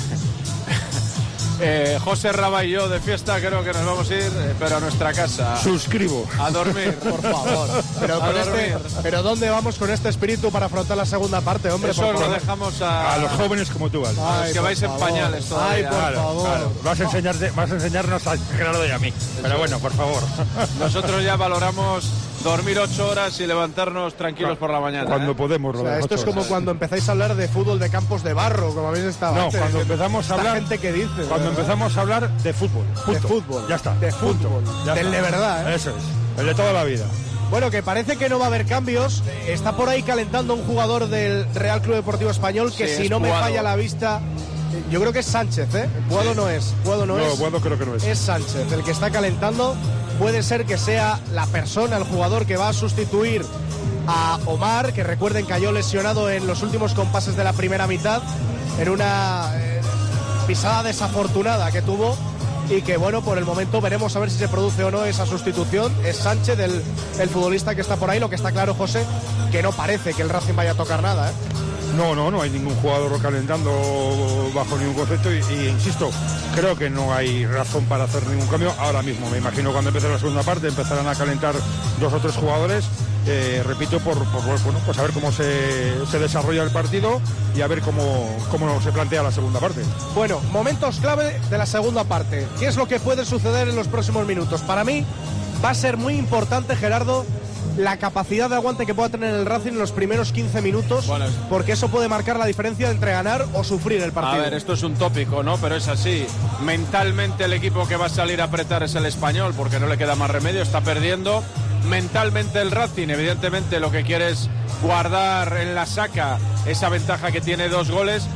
Eh, José Raba y yo de fiesta creo que nos vamos a ir, eh, pero a nuestra casa. Suscribo. A dormir. Por favor. Pero, con este, pero ¿dónde vamos con este espíritu para afrontar la segunda parte, hombre? Eso lo dejamos a... A los jóvenes como tú, Alex. A los que vais en pañales todavía. Ay, por claro, favor. Claro. Vas, a enseñarte, vas a enseñarnos a Gerardo y a mí. Pero Eso. bueno, por favor. Nosotros ya valoramos dormir ocho horas y levantarnos tranquilos claro, por la mañana. Cuando ¿eh? podemos, O sea, esto es como cuando empezáis a hablar de fútbol de campos de barro, como habéis estado No, antes. cuando empezamos a hablar... gente que dice. Cuando ¿verdad? empezamos a hablar de fútbol. Punto. De fútbol. Ya está. De Punto. fútbol. Ya Del está. de verdad, ¿eh? Eso es. El de toda la vida. Bueno, que parece que no va a haber cambios. Está por ahí calentando un jugador del Real Club Deportivo Español que, Sí, si es no me Puado. falla la vista, yo creo que es Sánchez, ¿eh? Puado Sí. no es. Puado no, No, es. Puado creo que no es. Es Sánchez el que está calentando. Puede ser que sea la persona, el jugador que va a sustituir a Omar, que recuerden cayó lesionado en los últimos compases de la primera mitad en una eh, pisada desafortunada que tuvo. Y que bueno, por el momento veremos a ver si se produce o no esa sustitución. Es Sánchez, el, el futbolista que está por ahí. Lo que está claro, José, que no parece que el Racing vaya a tocar nada, ¿eh? No, no, no hay ningún jugador calentando bajo ningún concepto y, y insisto, creo que no hay razón para hacer ningún cambio ahora mismo. Me imagino cuando empiece la segunda parte empezarán a calentar dos o tres jugadores, eh, repito, por, por bueno, pues a ver cómo se, se desarrolla el partido y a ver cómo, cómo se plantea la segunda parte. Bueno, momentos clave de la segunda parte. ¿Qué es lo que puede suceder en los próximos minutos? Para mí va a ser muy importante, Gerardo, la capacidad de aguante que pueda tener el Racing en los primeros quince minutos, bueno, porque eso puede marcar la diferencia entre ganar o sufrir el partido. A ver, esto es un tópico, ¿no? Pero es así. Mentalmente el equipo que va a salir a apretar es el Español, porque no le queda más remedio, está perdiendo. Mentalmente el Racing, evidentemente lo que quiere es guardar en la saca esa ventaja que tiene dos goles.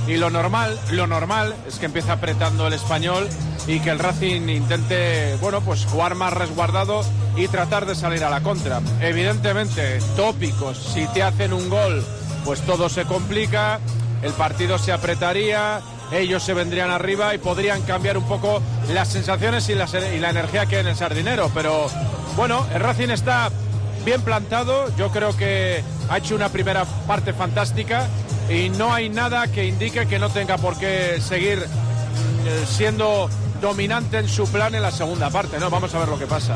y lo normal, lo normal es que empiece apretando el Español y que el Racing intente, bueno, pues jugar más resguardado y tratar de salir a la contra. Evidentemente, tópicos, si te hacen un gol, pues todo se complica, el partido se apretaría, ellos se vendrían arriba y podrían cambiar un poco las sensaciones y la, y la energía que hay en el Sardinero, pero bueno, el Racing está bien plantado, yo creo que ha hecho una primera parte fantástica y no hay nada que indique que no tenga por qué seguir eh, siendo dominante en su plan en la segunda parte, ¿no? Vamos a ver lo que pasa.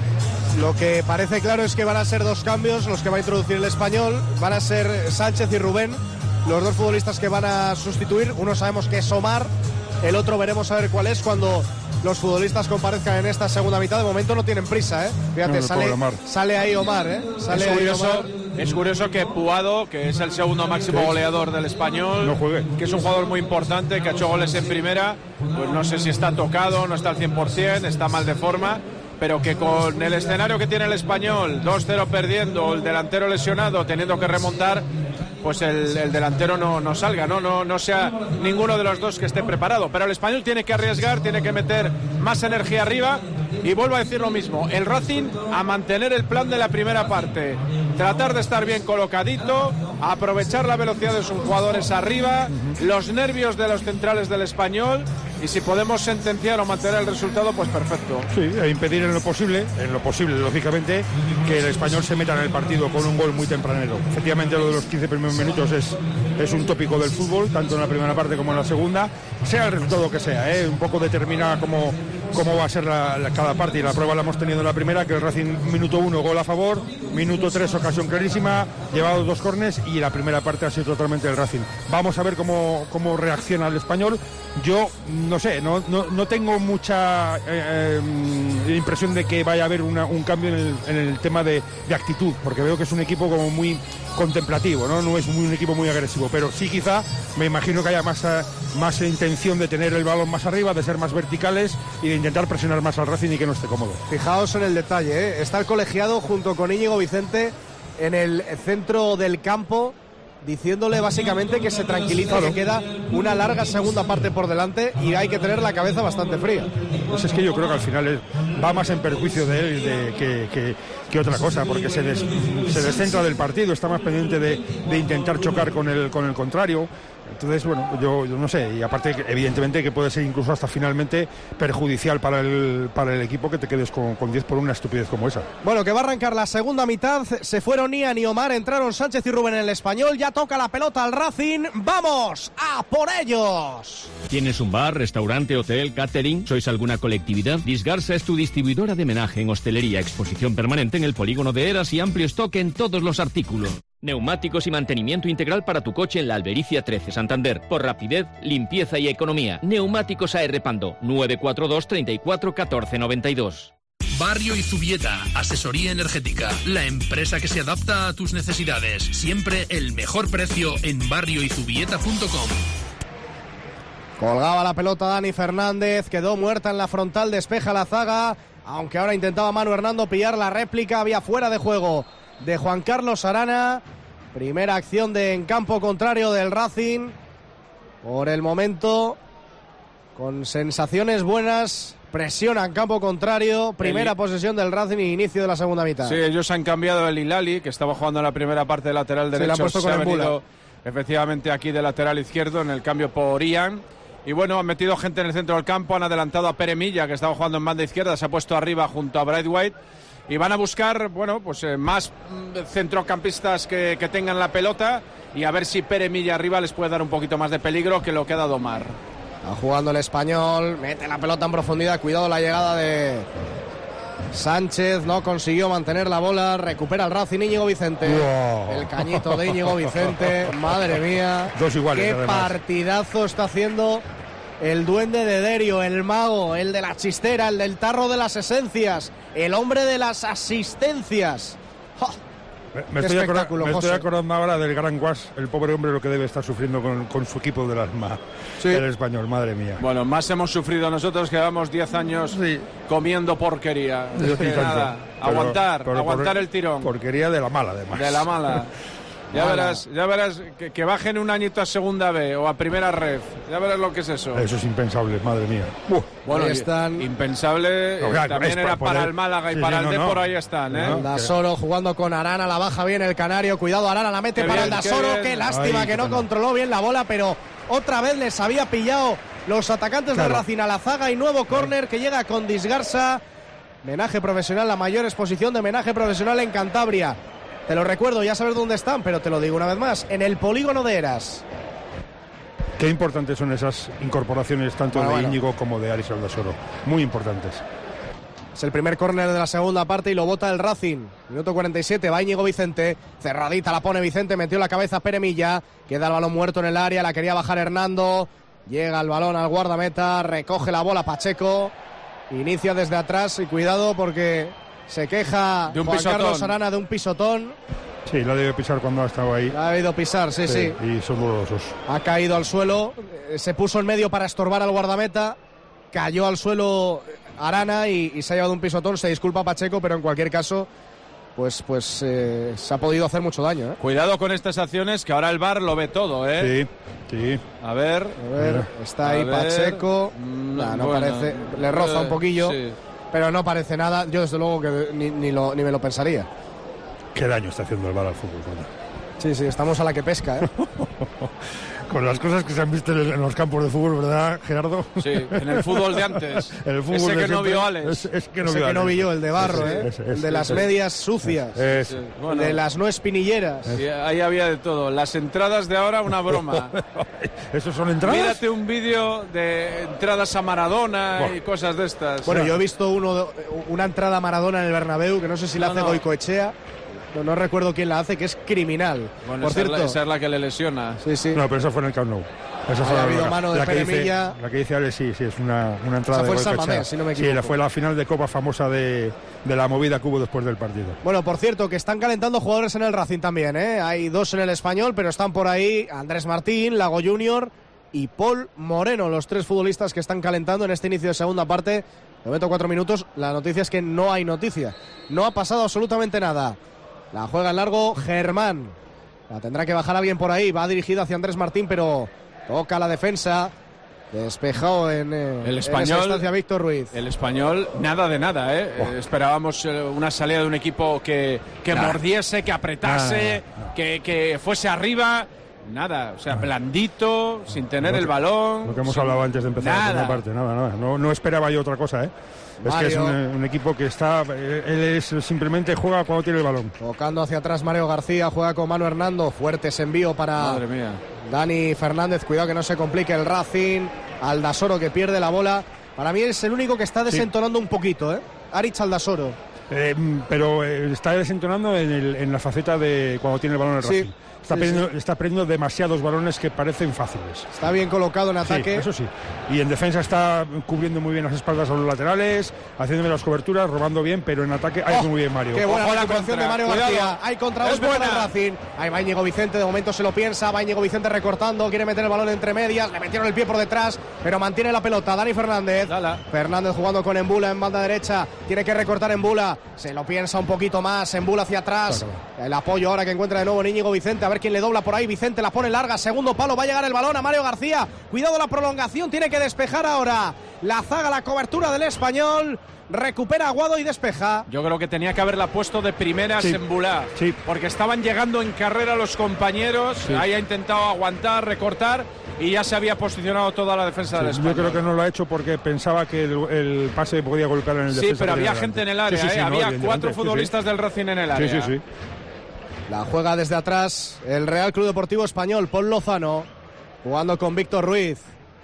Lo que parece claro es que van a ser dos cambios los que va a introducir el Español, van a ser Sánchez y Rubén, los dos futbolistas que van a sustituir. Uno sabemos que es Omar, el otro veremos a ver cuál es cuando los futbolistas comparezcan en esta segunda mitad. De momento no tienen prisa, ¿eh? Fíjate, no, sale, sale ahí Omar, ¿eh? Sale es, curioso, ahí Omar. Es curioso que Puado, que es el segundo máximo goleador del Español, no juegue. Que es un jugador muy importante, que ha hecho goles en primera, pues no sé si está tocado, no está al cien por ciento, está mal de forma, pero que con el escenario que tiene el Español, dos cero perdiendo, el delantero lesionado, teniendo que remontar, pues el, el delantero no, no salga, ¿no? No, no sea ninguno de los dos que esté preparado. Pero el Español tiene que arriesgar, tiene que meter más energía arriba. Y vuelvo a decir lo mismo, el Racing a mantener el plan de la primera parte, tratar de estar bien colocadito, aprovechar la velocidad de sus jugadores arriba, los nervios de los centrales del Español, y si podemos sentenciar o mantener el resultado, pues perfecto. Sí, e impedir en lo posible, en lo posible, lógicamente, que el Español se meta en el partido con un gol muy tempranero. Efectivamente, lo de los quince primeros minutos es, es un tópico del fútbol, tanto en la primera parte como en la segunda, sea el resultado que sea, ¿eh? Un poco determina cómo, cómo va a ser la, la, cada parte, y la prueba la hemos tenido en la primera, que el Racing, minuto uno, gol a favor, minuto tres, ocasión clarísima, llevados dos córners, y la primera parte ha sido totalmente el Racing. Vamos a ver cómo, cómo reacciona el Español. Yo no sé, no, no, no tengo mucha eh, eh, impresión de que vaya a haber una, un cambio en el, en el tema de, de actitud, porque veo que es un equipo como muy contemplativo, ¿no? No es muy, un equipo muy agresivo, pero sí quizá me imagino que haya más, más intención de tener el balón más arriba, de ser más verticales y de intentar presionar más al Racing y que no esté cómodo. Fijaos en el detalle, ¿eh? Está el colegiado junto con Íñigo Vicente en el centro del campo, diciéndole básicamente que se tranquilice, claro, que queda una larga segunda parte por delante y hay que tener la cabeza bastante fría. Pues es que yo creo que al final es, va más en perjuicio de él de, que, que, que otra cosa, porque se, des, se descentra del partido, está más pendiente de, de intentar chocar con el, con el contrario. Entonces, bueno, yo, yo no sé, y aparte, evidentemente, que puede ser incluso hasta finalmente perjudicial para el, para el equipo que te quedes con, con diez por una estupidez como esa. Bueno, que va a arrancar la segunda mitad, se fueron Ian y Omar, entraron Sánchez y Rubén en el Español, ya toca la pelota al Racing, ¡vamos a por ellos! ¿Tienes un bar, restaurante, hotel, catering? ¿Sois alguna colectividad? Disgarsa es tu distribuidora de menaje en hostelería, exposición permanente en el polígono de Eras y amplio stock en todos los artículos. Neumáticos y mantenimiento integral para tu coche en la Albericia trece, Santander. Por rapidez, limpieza y economía. Neumáticos A R Pando, nueve cuatro dos, treinta y cuatro, catorce noventa y dos. Barrio Izubieta, asesoría energética, la empresa que se adapta a tus necesidades. Siempre el mejor precio en barrio izubieta punto com. Colgaba la pelota Dani Fernández, quedó muerta en la frontal, despeja la zaga, aunque ahora intentaba Manu Hernando pillar la réplica, había fuera de juego de Juan Carlos Arana. Primera acción de en campo contrario del Racing. Por el momento, con sensaciones buenas, presiona en campo contrario. Primera el... posesión del Racing y inicio de la segunda mitad. Sí, ellos han cambiado el Hilali, que estaba jugando en la primera parte de lateral derecho. Se le han puesto se con ha el venido efectivamente aquí de lateral izquierdo en el cambio por Ian. Y bueno, han metido gente en el centro del campo, han adelantado a Pere Milla, que estaba jugando en banda izquierda, se ha puesto arriba junto a Braithwaite. Y van a buscar, bueno, pues eh, más centrocampistas que, que tengan la pelota y a ver si Pere Milla arriba les puede dar un poquito más de peligro que lo que ha dado Omar. Está jugando el Español, mete la pelota en profundidad, cuidado la llegada de Sánchez, no consiguió mantener la bola, recupera el Racing, Íñigo Vicente. Wow. El cañito de Íñigo Vicente, madre mía. Dos iguales, qué además. Partidazo está haciendo el duende de Derio, el mago, el de la chistera, el del tarro de las esencias, el hombre de las asistencias. ¡Oh! Me, me, estoy, acordando, me estoy acordando ahora del Gran Guas, el pobre hombre lo que debe estar sufriendo con, con su equipo del alma, sí. El Español, madre mía. Bueno, más hemos sufrido nosotros que llevamos diez años sí. comiendo porquería. Es que nada, pero, aguantar, pero aguantar por, el tirón. Porquería de la mala, además. De la mala. Ya Hola. verás, ya verás que, que bajen un añito a segunda B o a primera ref. Ya verás lo que es eso. Eso es impensable, madre mía. Uh, bueno, están... impensable no, claro, también era para poder... el Málaga y sí, para sí, el no, Depor, no. ahí están, ¿eh? No, Dasoro jugando con Arana, la baja bien el canario. Cuidado, Arana la mete qué para bien, el Dasoro. Qué, qué lástima Ay, que no controló bien la bola, pero otra vez les había pillado los atacantes claro. de Racing a la zaga y nuevo córner que llega con Disgarza. Menaje profesional, la mayor exposición de menaje profesional en Cantabria. Te lo recuerdo, ya sabes dónde están, pero te lo digo una vez más, en el polígono de Eras. Qué importantes son esas incorporaciones tanto bueno, de bueno. Íñigo como de Aris Aldasoro. Muy importantes. Es el primer córner de la segunda parte y lo bota el Racing. Minuto cuarenta y siete, va Íñigo Vicente. Cerradita la pone Vicente, metió la cabeza Pere Milla. Queda el balón muerto en el área, la quería bajar Hernando. Llega el balón al guardameta, recoge la bola Pacheco. Inicia desde atrás y cuidado porque... se queja de un Juan pisotón. Carlos Arana de un pisotón. Sí, la ha debido pisar cuando ha estado ahí. La ha debido pisar, sí, sí, sí. Y son dolorosos. Ha caído al suelo, se puso en medio para estorbar al guardameta. Cayó al suelo Arana y, y se ha llevado un pisotón. Se disculpa Pacheco, pero en cualquier caso, pues, pues eh, se ha podido hacer mucho daño, ¿eh? Cuidado con estas acciones, que ahora el V A R lo ve todo, ¿eh? Sí, sí. A ver. A ver, está ahí Pacheco. Mm, nah, no bueno, parece. Le roza un poquillo. Sí. Pero no parece nada, yo desde luego que ni, ni, lo, ni me lo pensaría. Qué daño está haciendo el V A R al fútbol, coño. Sí, sí, estamos a la que pesca, ¿eh? Con las cosas que se han visto en los campos de fútbol, ¿verdad, Gerardo? Sí, en el fútbol de antes. El fútbol Ese de que no siempre. vio Alex. Es, es que no Ese vio que Alex. no vi yo, el de barro, ese, ¿eh? Ese, ese, el de las ese, medias sucias. Es. Sí, bueno, de las no espinilleras. Sí, ahí había de todo. Las entradas de ahora, una broma. ¿Esos son entradas? Mírate un vídeo de entradas a Maradona bueno. y cosas de estas. Bueno, yo he visto uno, una entrada a Maradona en el Bernabéu, que no sé si la no, hace no. Goicoechea. No, no recuerdo quién la hace, que es criminal. Bueno, Por esa, cierto, es la, esa es la que le lesiona. Sí, sí. No, pero esa fue en el Camp Nou. Esa fue ha la, habido la, mano de la, que dice, la que dice Alex, sí, sí, es una, una entrada esa fue de San Mamés, si no me equivoco. Sí, la, fue la final de Copa famosa de, de la movida que hubo después del partido. Bueno, por cierto, que están calentando jugadores en el Racing también, ¿eh? Hay dos en el Español, pero están por ahí Andrés Martín, Lago Junior y Paul Moreno, los tres futbolistas que están calentando en este inicio de segunda parte. De momento cuatro minutos, la noticia es que no hay noticia. No ha pasado absolutamente nada. La juega en largo Germán. La tendrá que bajar alguien por ahí. Va dirigido hacia Andrés Martín, pero toca la defensa. Despejado en, eh, el español, en esa instancia Víctor Ruiz. El Español, nada de nada, ¿eh? Oh. Esperábamos eh, una salida de un equipo que, que nah. mordiese, que apretase, nah. que, que fuese arriba. Nada, o sea, blandito, sin tener lo que, el balón. Lo que hemos sin... hablado antes de empezar nada. la primera parte, nada, nada. No, no esperaba yo otra cosa, ¿eh? Es Mario. que es un, un equipo que está, él es simplemente juega cuando tiene el balón. Tocando hacia atrás Mario García, juega con Manu Hernando, fuerte ese envío para Madre mía. Dani Fernández, cuidado que no se complique el Racing, Aldasoro que pierde la bola, para mí es el único que está desentonando sí. un poquito, ¿eh? Arich Aldasoro. Eh, pero eh, está desentonando en, el, en la faceta de cuando tiene el balón el Racing. Sí. Está, sí, perdiendo, sí. está perdiendo demasiados balones que parecen fáciles. Está bien colocado en ataque. Sí, eso sí. Y en defensa está cubriendo muy bien las espaldas a los laterales, haciéndome las coberturas, robando bien, pero en ataque ha hecho oh, muy bien Mario. Qué buena Ojo la recuperación de Mario Cuidado. García. Hay contragolpe para el Racing. Ahí va Íñigo Vicente, de momento se lo piensa. Va Íñigo Vicente recortando, quiere meter el balón entre medias. Le metieron el pie por detrás, pero mantiene la pelota. Dani Fernández. Dala. Fernández jugando con Embula en banda derecha. Tiene que recortar Embula. Se lo piensa un poquito más. Embula hacia atrás. Claro. El apoyo ahora que encuentra de nuevo en Íñigo Vicente. A ver quién le dobla por ahí. Vicente la pone larga, segundo palo, va a llegar el balón a Mario García, cuidado la prolongación, tiene que despejar ahora la zaga, la cobertura del Español, recupera Aguado y despeja. Yo creo que tenía que haberla puesto de primeras sí. en Bulá, sí. porque estaban llegando en carrera los compañeros, sí. ahí ha intentado aguantar, recortar y ya se había posicionado toda la defensa sí. del Español. Yo creo que no lo ha hecho porque pensaba que el, el pase podía golpear en el sí, defensa. Sí, pero había gente en el área, sí, sí, sí, eh, no, había cuatro sí, futbolistas sí. del Racing en el área. Sí, sí, sí. La juega desde atrás el Real Club Deportivo Español, Paul Lozano, jugando con Víctor Ruiz.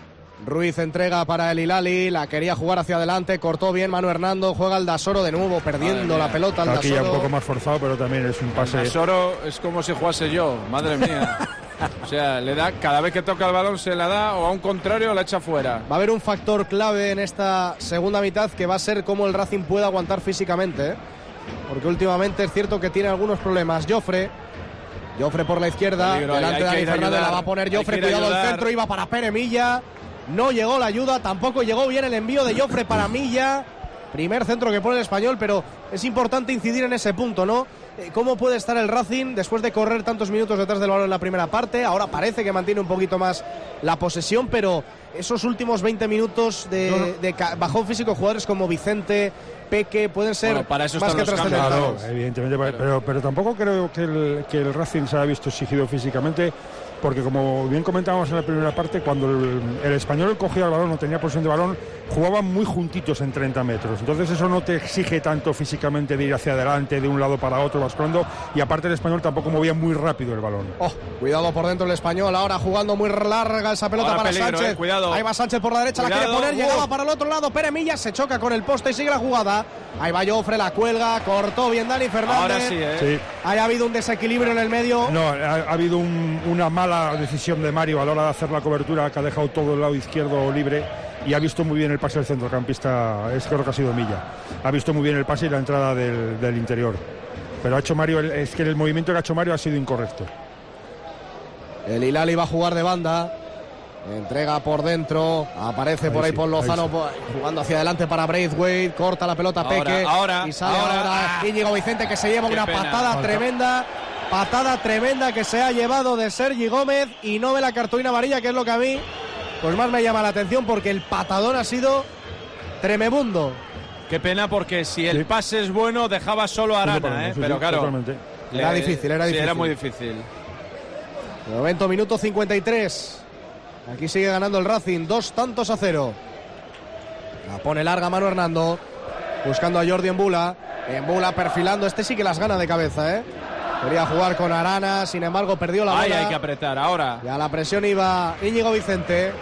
Ruiz entrega para el Hilali, la quería jugar hacia adelante, cortó bien Manu Hernando, juega el Dasoro de nuevo, perdiendo la pelota. Aquí ya un poco más forzado, pero también es un pase. El Dasoro es como si jugase yo, madre mía. O sea, le da, cada vez que toca el balón se la da, o a un contrario la echa fuera. Va a haber un factor clave en esta segunda mitad que va a ser cómo el Racing puede aguantar físicamente, ¿eh? Porque últimamente es cierto que tiene algunos problemas. Jofre, Jofre por la izquierda, peligro, delante de Dani Fernández, la va a poner Jofre, cuidado al centro, iba para Pere Milla, no llegó la ayuda, tampoco llegó bien el envío de Jofre para Milla, Primer centro que pone el Español, pero es importante incidir en ese punto, ¿no? ¿Cómo puede estar el Racing después de correr tantos minutos detrás del balón en la primera parte? Ahora parece que mantiene un poquito más la posesión, pero esos últimos veinte minutos de, no, no. de bajón físico, jugadores como Vicente, Peque, pueden ser bueno, para eso más que trascendentales. Claro, evidentemente, pero, pero, pero tampoco creo que el, que el Racing se haya visto exigido físicamente, porque como bien comentábamos en la primera parte, cuando el, el Español cogía el balón, no tenía posesión de balón, jugaban muy juntitos en treinta metros. Entonces eso no te exige tanto físicamente de ir hacia adelante, de un lado para otro, basculando, y aparte el Español tampoco movía muy rápido el balón. Oh, cuidado por dentro el Español, ahora jugando muy larga esa pelota ahora para peligro, Sánchez. Eh, cuidado. Ahí va Sánchez por la derecha, cuidado, la quiere poner, uh. llegaba para el otro lado, Pere Millas se choca con el poste y sigue la jugada. Ahí va Jofre, la cuelga, cortó bien Dani Fernández. Ahora sí, ¿eh? Sí. Ahí ha habido un desequilibrio en el medio. No, ha, ha habido un, una mala decisión de Mario a la hora de hacer la cobertura, que ha dejado todo el lado izquierdo libre y ha visto muy bien el pase del centrocampista, es creo que ha sido Milla. Ha visto muy bien el pase y la entrada del, del interior. Pero ha hecho Mario, es que el movimiento que ha hecho Mario ha sido incorrecto. El Hilal iba a jugar de banda. Entrega por dentro, aparece ahí por ahí sí, Paul Lozano ahí sí. jugando hacia adelante para Braithwaite, corta la pelota ahora, Peque ahora, y sale ahora, ahora ah, Íñigo Vicente, que se lleva una pena. patada Falta. tremenda, patada tremenda que se ha llevado de Sergi Gómez y no ve la cartulina amarilla, que es lo que a mí pues más me llama la atención, porque el patadón ha sido tremebundo. Qué pena, porque si el sí. pase es bueno dejaba solo a Arana, ¿eh? pero claro, era difícil, era sí, difícil. era muy difícil. Momento, minuto cincuenta y tres. Aquí sigue ganando el Racing, dos tantos a cero. La pone larga Manu Hernando, buscando a Jordi Embula. Embula perfilando, este sí que las gana de cabeza, ¿eh? Quería jugar con Arana, sin embargo perdió la bola. Ahí hay que apretar, ahora. Y a la presión iba Íñigo Vicente.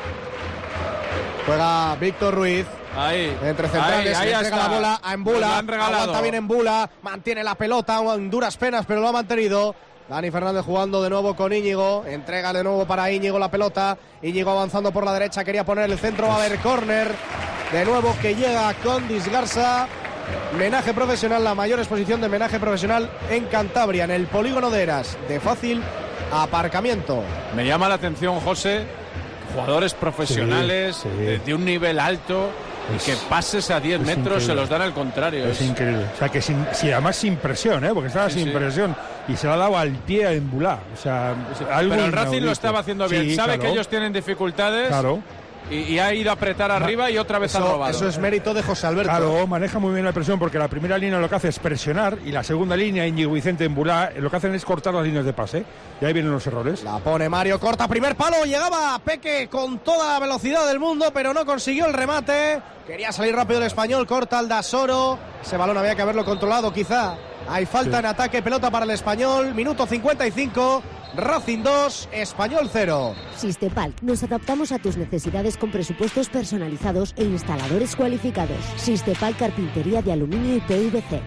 Juega Víctor Ruiz. Ahí. Entre centrales, ahí, ahí le entrega la bola a Embula. Aguanta bien Embula, mantiene la pelota en duras penas, pero lo ha mantenido. Dani Fernández jugando de nuevo con Íñigo, entrega de nuevo para Íñigo la pelota, Íñigo avanzando por la derecha, quería poner el centro, va a haber córner, de nuevo que llega con Disgarza. Menaje profesional, la mayor exposición de menaje profesional en Cantabria, en el polígono de Eras, de fácil aparcamiento. Me llama la atención, José, jugadores profesionales sí, sí. De, de un nivel alto, es, y que pases a diez metros increíble. Se los dan al contrario. Es, es increíble. O sea, que sin, si además sin presión, ¿eh? Porque estaba sí, sin sí. presión y se la ha dado al pie a Embulá. O sea, sí. Pero el Racing inaudito. Lo estaba haciendo bien. Sí, sabe claro. que ellos tienen dificultades. Claro. Y, y ha ido a apretar arriba y otra vez eso, ha robado. Eso es mérito de José Alberto. Claro, maneja muy bien la presión, porque la primera línea lo que hace es presionar y la segunda línea, Íñigo Vicente, Embulá, lo que hacen es cortar las líneas de pase. Y ahí vienen los errores. La pone Mario, corta primer palo, llegaba Peque con toda la velocidad del mundo, pero no consiguió el remate. Quería salir rápido el Español, corta Aldasoro. Ese balón había que haberlo controlado quizá. Hay falta sí. en ataque, pelota para el Español, minuto cincuenta y cinco. Racing dos, Español cero. Sistepalc, nos adaptamos a tus necesidades con presupuestos personalizados e instaladores cualificados. Sistepalc, carpintería de aluminio y P V C.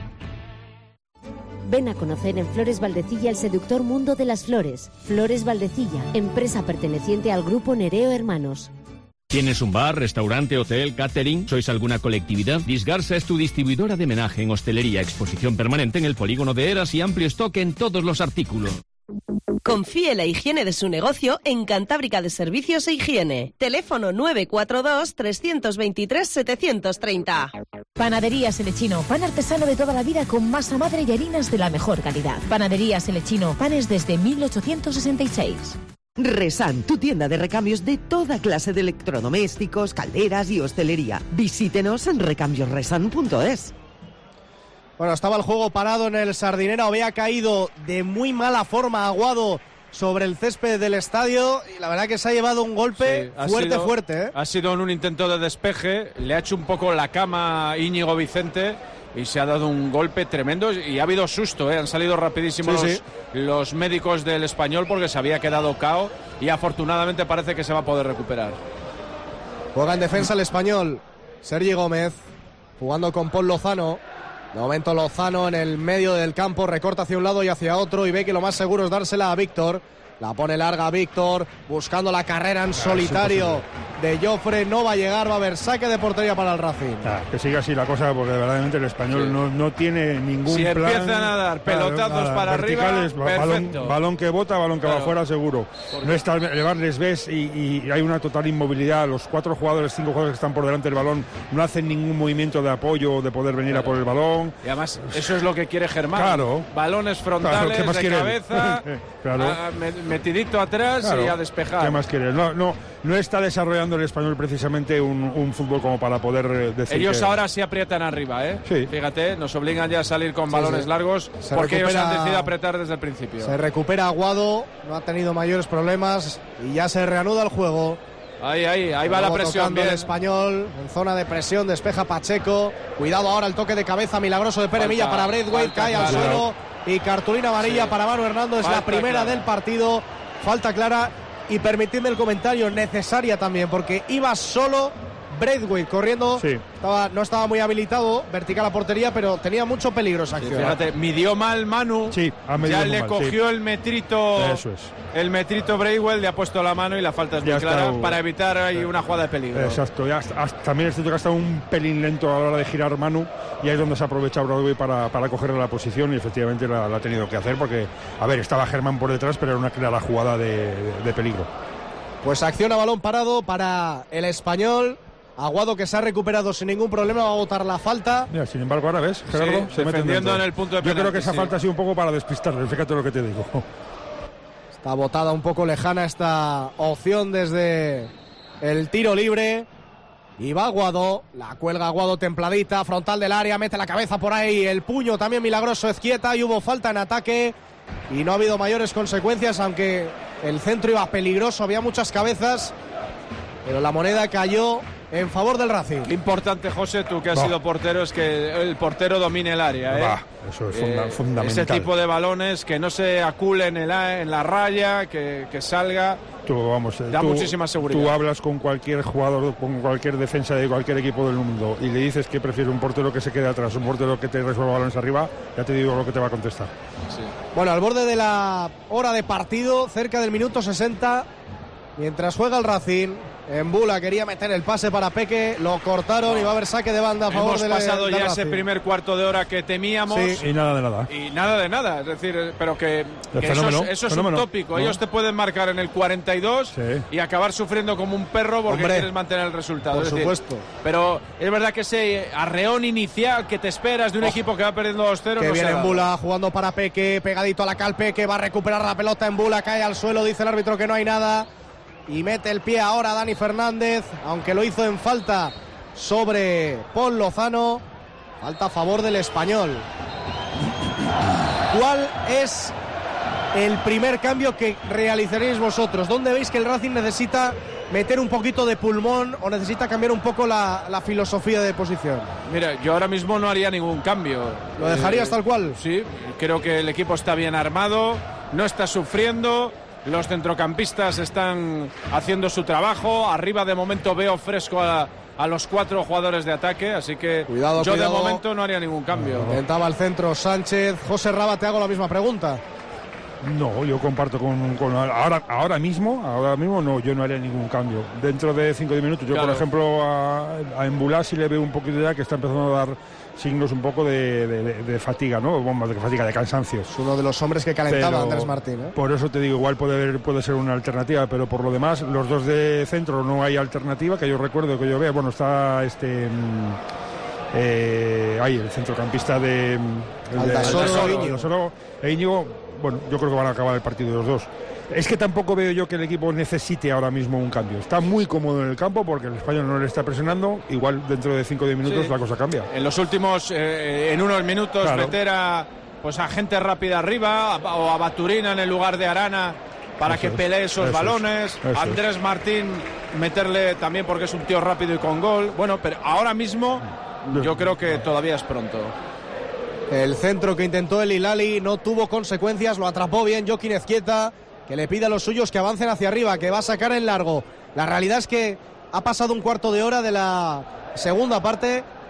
Ven a conocer en Flores Valdecilla el seductor mundo de las flores. Flores Valdecilla, empresa perteneciente al grupo Nereo Hermanos. ¿Tienes un bar, restaurante, hotel, catering? ¿Sois alguna colectividad? Disgarza es tu distribuidora de menaje en hostelería, exposición permanente en el polígono de Eras y amplio stock en todos los artículos. Confíe la higiene de su negocio en Cantábrica de Servicios e Higiene. Teléfono nueve cuatro dos, tres dos tres, siete tres cero. Panaderías El Lechino, pan artesano de toda la vida con masa madre y harinas de la mejor calidad. Panaderías El Lechino, panes desde mil ochocientos sesenta y seis. Resan, tu tienda de recambios de toda clase de electrodomésticos, calderas y hostelería. Visítenos en recambios resan punto es. Bueno, estaba el juego parado en el Sardinero, había caído de muy mala forma Aguado sobre el césped del estadio y la verdad que se ha llevado un golpe sí, fuerte, sido, fuerte. ¿eh? Ha sido en un intento de despeje, le ha hecho un poco la cama Íñigo Vicente y se ha dado un golpe tremendo y ha habido susto, ¿eh? Han salido rapidísimos sí, los, sí. los médicos del Español porque se había quedado cao y afortunadamente parece que se va a poder recuperar. Juega en defensa el Español, Sergi Gómez, jugando con Paul Lozano. De momento Lozano en el medio del campo, recorta hacia un lado y hacia otro y ve que lo más seguro es dársela a Víctor. La pone larga a Víctor, buscando la carrera en solitario de Jofre, no va a llegar, va a haber saque de portería para el Racing. Ah, que siga así la cosa, porque verdaderamente el español sí. no, no tiene ningún si plan. Si empiezan a dar pelotazos nada, para arriba, balón, balón que bota, balón que claro. va afuera, seguro. Porque no está elevarles ves y, y hay una total inmovilidad. Los cuatro jugadores, cinco jugadores que están por delante del balón no hacen ningún movimiento de apoyo, de poder venir claro. a por el balón. Y además, eso es lo que quiere Germán. Claro. Balones frontales, claro, de cabeza, claro. a, metidito atrás claro. y a despejar. ¿Qué más quiere? No, no, no está desarrollando el español precisamente un, un fútbol como para poder decir. Ellos que... ahora sí aprietan arriba, ¿eh? Sí. Fíjate, nos obligan ya a salir con sí, balones sí. largos se porque recupera... ellos han decidido apretar desde el principio. Se recupera Aguado, no ha tenido mayores problemas y ya se reanuda el juego. Ahí, ahí, ahí va la presión. Bien. El español en zona de presión, despeja Pacheco. Cuidado ahora el toque de cabeza milagroso de Pere Milla para Braithwaite, cae al suelo y cartulina amarilla sí. para Manu Hernando. Es falta la primera clara. del partido. Falta clara y permitidme el comentario, necesaria también, porque iba solo Braithwaite corriendo. Sí. Estaba, no estaba muy habilitado, vertical a portería, pero tenía mucho peligro esa acción. Sí, fíjate, midió mal Manu. Sí, ha ya le mal, cogió sí. el metrito. Eso es. El metrito Braithwaite, le ha puesto la mano y la falta es muy clara está, para evitar ahí una jugada de peligro. Exacto. Ya hasta, hasta, también es cierto que ha estado un pelín lento a la hora de girar Manu y ahí es donde se aprovecha Braithwaite para, para cogerle la posición y efectivamente la, la ha tenido que hacer porque, a ver, estaba Germán por detrás, pero era una clara jugada de, de, de peligro. Pues acción a balón parado para el español. Aguado, que se ha recuperado sin ningún problema, va a botar la falta. Mira, sin embargo, ahora ves, Gerardo, sí, se defendiendo en el punto de penalti. Yo creo que esa sí. falta ha sido un poco para despistarle, fíjate lo que te digo. Está botada un poco lejana esta opción desde el tiro libre. Y va Aguado, la cuelga Aguado templadita, frontal del área, mete la cabeza por ahí, el puño también milagroso Ezquieta y hubo falta en ataque. Y no ha habido mayores consecuencias, aunque el centro iba peligroso, había muchas cabezas, pero la moneda cayó en favor del Racing. Qué importante, José, tú que has Va. sido portero, es que el portero domine el área. ¿eh? Va, eso es funda- eh, fundamental. Ese tipo de balones, que no se aculen en la, en la raya, que, que salga. Tú, vamos, da tú, muchísima seguridad. Tú hablas con cualquier jugador, con cualquier defensa de cualquier equipo del mundo y le dices que prefiere un portero que se quede atrás, un portero que te resuelva balones arriba, ya te digo lo que te va a contestar. Sí. Bueno, al borde de la hora de partido, cerca del minuto sesenta, mientras juega el Racing, Embula quería meter el pase para Peque, lo cortaron y va a haber saque de banda a favor Hemos del pasado del ya Racing. ese primer cuarto de hora que temíamos. Sí. Y nada de nada. Y nada de nada, es decir, pero que, que fenómeno, eso es, eso es fenómeno, un tópico. ¿no? Ellos te pueden marcar en el cuarenta y dos Sí. y acabar sufriendo como un perro porque Hombre, quieres mantener el resultado. por Es decir, supuesto. pero es verdad que ese arreón inicial que te esperas de un Oh, equipo que va perdiendo dos cero Que no se viene ha dado. Embula jugando para Peque, pegadito a la cal Peque, va a recuperar la pelota Embula, cae al suelo, dice el árbitro que no hay nada. Y mete el pie ahora Dani Fernández, aunque lo hizo en falta sobre Paul Lozano. Falta a favor del español. ¿Cuál es el primer cambio que realizaréis vosotros? ¿Dónde veis que el Racing necesita meter un poquito de pulmón o necesita cambiar un poco la, la filosofía de posición? Mira, yo ahora mismo no haría ningún cambio. ¿Lo dejarías Eh, tal cual? Sí, creo que el equipo está bien armado, no está sufriendo. Los centrocampistas están haciendo su trabajo. Arriba de momento veo fresco a, a los cuatro jugadores de ataque, así que Cuidado, yo cuidado. de momento no haría ningún cambio. Intentaba el centro Sánchez. José Raba, te hago la misma pregunta. No, yo comparto con, con ahora, ahora mismo, ahora mismo no, yo no haría ningún cambio. Dentro de cinco o diez minutos, yo Claro. por ejemplo a, a Embulá sí le veo un poquito ya que está empezando a dar signos un poco de, de, de- de fatiga, ¿no? Más de fatiga, de cansancio. Es uno de los hombres que calentaba Pero Andrés Martín, ¿eh? Por eso te digo, igual puede, haber- puede ser una alternativa, pero por lo demás, los dos de centro no hay alternativa, que yo recuerdo, que yo vea. Bueno, está este... mm, eh, ahí, el centrocampista de... mm, el de- Aldasoro, Aldasoro, Íñigo. Aldasoro e Íñigo. Bueno, yo creo que van a acabar el partido los dos. Es que tampoco veo yo que el equipo necesite ahora mismo un cambio. Está muy cómodo en el campo porque el español no le está presionando. Igual dentro de cinco o diez minutos Sí. la cosa cambia. En los últimos, eh, en unos minutos, Claro. meter a, pues a gente rápida arriba a- o a Baturina en el lugar de Arana para Eso que es, pelee esos eso es, balones. eso es. Andrés Martín meterle también porque es un tío rápido y con gol. Bueno, pero ahora mismo yo creo que todavía es pronto. El centro que intentó el Hilali no tuvo consecuencias, lo atrapó bien Joaquín Ezquieta, que le pide a los suyos que avancen hacia arriba, que va a sacar en largo. La realidad es que ha pasado un cuarto de hora de la segunda parte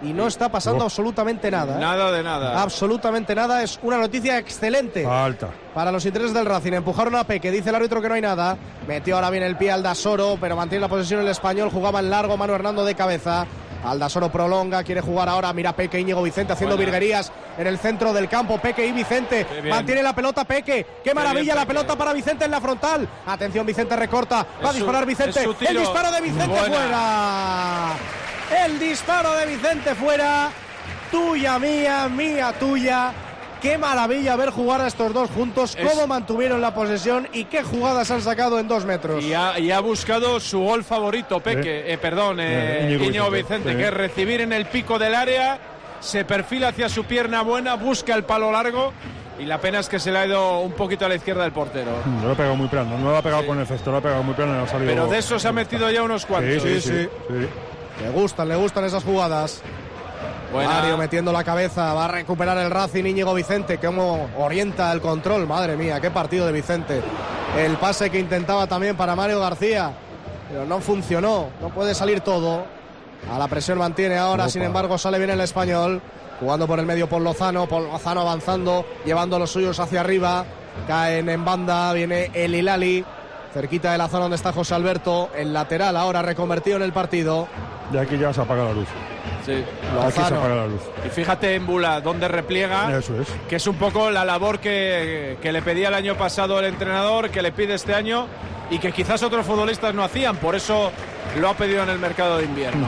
y no está pasando oh. absolutamente nada. ¿eh? Nada de nada. Absolutamente nada. Es una noticia excelente. Falta. Para los intereses del Racing. Empujaron a Peque, dice el árbitro que no hay nada. Metió ahora bien el pie Aldasoro, pero mantiene la posesión el Español. Jugaba en largo Manu Hernando de cabeza. Aldasoro prolonga, quiere jugar ahora, mira Peque, Íñigo Vicente haciendo Buena. virguerías en el centro del campo. Peque y Vicente, mantiene la pelota Peque, qué maravilla bien, la pelota para Vicente en la frontal. Atención, Vicente recorta, va a disparar Vicente, el disparo de Vicente Buena. fuera. El disparo de Vicente fuera. Tuya mía, mía tuya. Qué maravilla ver jugar a estos dos juntos, es... cómo mantuvieron la posesión y qué jugadas han sacado en dos metros. Y ha, y ha buscado su gol favorito, Peque, eh, eh, perdón, eh, eh, Íñigo, Íñigo Vicente, Vicente que es recibir en el pico del área, se perfila hacia su pierna buena, busca el palo largo y la pena es que se le ha ido un poquito a la izquierda del portero. No lo ha pegado muy plano, no lo ha pegado sí. con el cesto, lo ha pegado muy plano y no ha salido. Pero de eso se ha metido ya unos cuantos. Sí, sí, sí. sí. sí. Le gustan, le gustan esas jugadas. Buena. Mario metiendo la cabeza, va a recuperar el Racing. Íñigo Vicente, cómo orienta el control, madre mía, qué partido de Vicente. El pase que intentaba también para Mario García, pero no funcionó, no puede salir todo. A la presión mantiene ahora, Opa. sin embargo sale bien el Español, jugando por el medio por Lozano, por Lozano avanzando, llevando a los suyos hacia arriba, caen en banda, viene el Hilali, cerquita de la zona donde está José Alberto, el lateral ahora reconvertido en el partido. De aquí ya se apaga la luz. Sí, aquí se apaga la luz. Y fíjate en Bula, donde repliega, Eso es. que es un poco la labor que, que le pedía el año pasado el entrenador, que le pide este año y que quizás otros futbolistas no hacían, por eso lo ha pedido en el mercado de invierno.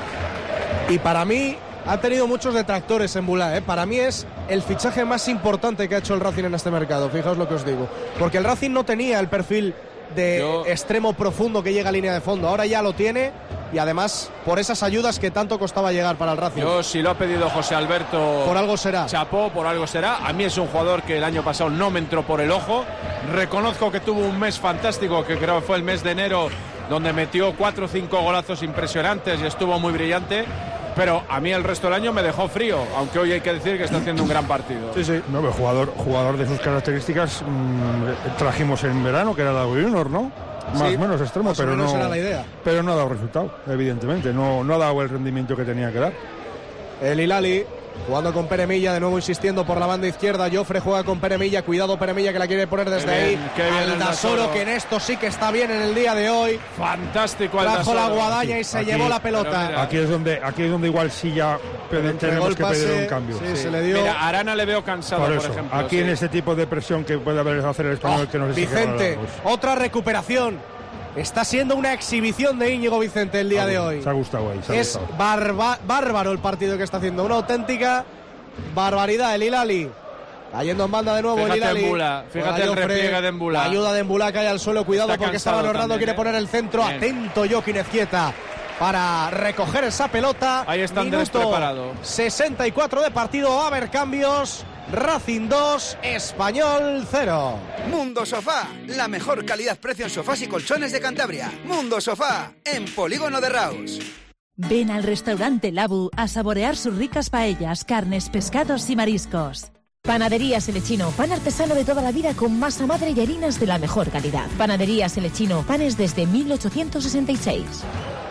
Y para mí ha tenido muchos detractores en Bula, ¿eh? Para mí es el fichaje más importante que ha hecho el Racing en este mercado, fijaos lo que os digo, porque el Racing no tenía el perfil de Yo... extremo profundo que llega a línea de fondo, ahora ya lo tiene. Y además por esas ayudas que tanto costaba llegar para el Racing. Yo, si lo ha pedido José Alberto, por algo será. Chapó, por algo será. A mí es un jugador que el año pasado no me entró por el ojo. Reconozco que tuvo un mes fantástico, que creo que fue el mes de enero, donde metió cuatro o cinco golazos impresionantes y estuvo muy brillante. Pero a mí el resto del año me dejó frío, aunque hoy hay que decir que está haciendo un gran partido. Sí, sí, no, pero jugador, jugador de sus características mmm, trajimos en verano, que era la Junior, ¿no? Más o sí, menos extremo, pero no, era la idea. pero no ha dado resultado, evidentemente. No, no ha dado el rendimiento que tenía que dar. El Hilali jugando con Pere Milla, de nuevo insistiendo por la banda izquierda. Joffre juega con Pere Milla, cuidado Pere Milla que la quiere poner desde qué bien, ahí. Qué bien Aldasoro, que en esto sí que está bien en el día de hoy. Fantástico Aldasoro. Trajo la guadaña sí, y se aquí, llevó la pelota. Aquí es donde, aquí es donde igual sí ya tenemos que pase, pedir un cambio. Sí, sí. Se le dio. Mira, Arana le veo cansado, por, por eso, ejemplo. Aquí sí. en este tipo de presión que puede haber hacer el Español, oh, que no sé Vicente, si otra recuperación. Está siendo una exhibición de Íñigo Vicente el día de hoy. Se ha gustado ahí. Se ha es gustado. Barba, bárbaro el partido que está haciendo. Una auténtica barbaridad. El Hilali cayendo en banda de nuevo. Fíjate el Hilali. Embula, fíjate el repliegue de Embula. La ayuda de Embula cae al suelo. Cuidado está porque estaba Hernando. Quiere ¿eh? poner el centro. Bien. Atento Joaquín Ezquieta para recoger esa pelota. Ahí está Andrés Minuto preparado. sesenta y cuatro de partido. Va a haber cambios. Racing dos, Español cero. Mundo Sofá, la mejor calidad-precio en sofás y colchones de Cantabria. Mundo Sofá, en Polígono de Raus. Ven al restaurante Labu a saborear sus ricas paellas, carnes, pescados y mariscos. Panaderías El Lechino, pan artesano de toda la vida con masa madre y harinas de la mejor calidad. Panaderías El Lechino, panes desde mil ochocientos sesenta y seis.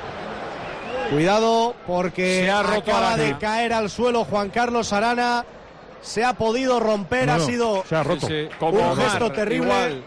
Cuidado porque se ha roto acaba de caer al suelo Juan Carlos Arana. Se ha podido romper, no, ha no, sido se ha roto. Sí, sí, un Omar, gesto terrible. Igual.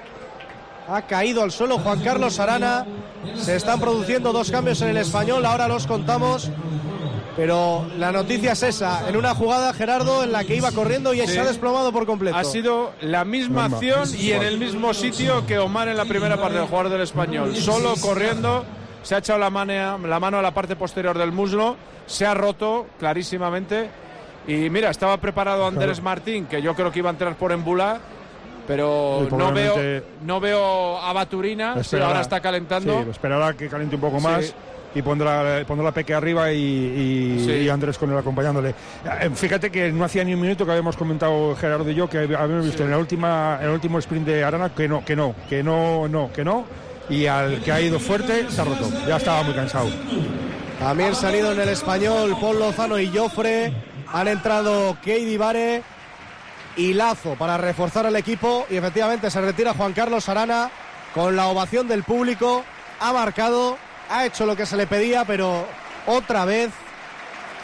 Ha caído al suelo Juan Carlos Arana. Se están produciendo dos cambios en el Español, ahora los contamos. Pero la noticia es esa, en una jugada, Gerardo, en la que iba corriendo y sí. se ha desplomado por completo. Ha sido la misma Norma. acción y en el mismo sitio que Omar en la primera parte del jugador del Español. Solo corriendo, se ha echado la mano, la mano a la parte posterior del muslo, se ha roto clarísimamente. Y mira, estaba preparado Andrés claro. Martín, que yo creo que iba a entrar por Embula, pero no veo no veo a Baturina, si ahora está calentando. Sí, esperará que caliente un poco más sí. y pondrá, pondrá Peque arriba y, y, sí. y Andrés con él acompañándole. Fíjate que no hacía ni un minuto que habíamos comentado Gerardo y yo, que habíamos visto sí. en, la última, en el último sprint de Arana que no, que no, que no, no, que no, y al que ha ido fuerte se ha roto, ya estaba muy cansado. También salido en el Español Paul Lozano y Joffre. Han entrado Keidi Bare y Lazo para reforzar el equipo y efectivamente se retira Juan Carlos Arana con la ovación del público. Ha marcado, ha hecho lo que se le pedía, pero otra vez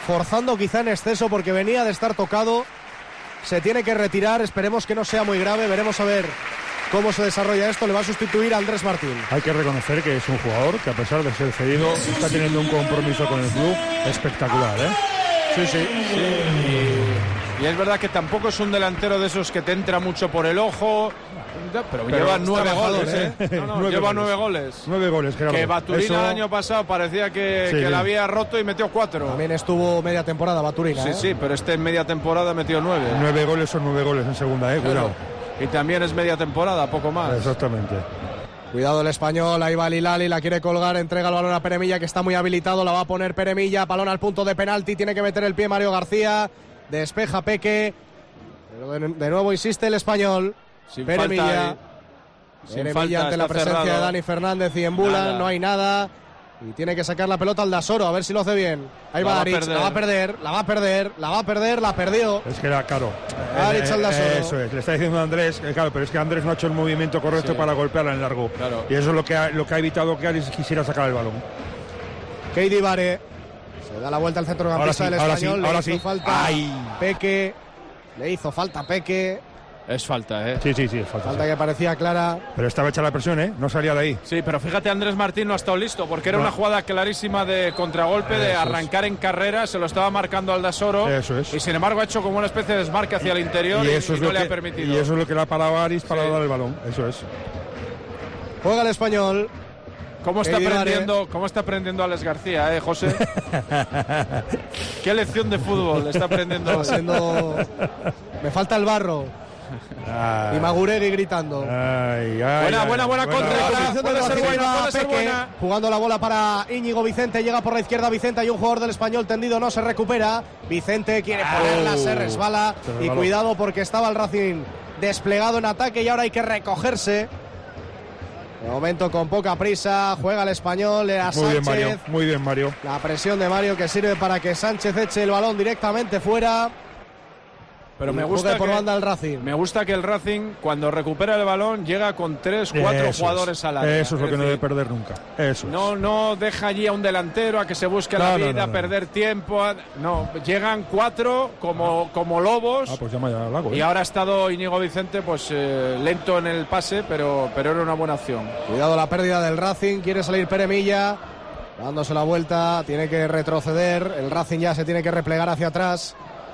forzando quizá en exceso porque venía de estar tocado. Se tiene que retirar, esperemos que no sea muy grave, veremos a ver cómo se desarrolla esto. Le va a sustituir a Andrés Martín. Hay que reconocer que es un jugador que, a pesar de ser cedido, está teniendo un compromiso con el club espectacular, ¿eh? Sí, sí, sí. Y, y es verdad que tampoco es un delantero de esos que te entra mucho por el ojo, pero, pero lleva nueve goles, ¿eh? ¿eh? No, no, nueve lleva goles. nueve goles. Nueve goles, claro. Que Baturina Eso... el año pasado parecía que, sí, que sí. la había roto y metió cuatro. También estuvo media temporada Baturina. Sí, ¿eh? sí, pero este en media temporada metió nueve. Nueve goles son nueve goles en segunda, ¿eh? Cuidado. Claro. Y también es media temporada, poco más. Exactamente. Cuidado el español, ahí va Lilali, la quiere colgar, entrega el balón a Peremilla, que está muy habilitado, la va a poner Peremilla, balón al punto de penalti, tiene que meter el pie Mario García, despeja Peque, pero de, de nuevo insiste el español, sin Peremilla, falta, Peremilla ante la presencia cerrado. de Dani Fernández y Embula, no hay nada. Y tiene que sacar la pelota al Dasoro, a ver si lo hace bien. Ahí la va Aritz, la va a perder, la va a perder, la va a perder, la perdió. Es que era claro. Aritz al Dasoro. Eso es, le está diciendo a Andrés, eh, claro, pero es que Andrés no ha hecho el movimiento correcto sí. para golpearla en largo. Claro. Y eso es lo que ha, lo que ha evitado que Aritz quisiera sacar el balón. Keidi Vare se da la vuelta al centrocampista sí, del español, sí, le hizo sí. falta Ay. Peque, le hizo falta Peque. Es falta, ¿eh? Sí, sí, sí, es falta. Falta sí. que parecía clara. Pero estaba hecha la presión, ¿eh? No salía de ahí. Sí, pero fíjate, Andrés Martín no ha estado listo, porque era no. una jugada clarísima de contragolpe, Eso de arrancar es. en carrera, se lo estaba marcando al Dasoro. Eso es. Y sin embargo ha hecho como una especie de desmarque hacia el interior y, y, eso y es no lo le que, ha permitido. Y eso es lo que le ha parado a Aritz para sí. dar el balón. Eso es. Juega el español. ¿Cómo está, aprendiendo, ¿Cómo está aprendiendo Alex García, eh, José? ¿Qué lección de fútbol está aprendiendo? Haciendo... Me falta el barro. Ay. Y Maguregui gritando. Ay, ay, buena, ay, buena, buena contra. Puede, puede ser buena, puede ser buena. Jugando la bola para Íñigo Vicente. Llega por la izquierda Vicente. Hay un jugador del español tendido. No se recupera. Vicente quiere ponerla, oh, se resbala. Se y cuidado porque estaba el Racing desplegado en ataque y ahora hay que recogerse. De momento con poca prisa. Juega el español. Era Muy Sánchez. bien, Mario. Muy bien, Mario. La presión de Mario que sirve para que Sánchez eche el balón directamente fuera. Pero me gusta, por que, banda el Racing. me gusta que el Racing, cuando recupera el balón, llega con tres, cuatro eso jugadores es, al área. Eso es, es lo que decir, no debe perder nunca. Eso no, es. no deja allí a un delantero a que se busque no, la vida, no, no, no. perder tiempo. A, no, llegan cuatro como, como lobos. Ah, pues llama ya al lago, ¿eh? Y ahora ha estado Íñigo Vicente pues eh, lento en el pase, pero, pero era una buena opción. Cuidado la pérdida del Racing, quiere salir Peremilla, dándose la vuelta, tiene que retroceder. El Racing ya se tiene que replegar hacia atrás.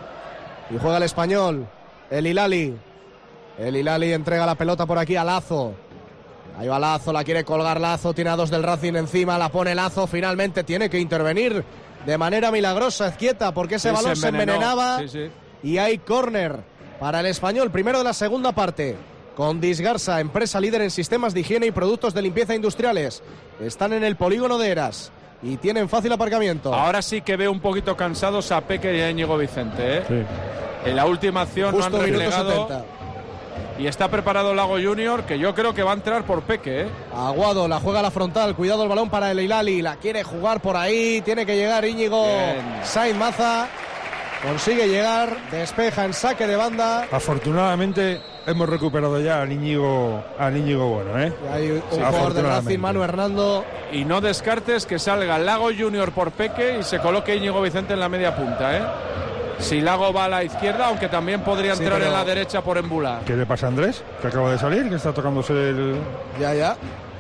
Y juega el español. El Hilali. El Hilali entrega la pelota por aquí a Lazo. Ahí va Lazo, la quiere colgar Lazo. Tiene a dos del Racing encima, la pone Lazo. Finalmente tiene que intervenir de manera milagrosa Ezquieta, porque ese sí, balón se, envenenó. se envenenaba. Sí, sí. Y hay córner para el español. Primero de la segunda parte. Con Disgarsa, empresa líder en sistemas de higiene y productos de limpieza industriales. Están en el polígono de Eras y tienen fácil aparcamiento. Ahora sí que veo un poquito cansados a Peque y a Íñigo Vicente, ¿eh? Sí. En la última acción Justo no han replegado. Y está preparado Lago Junior, que yo creo que va a entrar por Peque, ¿eh? Aguado, la juega a la frontal. Cuidado el balón para el Hilali. La quiere jugar por ahí. Tiene que llegar Íñigo Sainz Maza. Consigue llegar. Despeja en saque de banda. Afortunadamente hemos recuperado ya a Íñigo, a Íñigo Bueno, ¿eh? Y hay un sí, jugador del Racing, Manu Hernando. Y no descartes que salga Lago Junior por Peque y se coloque Íñigo Vicente en la media punta, ¿eh? Si Lago va a la izquierda, aunque también podría entrar sí, pero... en la derecha por Embula. ¿Qué le pasa a Andrés? Que acaba de salir, que está tocándose el... Ya, ya.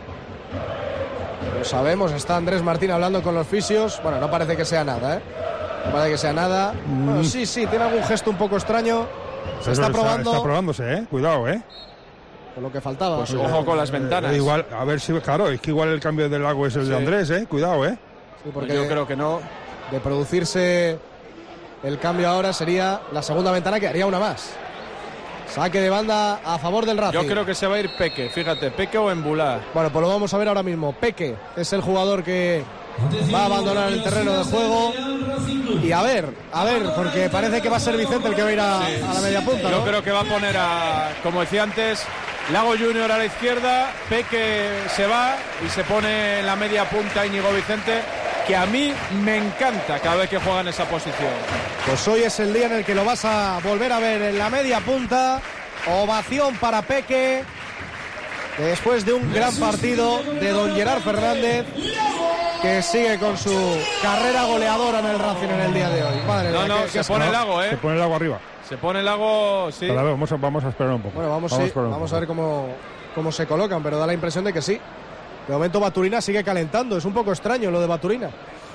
Lo sabemos, está Andrés Martín hablando con los fisios. Bueno, no parece que sea nada, ¿eh? No parece que sea nada. Mm. Bueno, sí, sí, tiene algún gesto un poco extraño. Se está, está probando. Está probándose, ¿eh? Cuidado, ¿eh? Con lo que faltaba. Pues ojo con las ventanas. Eh, igual, a ver si, claro, es que igual el cambio del Lago es el sí. de Andrés, ¿eh? Cuidado, ¿eh? Sí, porque yo creo que no. De producirse el cambio ahora sería la segunda ventana, que haría una más. Saque de banda a favor del Racing. Yo creo que se va a ir Peque, fíjate, Peque o Embulá. Bueno, pues lo vamos a ver ahora mismo. Peque es el jugador que va a abandonar el terreno de juego. Y a ver, a ver, porque parece que va a ser Vicente el que va a ir a, sí. a la media punta, Yo ¿no? creo que va a poner a, como decía antes, Lago Junior a la izquierda, Peque se va y se pone en la media punta Íñigo Vicente, que a mí me encanta cada vez que juega en esa posición. Pues hoy es el día en el que lo vas a volver a ver en la media punta. Ovación para Peque, después de un gran partido de don Gerard Fernández. que sigue con su carrera goleadora en el Racing en el día de hoy. Madre no, mía, no, que, se que pone el lago, ¿eh? Se pone el lago arriba. Se pone el lago, sí. Vale, vamos, a, vamos a esperar un poco. Bueno, vamos, vamos, sí, vamos a ver cómo, cómo se colocan, pero da la impresión de que sí. De momento Baturina sigue calentando, es un poco extraño lo de Baturina.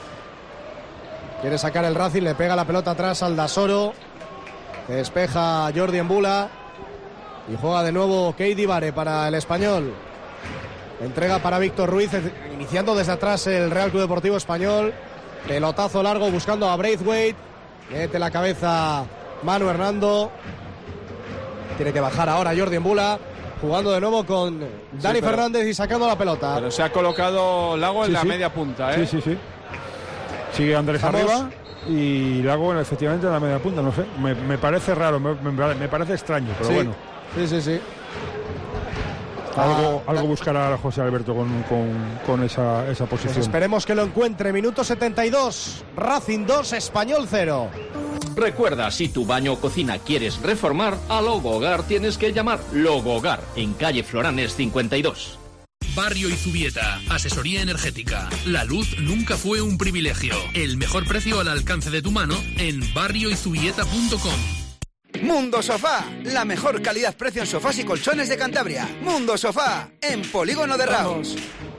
Quiere sacar el Racing, le pega la pelota atrás al Dasoro, que despeja Jordi Embula y juega de nuevo Keidi Vare para el Español. Entrega para Víctor Ruiz, iniciando desde atrás el Real Club Deportivo Español. Pelotazo largo buscando a Braithwaite. Mete la cabeza Manu Hernando. Tiene que bajar ahora Jordi Embula, jugando de nuevo con Dani sí, pero, Fernández y sacando la pelota. Pero se ha colocado Lago en sí, la sí. media punta, ¿eh? Sí, sí, sí. Sigue Andrés Vamos. arriba y Lago efectivamente en la media punta, no sé. Me, me parece raro, me, me, me parece extraño, pero sí. bueno. Sí, sí, sí. Algo, Ah, algo buscará José Alberto con, con, con esa, esa posición. Pues esperemos que lo encuentre. Minuto setenta y dos. Racing dos, Español cero. Recuerda, si tu baño o cocina quieres reformar, a Logo Hogar tienes que llamar Logo Hogar, en calle Floranes cincuenta y dos. Barrio Izubieta, asesoría energética. La luz nunca fue un privilegio. El mejor precio al alcance de tu mano en barrio izubieta punto com. Mundo Sofá, la mejor calidad-precio en sofás y colchones de Cantabria. Mundo Sofá, en Polígono de Raos.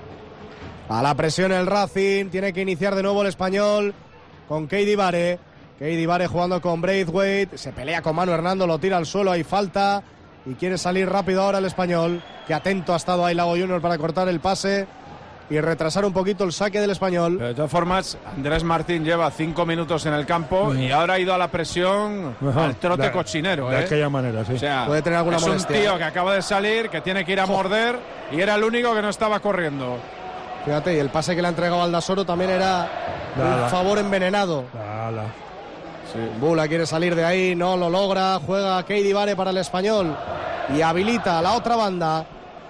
A la presión el Racing, tiene que iniciar de nuevo el Español con Keidi Vare. Keidi Vare jugando con Braithwaite, se pelea con Manu Hernando, lo tira al suelo, hay falta y quiere salir rápido ahora el Español. Que atento ha estado ahí Lago Junior para cortar el pase y retrasar un poquito el saque del Español. Pero de todas formas, Andrés Martín lleva cinco minutos en el campo y ahora ha ido a la presión Ajá, al trote de, cochinero. De ¿eh? aquella manera, sí. O sea, puede tener alguna es molestia. un tío que acaba de salir, que tiene que ir a morder y era el único que no estaba corriendo. Fíjate, y el pase que le ha entregado al Dasoro también era Dala. un favor envenenado. Dala. Sí. Bula quiere salir de ahí, no lo logra. Juega Keidi Vare para el Español y habilita a la otra banda.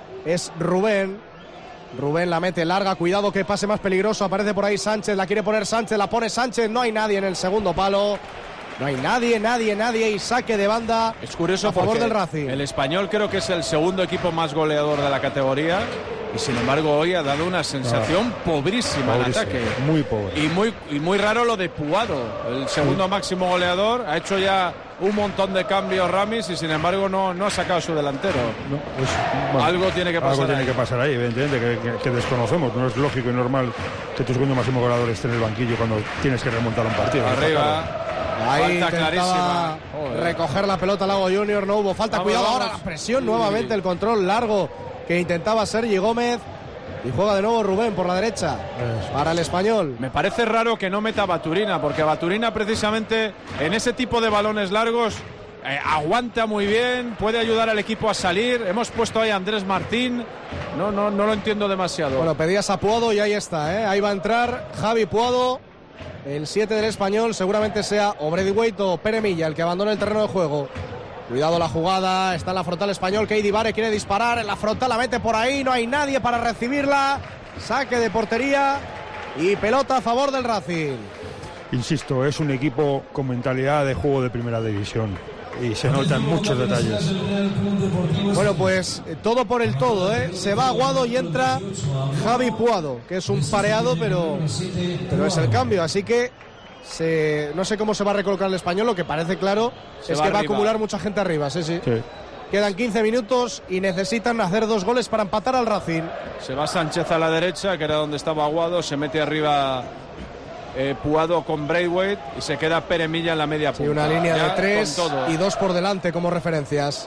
Es Rubén. Rubén la mete larga, cuidado que pase más peligroso. Aparece por ahí Sánchez, la quiere poner Sánchez, la pone Sánchez. No hay nadie en el segundo palo. No hay nadie, nadie, nadie. Y saque de banda. Es curioso a favor porque del Racing. El Español creo que es el segundo equipo más goleador de la categoría. Y sin embargo hoy ha dado una sensación Ah, pobrísima en pobrísimo, ataque. muy pobre. Y muy, y muy raro lo de Puado, el segundo máximo goleador. Ha hecho ya un montón de cambios Ramis y sin embargo no, no ha sacado su delantero. No, pues, bueno, algo tiene que pasar Algo tiene ahí. que pasar ahí, evidentemente, que, que, que desconocemos. No es lógico y normal que tu segundo máximo goleador esté en el banquillo cuando tienes que remontar un partido. Arriba. Ahí Falta intentaba clarísima. Joder. recoger la pelota Lago Junior, no hubo falta. Vamos, Cuidado vamos. ahora la presión Sí. nuevamente, el control largo que intentaba Sergi Gómez. Y juega de nuevo Rubén por la derecha para el Español. Me parece raro que no meta a Baturina, porque Baturina precisamente en ese tipo de balones largos eh, aguanta muy bien, puede ayudar al equipo a salir. Hemos puesto ahí a Andrés Martín, no, no, no lo entiendo demasiado. Bueno, pedías a Puado y ahí está, ¿eh? Ahí va a entrar Javi Puado, el siete del Español. Seguramente sea o Braithwaite o Pere Milla el que abandona el terreno de juego. Cuidado la jugada, está en la frontal Español. Keidi Vare quiere disparar, en la frontal la mete por ahí, no hay nadie para recibirla. Saque de portería y pelota a favor del Racing. Insisto, es un equipo con mentalidad de juego de primera división y se notan muchos detalles. Bueno, pues eh, todo por el todo, ¿eh? Se va Aguado y entra Javi Puado, que es un pareado, pero, pero es el cambio. Así que se, no sé cómo se va a recolocar el Español, lo que parece claro Se es va que va a arriba. acumular mucha gente arriba, sí, sí. Sí. Quedan quince minutos y necesitan hacer dos goles para empatar al Racing. Se va Sánchez a la derecha, que era donde estaba Aguado, se mete arriba eh, Puado con Braithwaite y se queda Pere Milla en la media punta. Y una línea Ya de tres con todo. y dos por delante como referencias.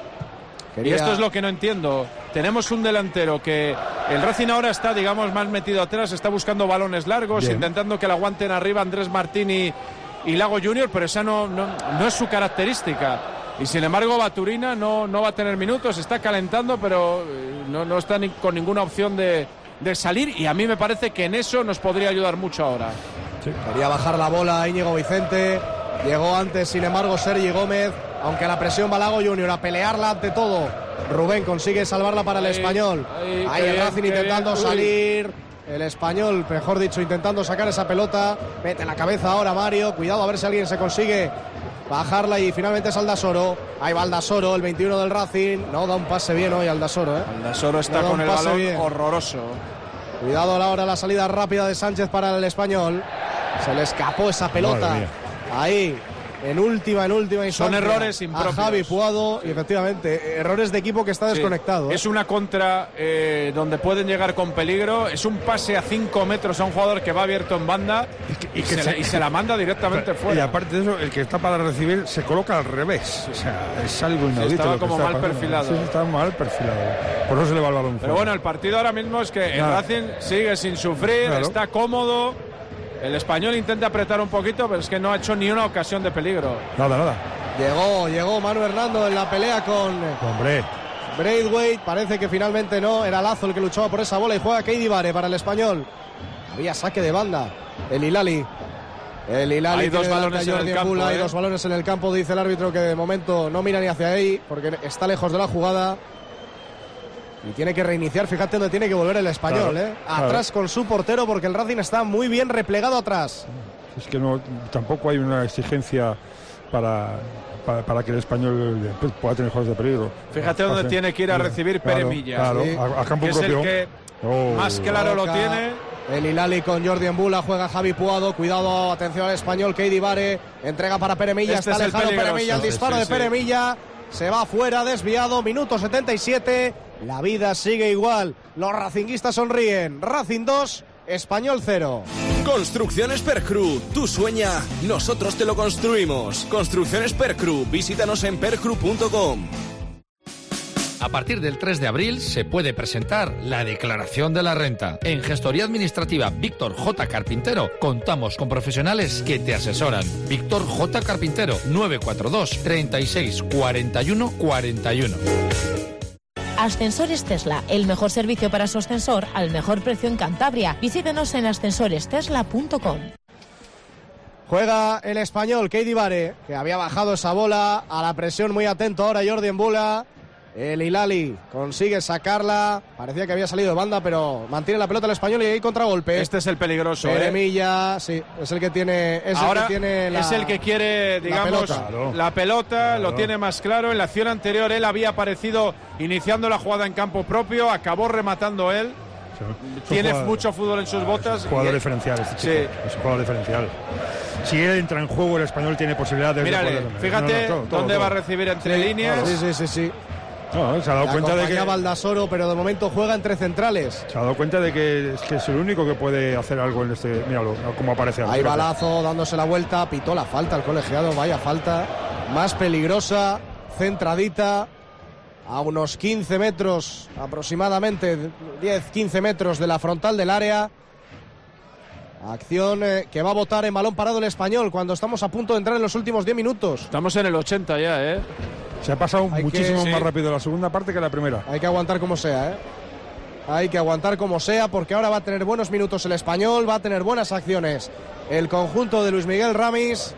Y esto es lo que no entiendo. Tenemos un delantero que el Racing ahora está, digamos, más metido atrás, está buscando balones largos, Bien. intentando que la aguanten arriba Andrés Martín y, y Lago Junior, pero esa no, no, no es su característica. Y sin embargo Baturina no, no va a tener minutos, está calentando, pero eh, no, no está ni, con ninguna opción de, de salir, y a mí me parece que en eso nos podría ayudar mucho ahora. Sí. Quería bajar la bola Íñigo Vicente. Llegó antes, sin embargo, Sergi Gómez. Aunque la presión va Lago Junior a pelearla ante todo. Rubén consigue salvarla para el Ahí, Español. ahí, Ahí qué el bien, Racing qué intentando bien. Uy. salir. El Español, mejor dicho, intentando sacar esa pelota. Mete la cabeza ahora Mario. Cuidado a ver si alguien se consigue bajarla y finalmente es Aldasoro. Ahí va Aldasoro, el veintiuno del Racing. No da un pase bien hoy Aldasoro, ¿eh? Aldasoro está No da con un el pase balón bien. horroroso. Cuidado a la hora la salida rápida de Sánchez para el Español. Se le escapó esa pelota. Ahí, en última, en última instancia. Son errores impropios. A Javi Puado, y efectivamente, errores de equipo que está Sí. desconectado. ¿eh? Es una contra eh, donde pueden llegar con peligro. Es un pase a cinco metros a un jugador que va abierto en banda y, y que se, se- la, y se la manda directamente Y fuera. aparte de eso, el que está para recibir se coloca al revés. O sea, es algo inaudito. estaba lo que como está mal pasando. perfilado. Sí, está mal perfilado. Por eso se le va el balón. Pero fuera. bueno, el partido ahora mismo es que el Nada. Racing sigue sin sufrir, Claro. está cómodo. El Español intenta apretar un poquito, pero es que no ha hecho ni una ocasión de peligro. Nada, nada. Llegó, llegó Manu Hernando en la pelea con Hombre. Braithwaite. Parece que finalmente no. Era Lazo el que luchaba por esa bola y juega Keidi Vare para el Español. Había saque de banda. El Hilali. El Hilali. Hay dos tiene delante balones a en Jordi el campo, Embula. Hay ¿eh? dos balones en el campo. Dice el árbitro que de momento no mira ni hacia ahí porque está lejos de la jugada. Y tiene que reiniciar. Fíjate dónde tiene que volver el Español. Claro, ¿eh? claro. Atrás con su portero porque el Racing está muy bien replegado atrás. Es que no, tampoco hay una exigencia para, para, para que el Español pues, pueda tener juegos de peligro. Fíjate dónde Pase. tiene que ir a recibir Claro, Pere Millas. Claro, Sí. a, a campo Que es propio. el que Oh. más claro lo Toca tiene. El Hilali con Jordi Embula, juega Javi Puado, cuidado, atención al Español, Keidi Vare, entrega para Pere Milla, Este está es el lejano Pere peligroso. Milla, el Sí, disparo sí, de sí. Pere Milla, se va fuera, desviado, minuto setenta y siete, la vida sigue igual, los racinguistas sonríen, Racing dos, Español cero. Construcciones Percru, tú sueña, nosotros te lo construimos. Construcciones Percru, visítanos en percru punto com. A partir del tres de abril se puede presentar la declaración de la renta. En Gestoría Administrativa Víctor J. Carpintero contamos con profesionales que te asesoran. Víctor J. Carpintero, nueve cuatro dos, treinta y seis, cuarenta y uno, cuarenta y uno. Ascensores Tesla, el mejor servicio para su ascensor al mejor precio en Cantabria. Visítenos en ascensores tesla punto com. Juega el Español, Keidi Vare, que había bajado esa bola, a la presión muy atento ahora Jordi Embula. El Hilali consigue sacarla. Parecía que había salido de banda, pero mantiene la pelota el Español y hay contragolpe. Este es el peligroso. Pere ¿eh? Milla, sí, es el que tiene. Es Ahora el que tiene la, es el que quiere, digamos, la la pelota. pelota, Claro. Claro. lo tiene más claro. En la acción anterior él había aparecido iniciando la jugada en campo propio, acabó rematando él. Tiene jugador- mucho fútbol en sus botas. Es un jugador y- diferencial este chico. Sí. Es un jugador diferencial. Si él entra en juego, el Español tiene posibilidades Mírale, de poder- fíjate No, no, todo, todo, dónde todo. va a recibir entre Sí, líneas. Sí, sí, sí, sí. No, se ha dado Le cuenta de que acompaña Baldasoro, pero de momento juega entre centrales. se ha dado cuenta de que es, que es el único que puede hacer algo en este. Míralo, cómo aparece. Ahí Fíjate. balazo, dándose la vuelta, pitó la falta el colegiado, vaya falta. Más peligrosa, centradita, a unos quince metros aproximadamente, diez quince metros de la frontal del área. Acción eh, que va a votar en balón parado el Español cuando estamos a punto de entrar en los últimos diez minutos. Estamos en el ochenta ya, ¿eh? Se ha pasado Hay muchísimo que- más sí. rápido la segunda parte que la primera. Hay que aguantar como sea, ¿eh? Hay que aguantar como sea porque ahora va a tener buenos minutos el Español, va a tener buenas acciones el conjunto de Luis Miguel Ramis.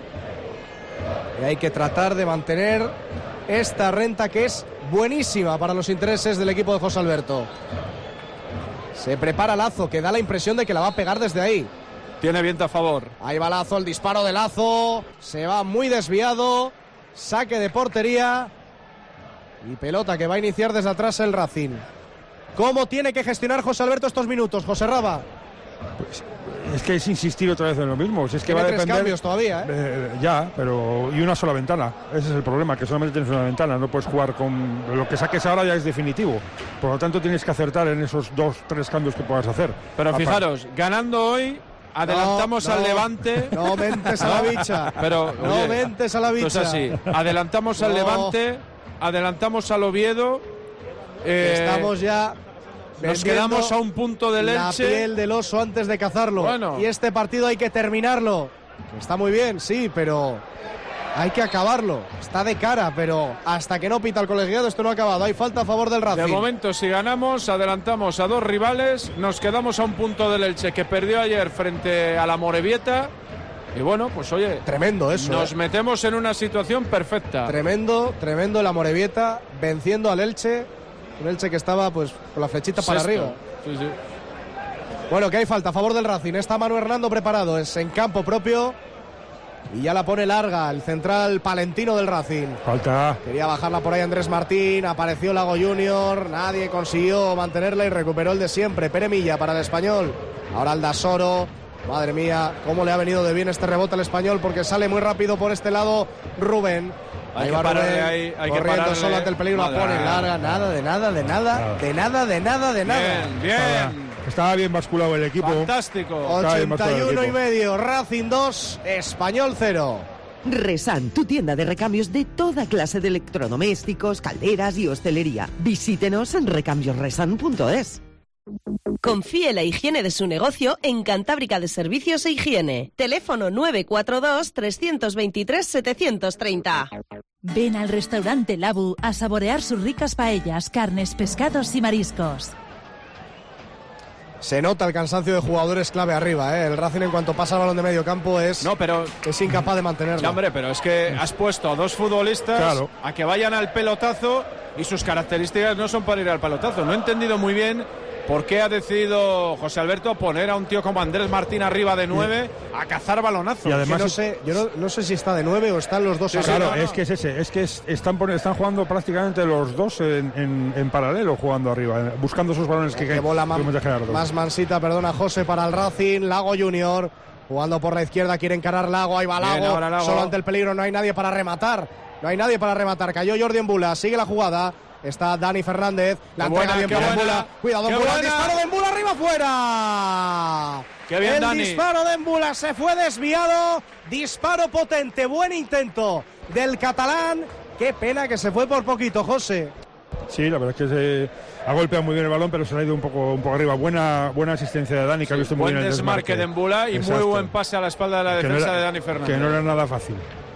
Y hay que tratar de mantener esta renta que es buenísima para los intereses del equipo de José Alberto. Se prepara Lazo, que da la impresión de que la va a pegar desde ahí. Tiene viento a favor. Ahí va Lazo, el disparo de Lazo. Se va muy desviado. Saque de portería. Y pelota que va a iniciar desde atrás el Racing. ¿Cómo tiene que gestionar José Alberto estos minutos, José Raba? Es que es insistir otra vez en lo mismo. Si es que Tiene va a tres depender. cambios todavía, ¿eh? Eh, ya, pero. Y una sola ventana. Ese es el problema, que solamente tienes una ventana. No puedes jugar con. Lo que saques ahora ya es definitivo. Por lo tanto, tienes que acertar en esos dos, tres cambios que puedas hacer. Pero Aparte- fijaros, ganando hoy, adelantamos No, al no, Levante. No mentes a la bicha. Pero, no oye, mentes a la bicha. esto es así. Adelantamos al No. Levante, adelantamos al Oviedo. eh, Estamos ya. Nos vendiendo quedamos a un punto del la Elche. piel del oso antes de cazarlo. Bueno. Y este partido hay que terminarlo. Está muy bien, sí, pero hay que acabarlo. Está de cara, pero hasta que no pita el colegiado esto no ha acabado. Hay falta a favor del Racing. De momento, si ganamos, adelantamos a dos rivales. Nos quedamos a un punto del Elche que perdió ayer frente a la Morevieta. Y bueno, pues oye, Tremendo eso. nos eh. metemos en una situación perfecta. Tremendo, tremendo la Morevieta venciendo al Elche. Un Elche que estaba pues con la flechita para Sexto. arriba. Sí, sí. Bueno, que hay falta a favor del Racing. Está Manu Hernando preparado. Es en campo propio. Y ya la pone larga el central palentino del Racing. Falta. Quería bajarla por ahí Andrés Martín, apareció Lago Junior, nadie consiguió mantenerla y recuperó el de siempre. Pere Milla para el Español. Ahora Aldasoro. Madre mía, cómo le ha venido de bien este rebote al Español, porque sale muy rápido por este lado Rubén. Hay Ahí que va pararle Rubén, ahí, hay que corriendo pararle. solo ante el peligro, la pone larga, nada, de nada, de nada, de nada, de nada, de nada. Bien, bien. Estaba bien basculado el equipo. Fantástico. ochenta y uno y medio, Racing dos, Español cero. Resan, tu tienda de recambios de toda clase de electrodomésticos, calderas y hostelería. Visítenos en recambios resan punto es. Confíe en la higiene de su negocio en Cantábrica de Servicios e Higiene. Teléfono nueve cuatro dos, tres dos tres, siete tres cero. Ven al restaurante Labu a saborear sus ricas paellas, carnes, pescados y mariscos. Se nota el cansancio de jugadores clave arriba, ¿eh? El Racing en cuanto pasa el balón de medio campo es, no, pero, es incapaz de mantenerlo. Sí, hombre, pero es que has puesto a dos futbolistas claro. a que vayan al pelotazo y sus características no son para ir al pelotazo. No he entendido muy bien por qué ha decidido José Alberto poner a un tío como Andrés Martín arriba de nueve a cazar balonazos. Y además que no sé, yo no, no sé si está de nueve o están los dos sí, arriba. Claro, no, no. es que es ese, es que es- están, poni- están jugando prácticamente los dos en, en- en paralelo, jugando arriba, eh, buscando esos balones que, Que bola que hemos de Gerardo. más mansita, perdona José, para el Racing. Lago Junior jugando por la izquierda, quiere encarar Lago, ahí va Bien, Lago, ahora Lago. solo ante el peligro, no hay nadie para rematar, no hay nadie para rematar, cayó Jordi Embula, sigue la jugada, está Dani Fernández, la Qué entrega buena, bien qué para buena, Embula, cuidado qué Embula, el buena. disparo de Embula arriba fuera. Qué bien, el Dani. disparo de Embula se fue desviado, disparo potente, buen intento del catalán, qué pena que se fue por poquito, José. Sí, la verdad es que se ha golpeado muy bien el balón, pero se le ha ido un poco, un poco arriba. Buena, buena asistencia de Dani, que ha visto muy Buen bien el desmarque de Embula y Exacto. muy buen pase a la espalda de la Que no defensa era- de Dani Fernández. Que no era nada fácil.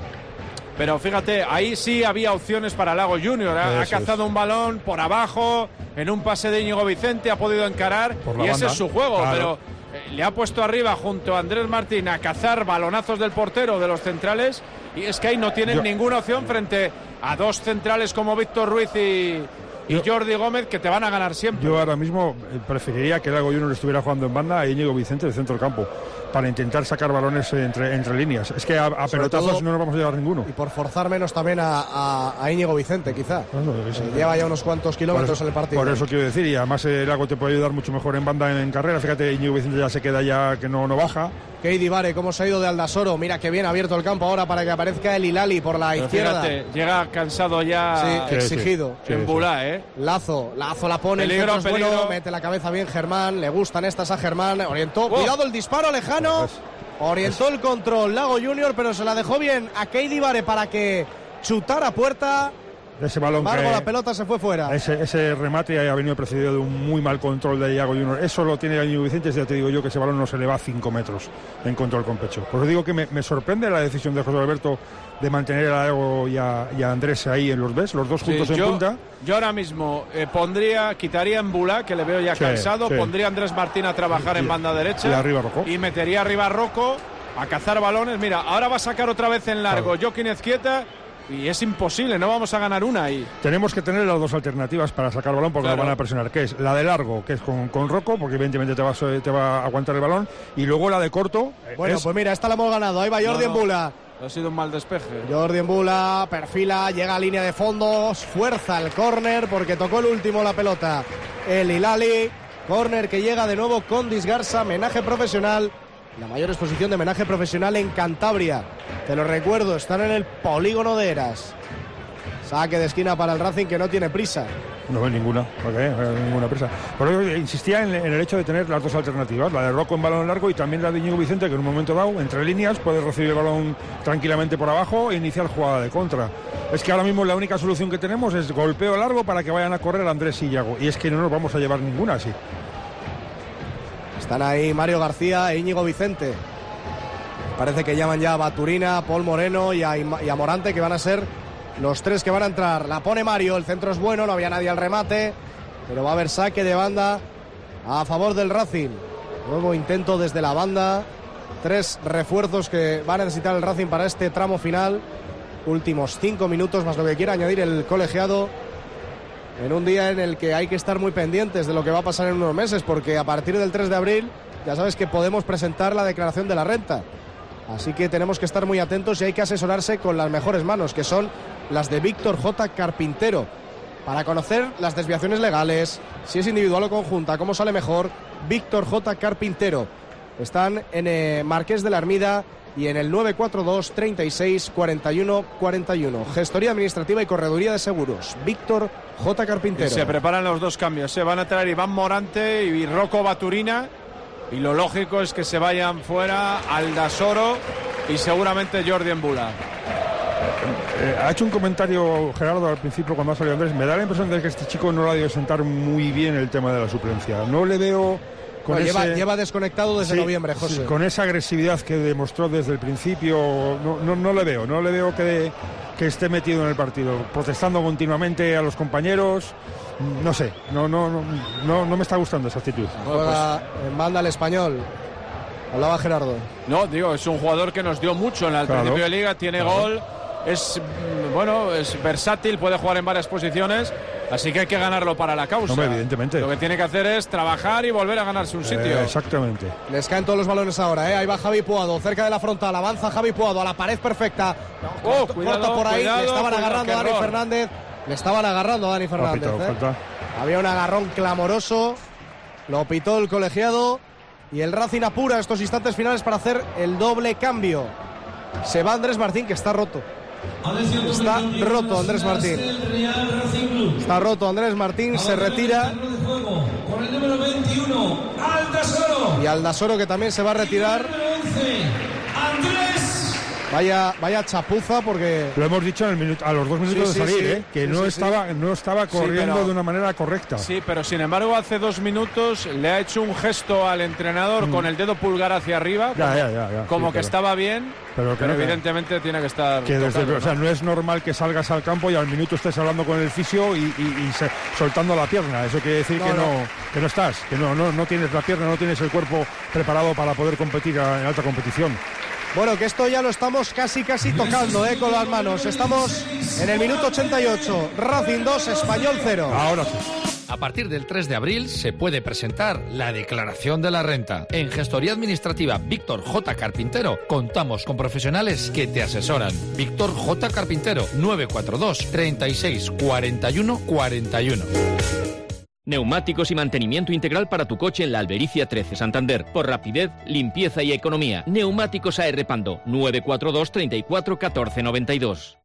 Pero fíjate, ahí sí había opciones para Lago Junior. Ha, ha Eso cazado es. un balón por abajo, en un pase de Íñigo Vicente, ha podido encarar Por la y ese banda. es su juego. Claro. Pero eh, le ha puesto arriba junto a Andrés Martín a cazar balonazos del portero de los centrales y es que ahí no tienen Yo- ninguna opción frente a dos centrales como Víctor Ruiz y, y Yo- Jordi Gómez que te van a ganar siempre. Yo ahora mismo eh, preferiría que Lago Junior estuviera jugando en banda a Íñigo Vicente del centro del campo, para intentar sacar balones entre, entre líneas. Es que a, a Sobre pelotazos todo- no nos vamos a llevar ninguno. Y por forzar menos también a, a, a Íñigo Vicente, quizá. Bueno, es- Eh, Lleva ya unos cuantos Por kilómetros eso, en el partido. por eso quiero decir, y además el Lago te puede ayudar mucho mejor en banda en, en carrera. Fíjate, Íñigo Vicente ya se queda ya que no, no baja. Keidi Vare, cómo se ha ido de Aldasoro. Mira que bien abierto el campo ahora para que aparezca el Hilali por la Pero izquierda. fíjate, llega cansado ya Sí, Sí, sí. exigido. Sí, en Bulá, ¿eh? Lazo, Lazo la pone, Peligro, el centro es bueno, peligro. mete la cabeza bien Germán, le gustan estas a Germán, orientó, Oh. cuidado el disparo lejano, orientó el control Lago Junior, pero se la dejó bien a Keidi Vare para que chutara puerta, Ese sin balón embargo que, la pelota se fue fuera. ese, ese remate ha venido precedido de un muy mal control de Iago Junior. Eso lo tiene Íñigo Vicente, ya te digo yo que ese balón no se le va a cinco metros en control con pecho. Por eso digo que me, me sorprende la decisión de José Alberto de mantener a Iago y a, y a Andrés ahí en los B E S, los dos Sí, juntos en yo, punta. yo ahora mismo eh, pondría, quitaría en Bulá, que le veo ya Sí, cansado, sí. pondría a Andrés Martín a trabajar Y- en banda derecha y arriba Rocco. y metería arriba a Rocco a cazar balones. Mira, ahora va a sacar otra vez en largo Joaquín Ezquieta y es imposible, no vamos a ganar una ahí. Tenemos que tener las dos alternativas para sacar balón porque Claro. lo van a presionar, que es la de largo, que es con, con Rocco, porque evidentemente te va, a- te va a aguantar el balón, y luego la de corto. Bueno, es- pues mira, esta la hemos ganado, ahí va Jordi No, no. Embula. Ha sido un mal despeje. Jordi Embula perfila, llega a línea de fondos, fuerza el córner porque tocó el último la pelota. El Hilali, córner que llega de nuevo con Disgarza, menaje profesional, la mayor exposición de menaje profesional en Cantabria. Te lo recuerdo, están en el polígono de Eras. Saque de esquina para el Racing que no tiene prisa. No hay ninguna, ¿por qué? No hay ninguna prisa. Por eso insistía en, en el hecho de tener las dos alternativas, la de Rocco en balón largo y también la de Íñigo Vicente, que en un momento dado, entre líneas, puede recibir el balón tranquilamente por abajo e iniciar jugada de contra. Es que ahora mismo la única solución que tenemos es golpeo largo para que vayan a correr Andrés y Iago. Y es que no nos vamos a llevar ninguna así. Están ahí Mario García e Íñigo Vicente. Parece que llaman ya a Baturina, a Paul Moreno y a, Ima- y a Morante, que van a ser los tres que van a entrar. La pone Mario, el centro es bueno, no había nadie al remate, pero va a haber saque de banda a favor del Racing. Nuevo intento desde la banda. Tres refuerzos que va a necesitar el Racing para este tramo final. Últimos cinco minutos, más lo que quiera añadir el colegiado. En un día en el que hay que estar muy pendientes de lo que va a pasar en unos meses, porque a partir del tres de abril ya sabes que podemos presentar la declaración de la renta. Así que tenemos que estar muy atentos y hay que asesorarse con las mejores manos, que son las de Víctor J. Carpintero, para conocer las desviaciones legales, si es individual o conjunta, cómo sale mejor. Víctor J. Carpintero. Están en eh, Marqués de la Ermida y en el nueve cuatro dos, treinta y seis, cuarenta y uno, cuarenta y uno. Gestoría administrativa y correduría de seguros. Víctor J. Carpintero. Y se preparan los dos cambios. Se van a traer Iván Morante y Rocco Baturina. Y lo lógico es que se vayan fuera Aldasoro y seguramente Jordi Embula. Eh, ha hecho un comentario Gerardo al principio cuando ha salido Andrés. Me da la impresión de que este chico no lo ha debido sentar muy bien el tema de la suplencia. No le veo con no, ese... lleva, lleva desconectado desde sí, noviembre, José. Sí, con esa agresividad que demostró desde el principio, no, no, no le veo, no le veo que, que esté metido en el partido, protestando continuamente a los compañeros. No sé, no, no, no, no, no me está gustando esa actitud. Juega en banda el Español. Hablaba Gerardo. No, digo, es un jugador que nos dio mucho en el Claro. principio de liga, tiene Claro. gol, es bueno, es versátil, puede jugar en varias posiciones, así que hay que ganarlo para la causa. Hombre, evidentemente. Lo que tiene que hacer es trabajar y volver a ganarse un sitio. Eh, exactamente. Les caen todos los balones ahora, ¿eh? Ahí va Javi Puado, cerca de la frontal, avanza Javi Puado a la pared perfecta. No, Oh, corta, cuidado, corta por ahí, cuidado, le estaban cuidado, agarrando qué a Dani error. Fernández. Le estaban agarrando a Dani Fernández. Pitado, ¿eh? falta. Había un agarrón clamoroso, lo pitó el colegiado y el Racing apura estos instantes finales para hacer el doble cambio. Se va Andrés Martín, que está roto. Está roto Andrés Martín. Está roto Andrés Martín, se retira. Con el número veintiuno, Aldasoro. Y Aldasoro, que también se va a retirar. Andrés. Vaya, vaya chapuza, porque Lo hemos dicho en el minuto, a los dos minutos Sí, de sí, salir, sí. ¿eh? que Sí, no, sí, estaba, no estaba Sí, corriendo pero- de una manera correcta. Sí, pero sin embargo hace dos minutos le ha hecho un gesto al entrenador Mm. con el dedo pulgar hacia arriba, Ya, como, ya, ya, ya, como sí, que pero- estaba bien, pero pero, que no, que- evidentemente tiene que estar Que desde, tocando, o sea, ¿no? no es normal que salgas al campo y al minuto estés hablando con el fisio y, y- y se- soltando la pierna. Eso quiere decir No, que, no, no. que no estás, que no, no, no tienes la pierna, no tienes el cuerpo preparado para poder competir a- en alta competición. bueno, que esto ya lo estamos casi casi tocando, ¿eh? Con las manos. Estamos en el minuto ochenta y ocho. Racing dos, Español cero. Ahora sí. A partir del tres de abril se puede presentar la declaración de la renta. En Gestoría Administrativa Víctor J. Carpintero contamos con profesionales que te asesoran. Víctor J. Carpintero, nueve cuatro dos, treinta y seis, cuarenta y uno, cuarenta y uno. Neumáticos y mantenimiento integral para tu coche en la Albericia trece, Santander. Por rapidez, limpieza y economía. Neumáticos A R Pando, nueve cuatro dos, treinta y cuatro, catorce, noventa y dos.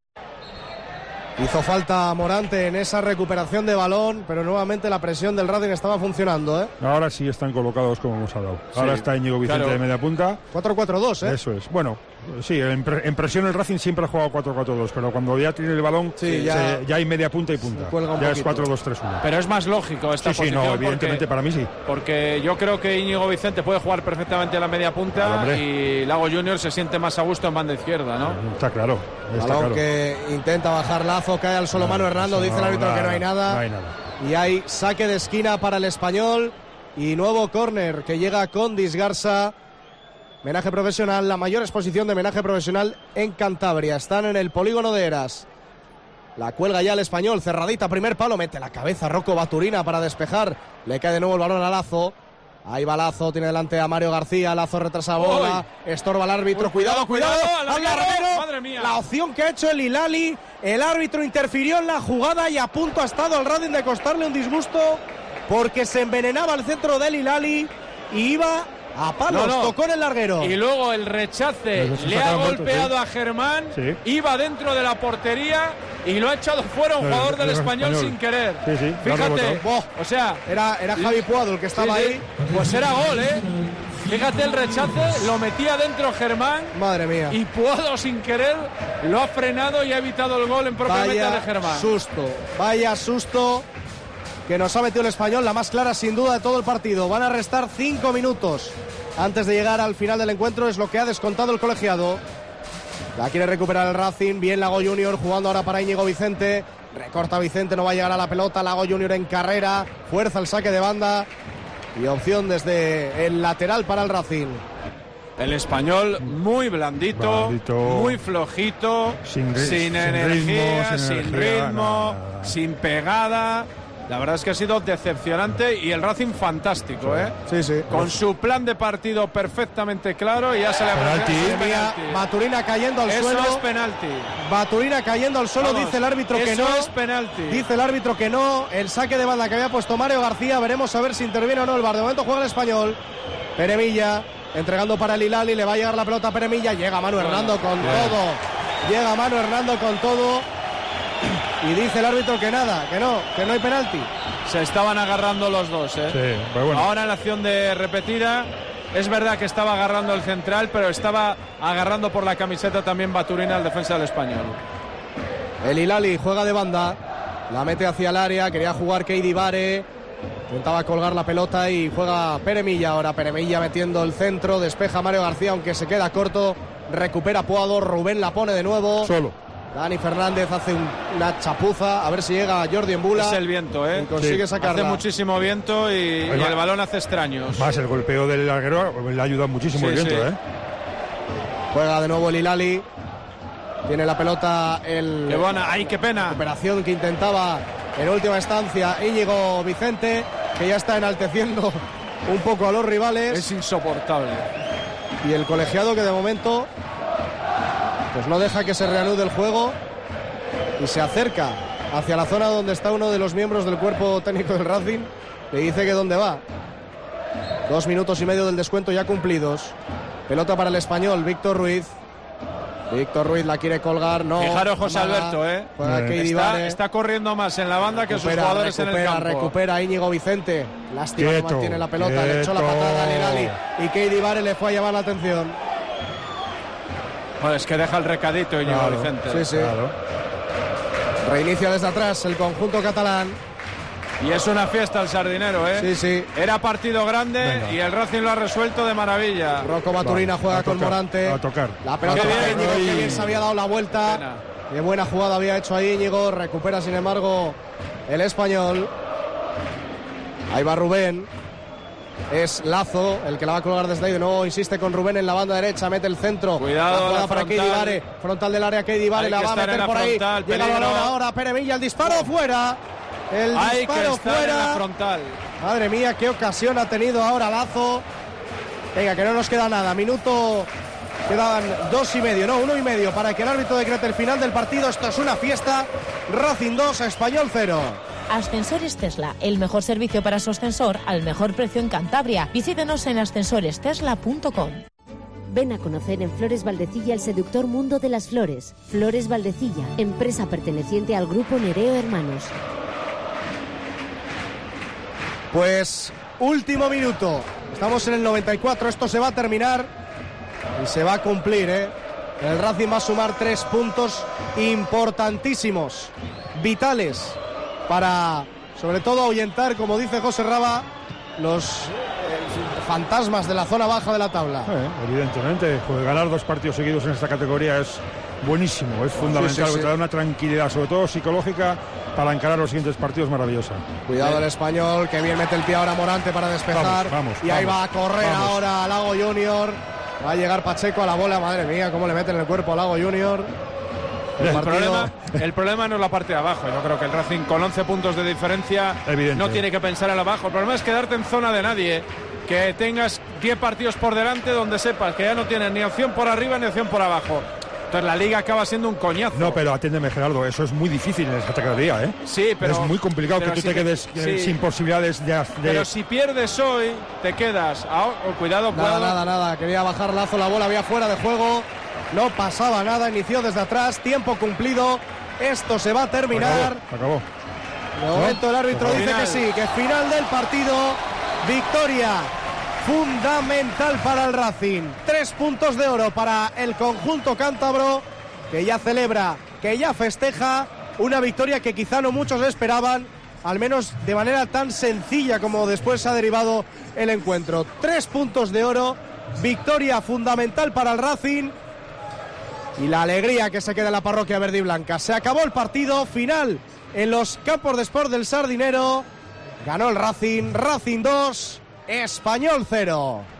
Hizo falta Morante en esa recuperación de balón, pero nuevamente la presión del Racing estaba funcionando, ¿eh? Ahora sí están colocados como hemos hablado. Ahora Sí, está Íñigo Vicente claro. de media punta. cuatro cuatro dos, ¿eh? Eso es. Bueno, sí, en, pre- en presión el Racing siempre ha jugado cuatro cuatro dos, pero cuando ya tiene el balón, Sí, se- ya- ya hay media punta y punta. cuelga un Ya es poquito. cuatro dos tres uno. Pero es más lógico esta Sí, sí, posición no, evidentemente porque, para mí sí. porque yo creo que Íñigo Vicente puede jugar perfectamente a la media punta Claro, hombre. y Lago Junior se siente más a gusto en banda izquierda, ¿no? Está claro. Está Balón claro. que intenta bajar Lazo, cae al solo mano Hernando, dice el árbitro que no hay nada. No hay nada. Y hay saque de esquina para el Español y nuevo córner que llega con Disgarza. Menaje profesional, la mayor exposición de menaje profesional en Cantabria. Están en el polígono de Eras. La cuelga ya el Español, cerradita, primer palo, mete la cabeza Rocco Baturina para despejar. Le cae de nuevo el balón a Lazo. Ahí va Lazo, tiene delante a Mario García, Lazo retrasa bola, estorba al árbitro, Uy, cuidado, cuidado, cuidado, cuidado, al larguero, larguero. madre mía. La opción que ha hecho el Hilali, el árbitro interfirió en la jugada y a punto ha estado al Racing de costarle un disgusto porque se envenenaba el centro del Hilali y iba a palos, No, no. tocó en el larguero. Y luego el rechace Pues eso le ha sacaron votos, golpeado sí. a Germán, Sí. iba dentro de la portería y lo ha echado fuera un El- jugador del el Español, Español. sin querer. Sí, sí, lo ha Fíjate, rebotado. boh, o sea, Era, era Javi Puado el que estaba sí, sí, ahí. pues era gol, ¿eh? Fíjate el rechace, lo metía dentro Germán Madre mía. y Puado sin querer lo ha frenado y ha evitado el gol en propia meta de Vaya Germán. susto, vaya susto que nos ha metido el Español, la más clara sin duda de todo el partido. Van a restar cinco minutos antes de llegar al final del encuentro, es lo que ha descontado el colegiado. La quiere recuperar el Racing, bien Lago Junior jugando ahora para Íñigo Vicente. Recorta Vicente, no va a llegar a la pelota, Lago Junior en carrera, fuerza el saque de banda y opción desde el lateral para el Racing. El Español muy blandito, Blandito. muy flojito, Sin sin, ri- sin energía, ritmo, sin sin energía, ritmo, nada, nada. sin pegada. La verdad es que ha sido decepcionante y el Racing fantástico, ¿eh? Sí, sí. Con su plan de partido perfectamente claro y ya se le ha penalti. penalti. Baturina cayendo al Eso suelo. es penalti. Baturina cayendo al suelo, Vamos, dice el árbitro que eso no. es penalti. Dice el árbitro que no. El saque de banda que había puesto Mario García. Veremos a ver si interviene o no el V A R. De momento juega el Español. Peremilla entregando para el Hilali. Le va a llegar la pelota a Peremilla. Llega Manu Hernando con Bien. todo. Llega Manu Hernando con todo. Y dice el árbitro que nada, que no, que no hay penalti. Se estaban agarrando los dos, ¿eh? Sí, pues bueno. Ahora en la acción de repetida, es verdad que estaba agarrando el central, pero estaba agarrando por la camiseta también Baturina, el defensa del Español. El Hilali juega de banda, la mete hacia el área, quería jugar Keidi Bare, intentaba colgar la pelota y juega Peremilla ahora. Peremilla metiendo el centro, despeja Mario García, aunque se queda corto, recupera Puado, Rubén la pone de nuevo. Solo. Dani Fernández hace un, una chapuza, a ver si llega Jordi Embula. Es el viento, ¿eh? Y consigue Sí. sacarla. Hace muchísimo viento y, y Oiga. el balón hace extraños. Más el golpeo del larguero le ha ayudado muchísimo Sí, el viento, sí. ¿eh? Juega de nuevo el Hilali. Tiene la pelota el... Qué buena, ¡ay, qué pena! Operación que intentaba en última instancia Íñigo Vicente, que ya está enalteciendo un poco a los rivales. Es insoportable. Y el colegiado que de momento pues no deja que se reanude el juego y se acerca hacia la zona donde está uno de los miembros del cuerpo técnico del Racing. Le dice que dónde va. Dos minutos y medio del descuento ya cumplidos. Pelota para el Español, Víctor Ruiz. Víctor Ruiz la quiere colgar, no. Fijaros, José Amaga, Alberto, ¿eh? Juega Eh. Keidi Está, Bare. está corriendo más en la banda que sus Recupera, jugadores en el recupera, campo. recupera Íñigo Vicente. Lástima que Quieto, mantiene la pelota. Le echó la quieto. patada al Hilali. Y Keidi Bare le fue a llamar la atención. Bueno, es que deja el recadito Íñigo Claro, Vicente. sí, sí. Claro. Reinicia desde atrás el conjunto catalán. Y es una fiesta el Sardinero, ¿eh? Sí, sí. Era partido grande Venga. y el Racing lo ha resuelto de maravilla. Rocco Baturina Vale, juega a con tocar, Morante. a tocar. La pelota Qué para bien, Íñigo, ay. que bien se había dado la vuelta. Pena. Qué buena jugada había hecho ahí Íñigo. Recupera, sin embargo, el Español. Ahí va Rubén. Es Lazo el que la va a colgar desde ahí. De nuevo insiste con Rubén en la banda derecha. Mete el centro. Cuidado, La jugada la para frontal. Keidi Bare. Frontal del área Keidi Bare. Hay La que va a estar meter en la por ahí. frontal, Llega el peligro. balón ahora. Peremilla. El disparo fuera. El Hay que disparo estar en la fuera. frontal. Madre mía, qué ocasión ha tenido ahora Lazo. Venga, que no nos queda nada. Minuto. Quedan dos y medio, no, uno y medio para que el árbitro decrete el final del partido. Esto es una fiesta. Racing dos, Español cero. Ascensores Tesla, el mejor servicio para su ascensor al mejor precio en Cantabria. Visítenos en ascensores tesla punto com. Ven a conocer en Flores Valdecilla el seductor mundo de las flores. Flores Valdecilla, empresa perteneciente al grupo Nereo Hermanos. Pues último minuto. Estamos en el noventa y cuatro. Esto se va a terminar y se va a cumplir, ¿eh? El Racing va a sumar tres puntos importantísimos, vitales, para, sobre todo, ahuyentar, como dice José Raba, los eh, fantasmas de la zona baja de la tabla. Eh, evidentemente, pues ganar dos partidos seguidos en esta categoría es buenísimo, es fundamental, Sí, sí, sí. te da una tranquilidad, sobre todo psicológica, para encarar los siguientes partidos maravillosa. Cuidado el Español, que bien mete el pie ahora Morante para despejar. Vamos, vamos, y ahí vamos, va a correr vamos. ahora Lago Junior. Va a llegar Pacheco a la bola, madre mía, cómo le meten el cuerpo a Lago Junior. El El partido- problema, el problema no es la parte de abajo. Yo creo que el Racing con once puntos de diferencia Evidente. no tiene que pensar en abajo. El problema es quedarte en zona de nadie. Que tengas diez partidos por delante donde sepas que ya no tienes ni opción por arriba ni opción por abajo. Entonces la liga acaba siendo un coñazo. No, pero atiéndeme, Gerardo, eso es muy difícil en esta categoría, ¿eh? Sí, pero- es muy complicado pero que tú si te te- quedes eh, sí. sin posibilidades de, de- Pero si pierdes hoy, te quedas. Ah, oh, cuidado, Nada, cuidado. nada, nada. Quería bajar Lazo, la bola había fuera de juego. No pasaba nada, inició desde atrás, tiempo cumplido. Esto se va a terminar. Se acabó. De momento el árbitro ¿No? dice Final. que sí, que final del partido. Victoria fundamental para el Racing. Tres puntos de oro para el conjunto cántabro, que ya celebra, que ya festeja una victoria que quizá no muchos esperaban, al menos de manera tan sencilla como después se ha derivado el encuentro. Tres puntos de oro, victoria fundamental para el Racing y la alegría que se queda en la parroquia verde y blanca. Se acabó el partido, final en los campos de sport del Sardinero. Ganó el Racing, Racing dos, Español cero.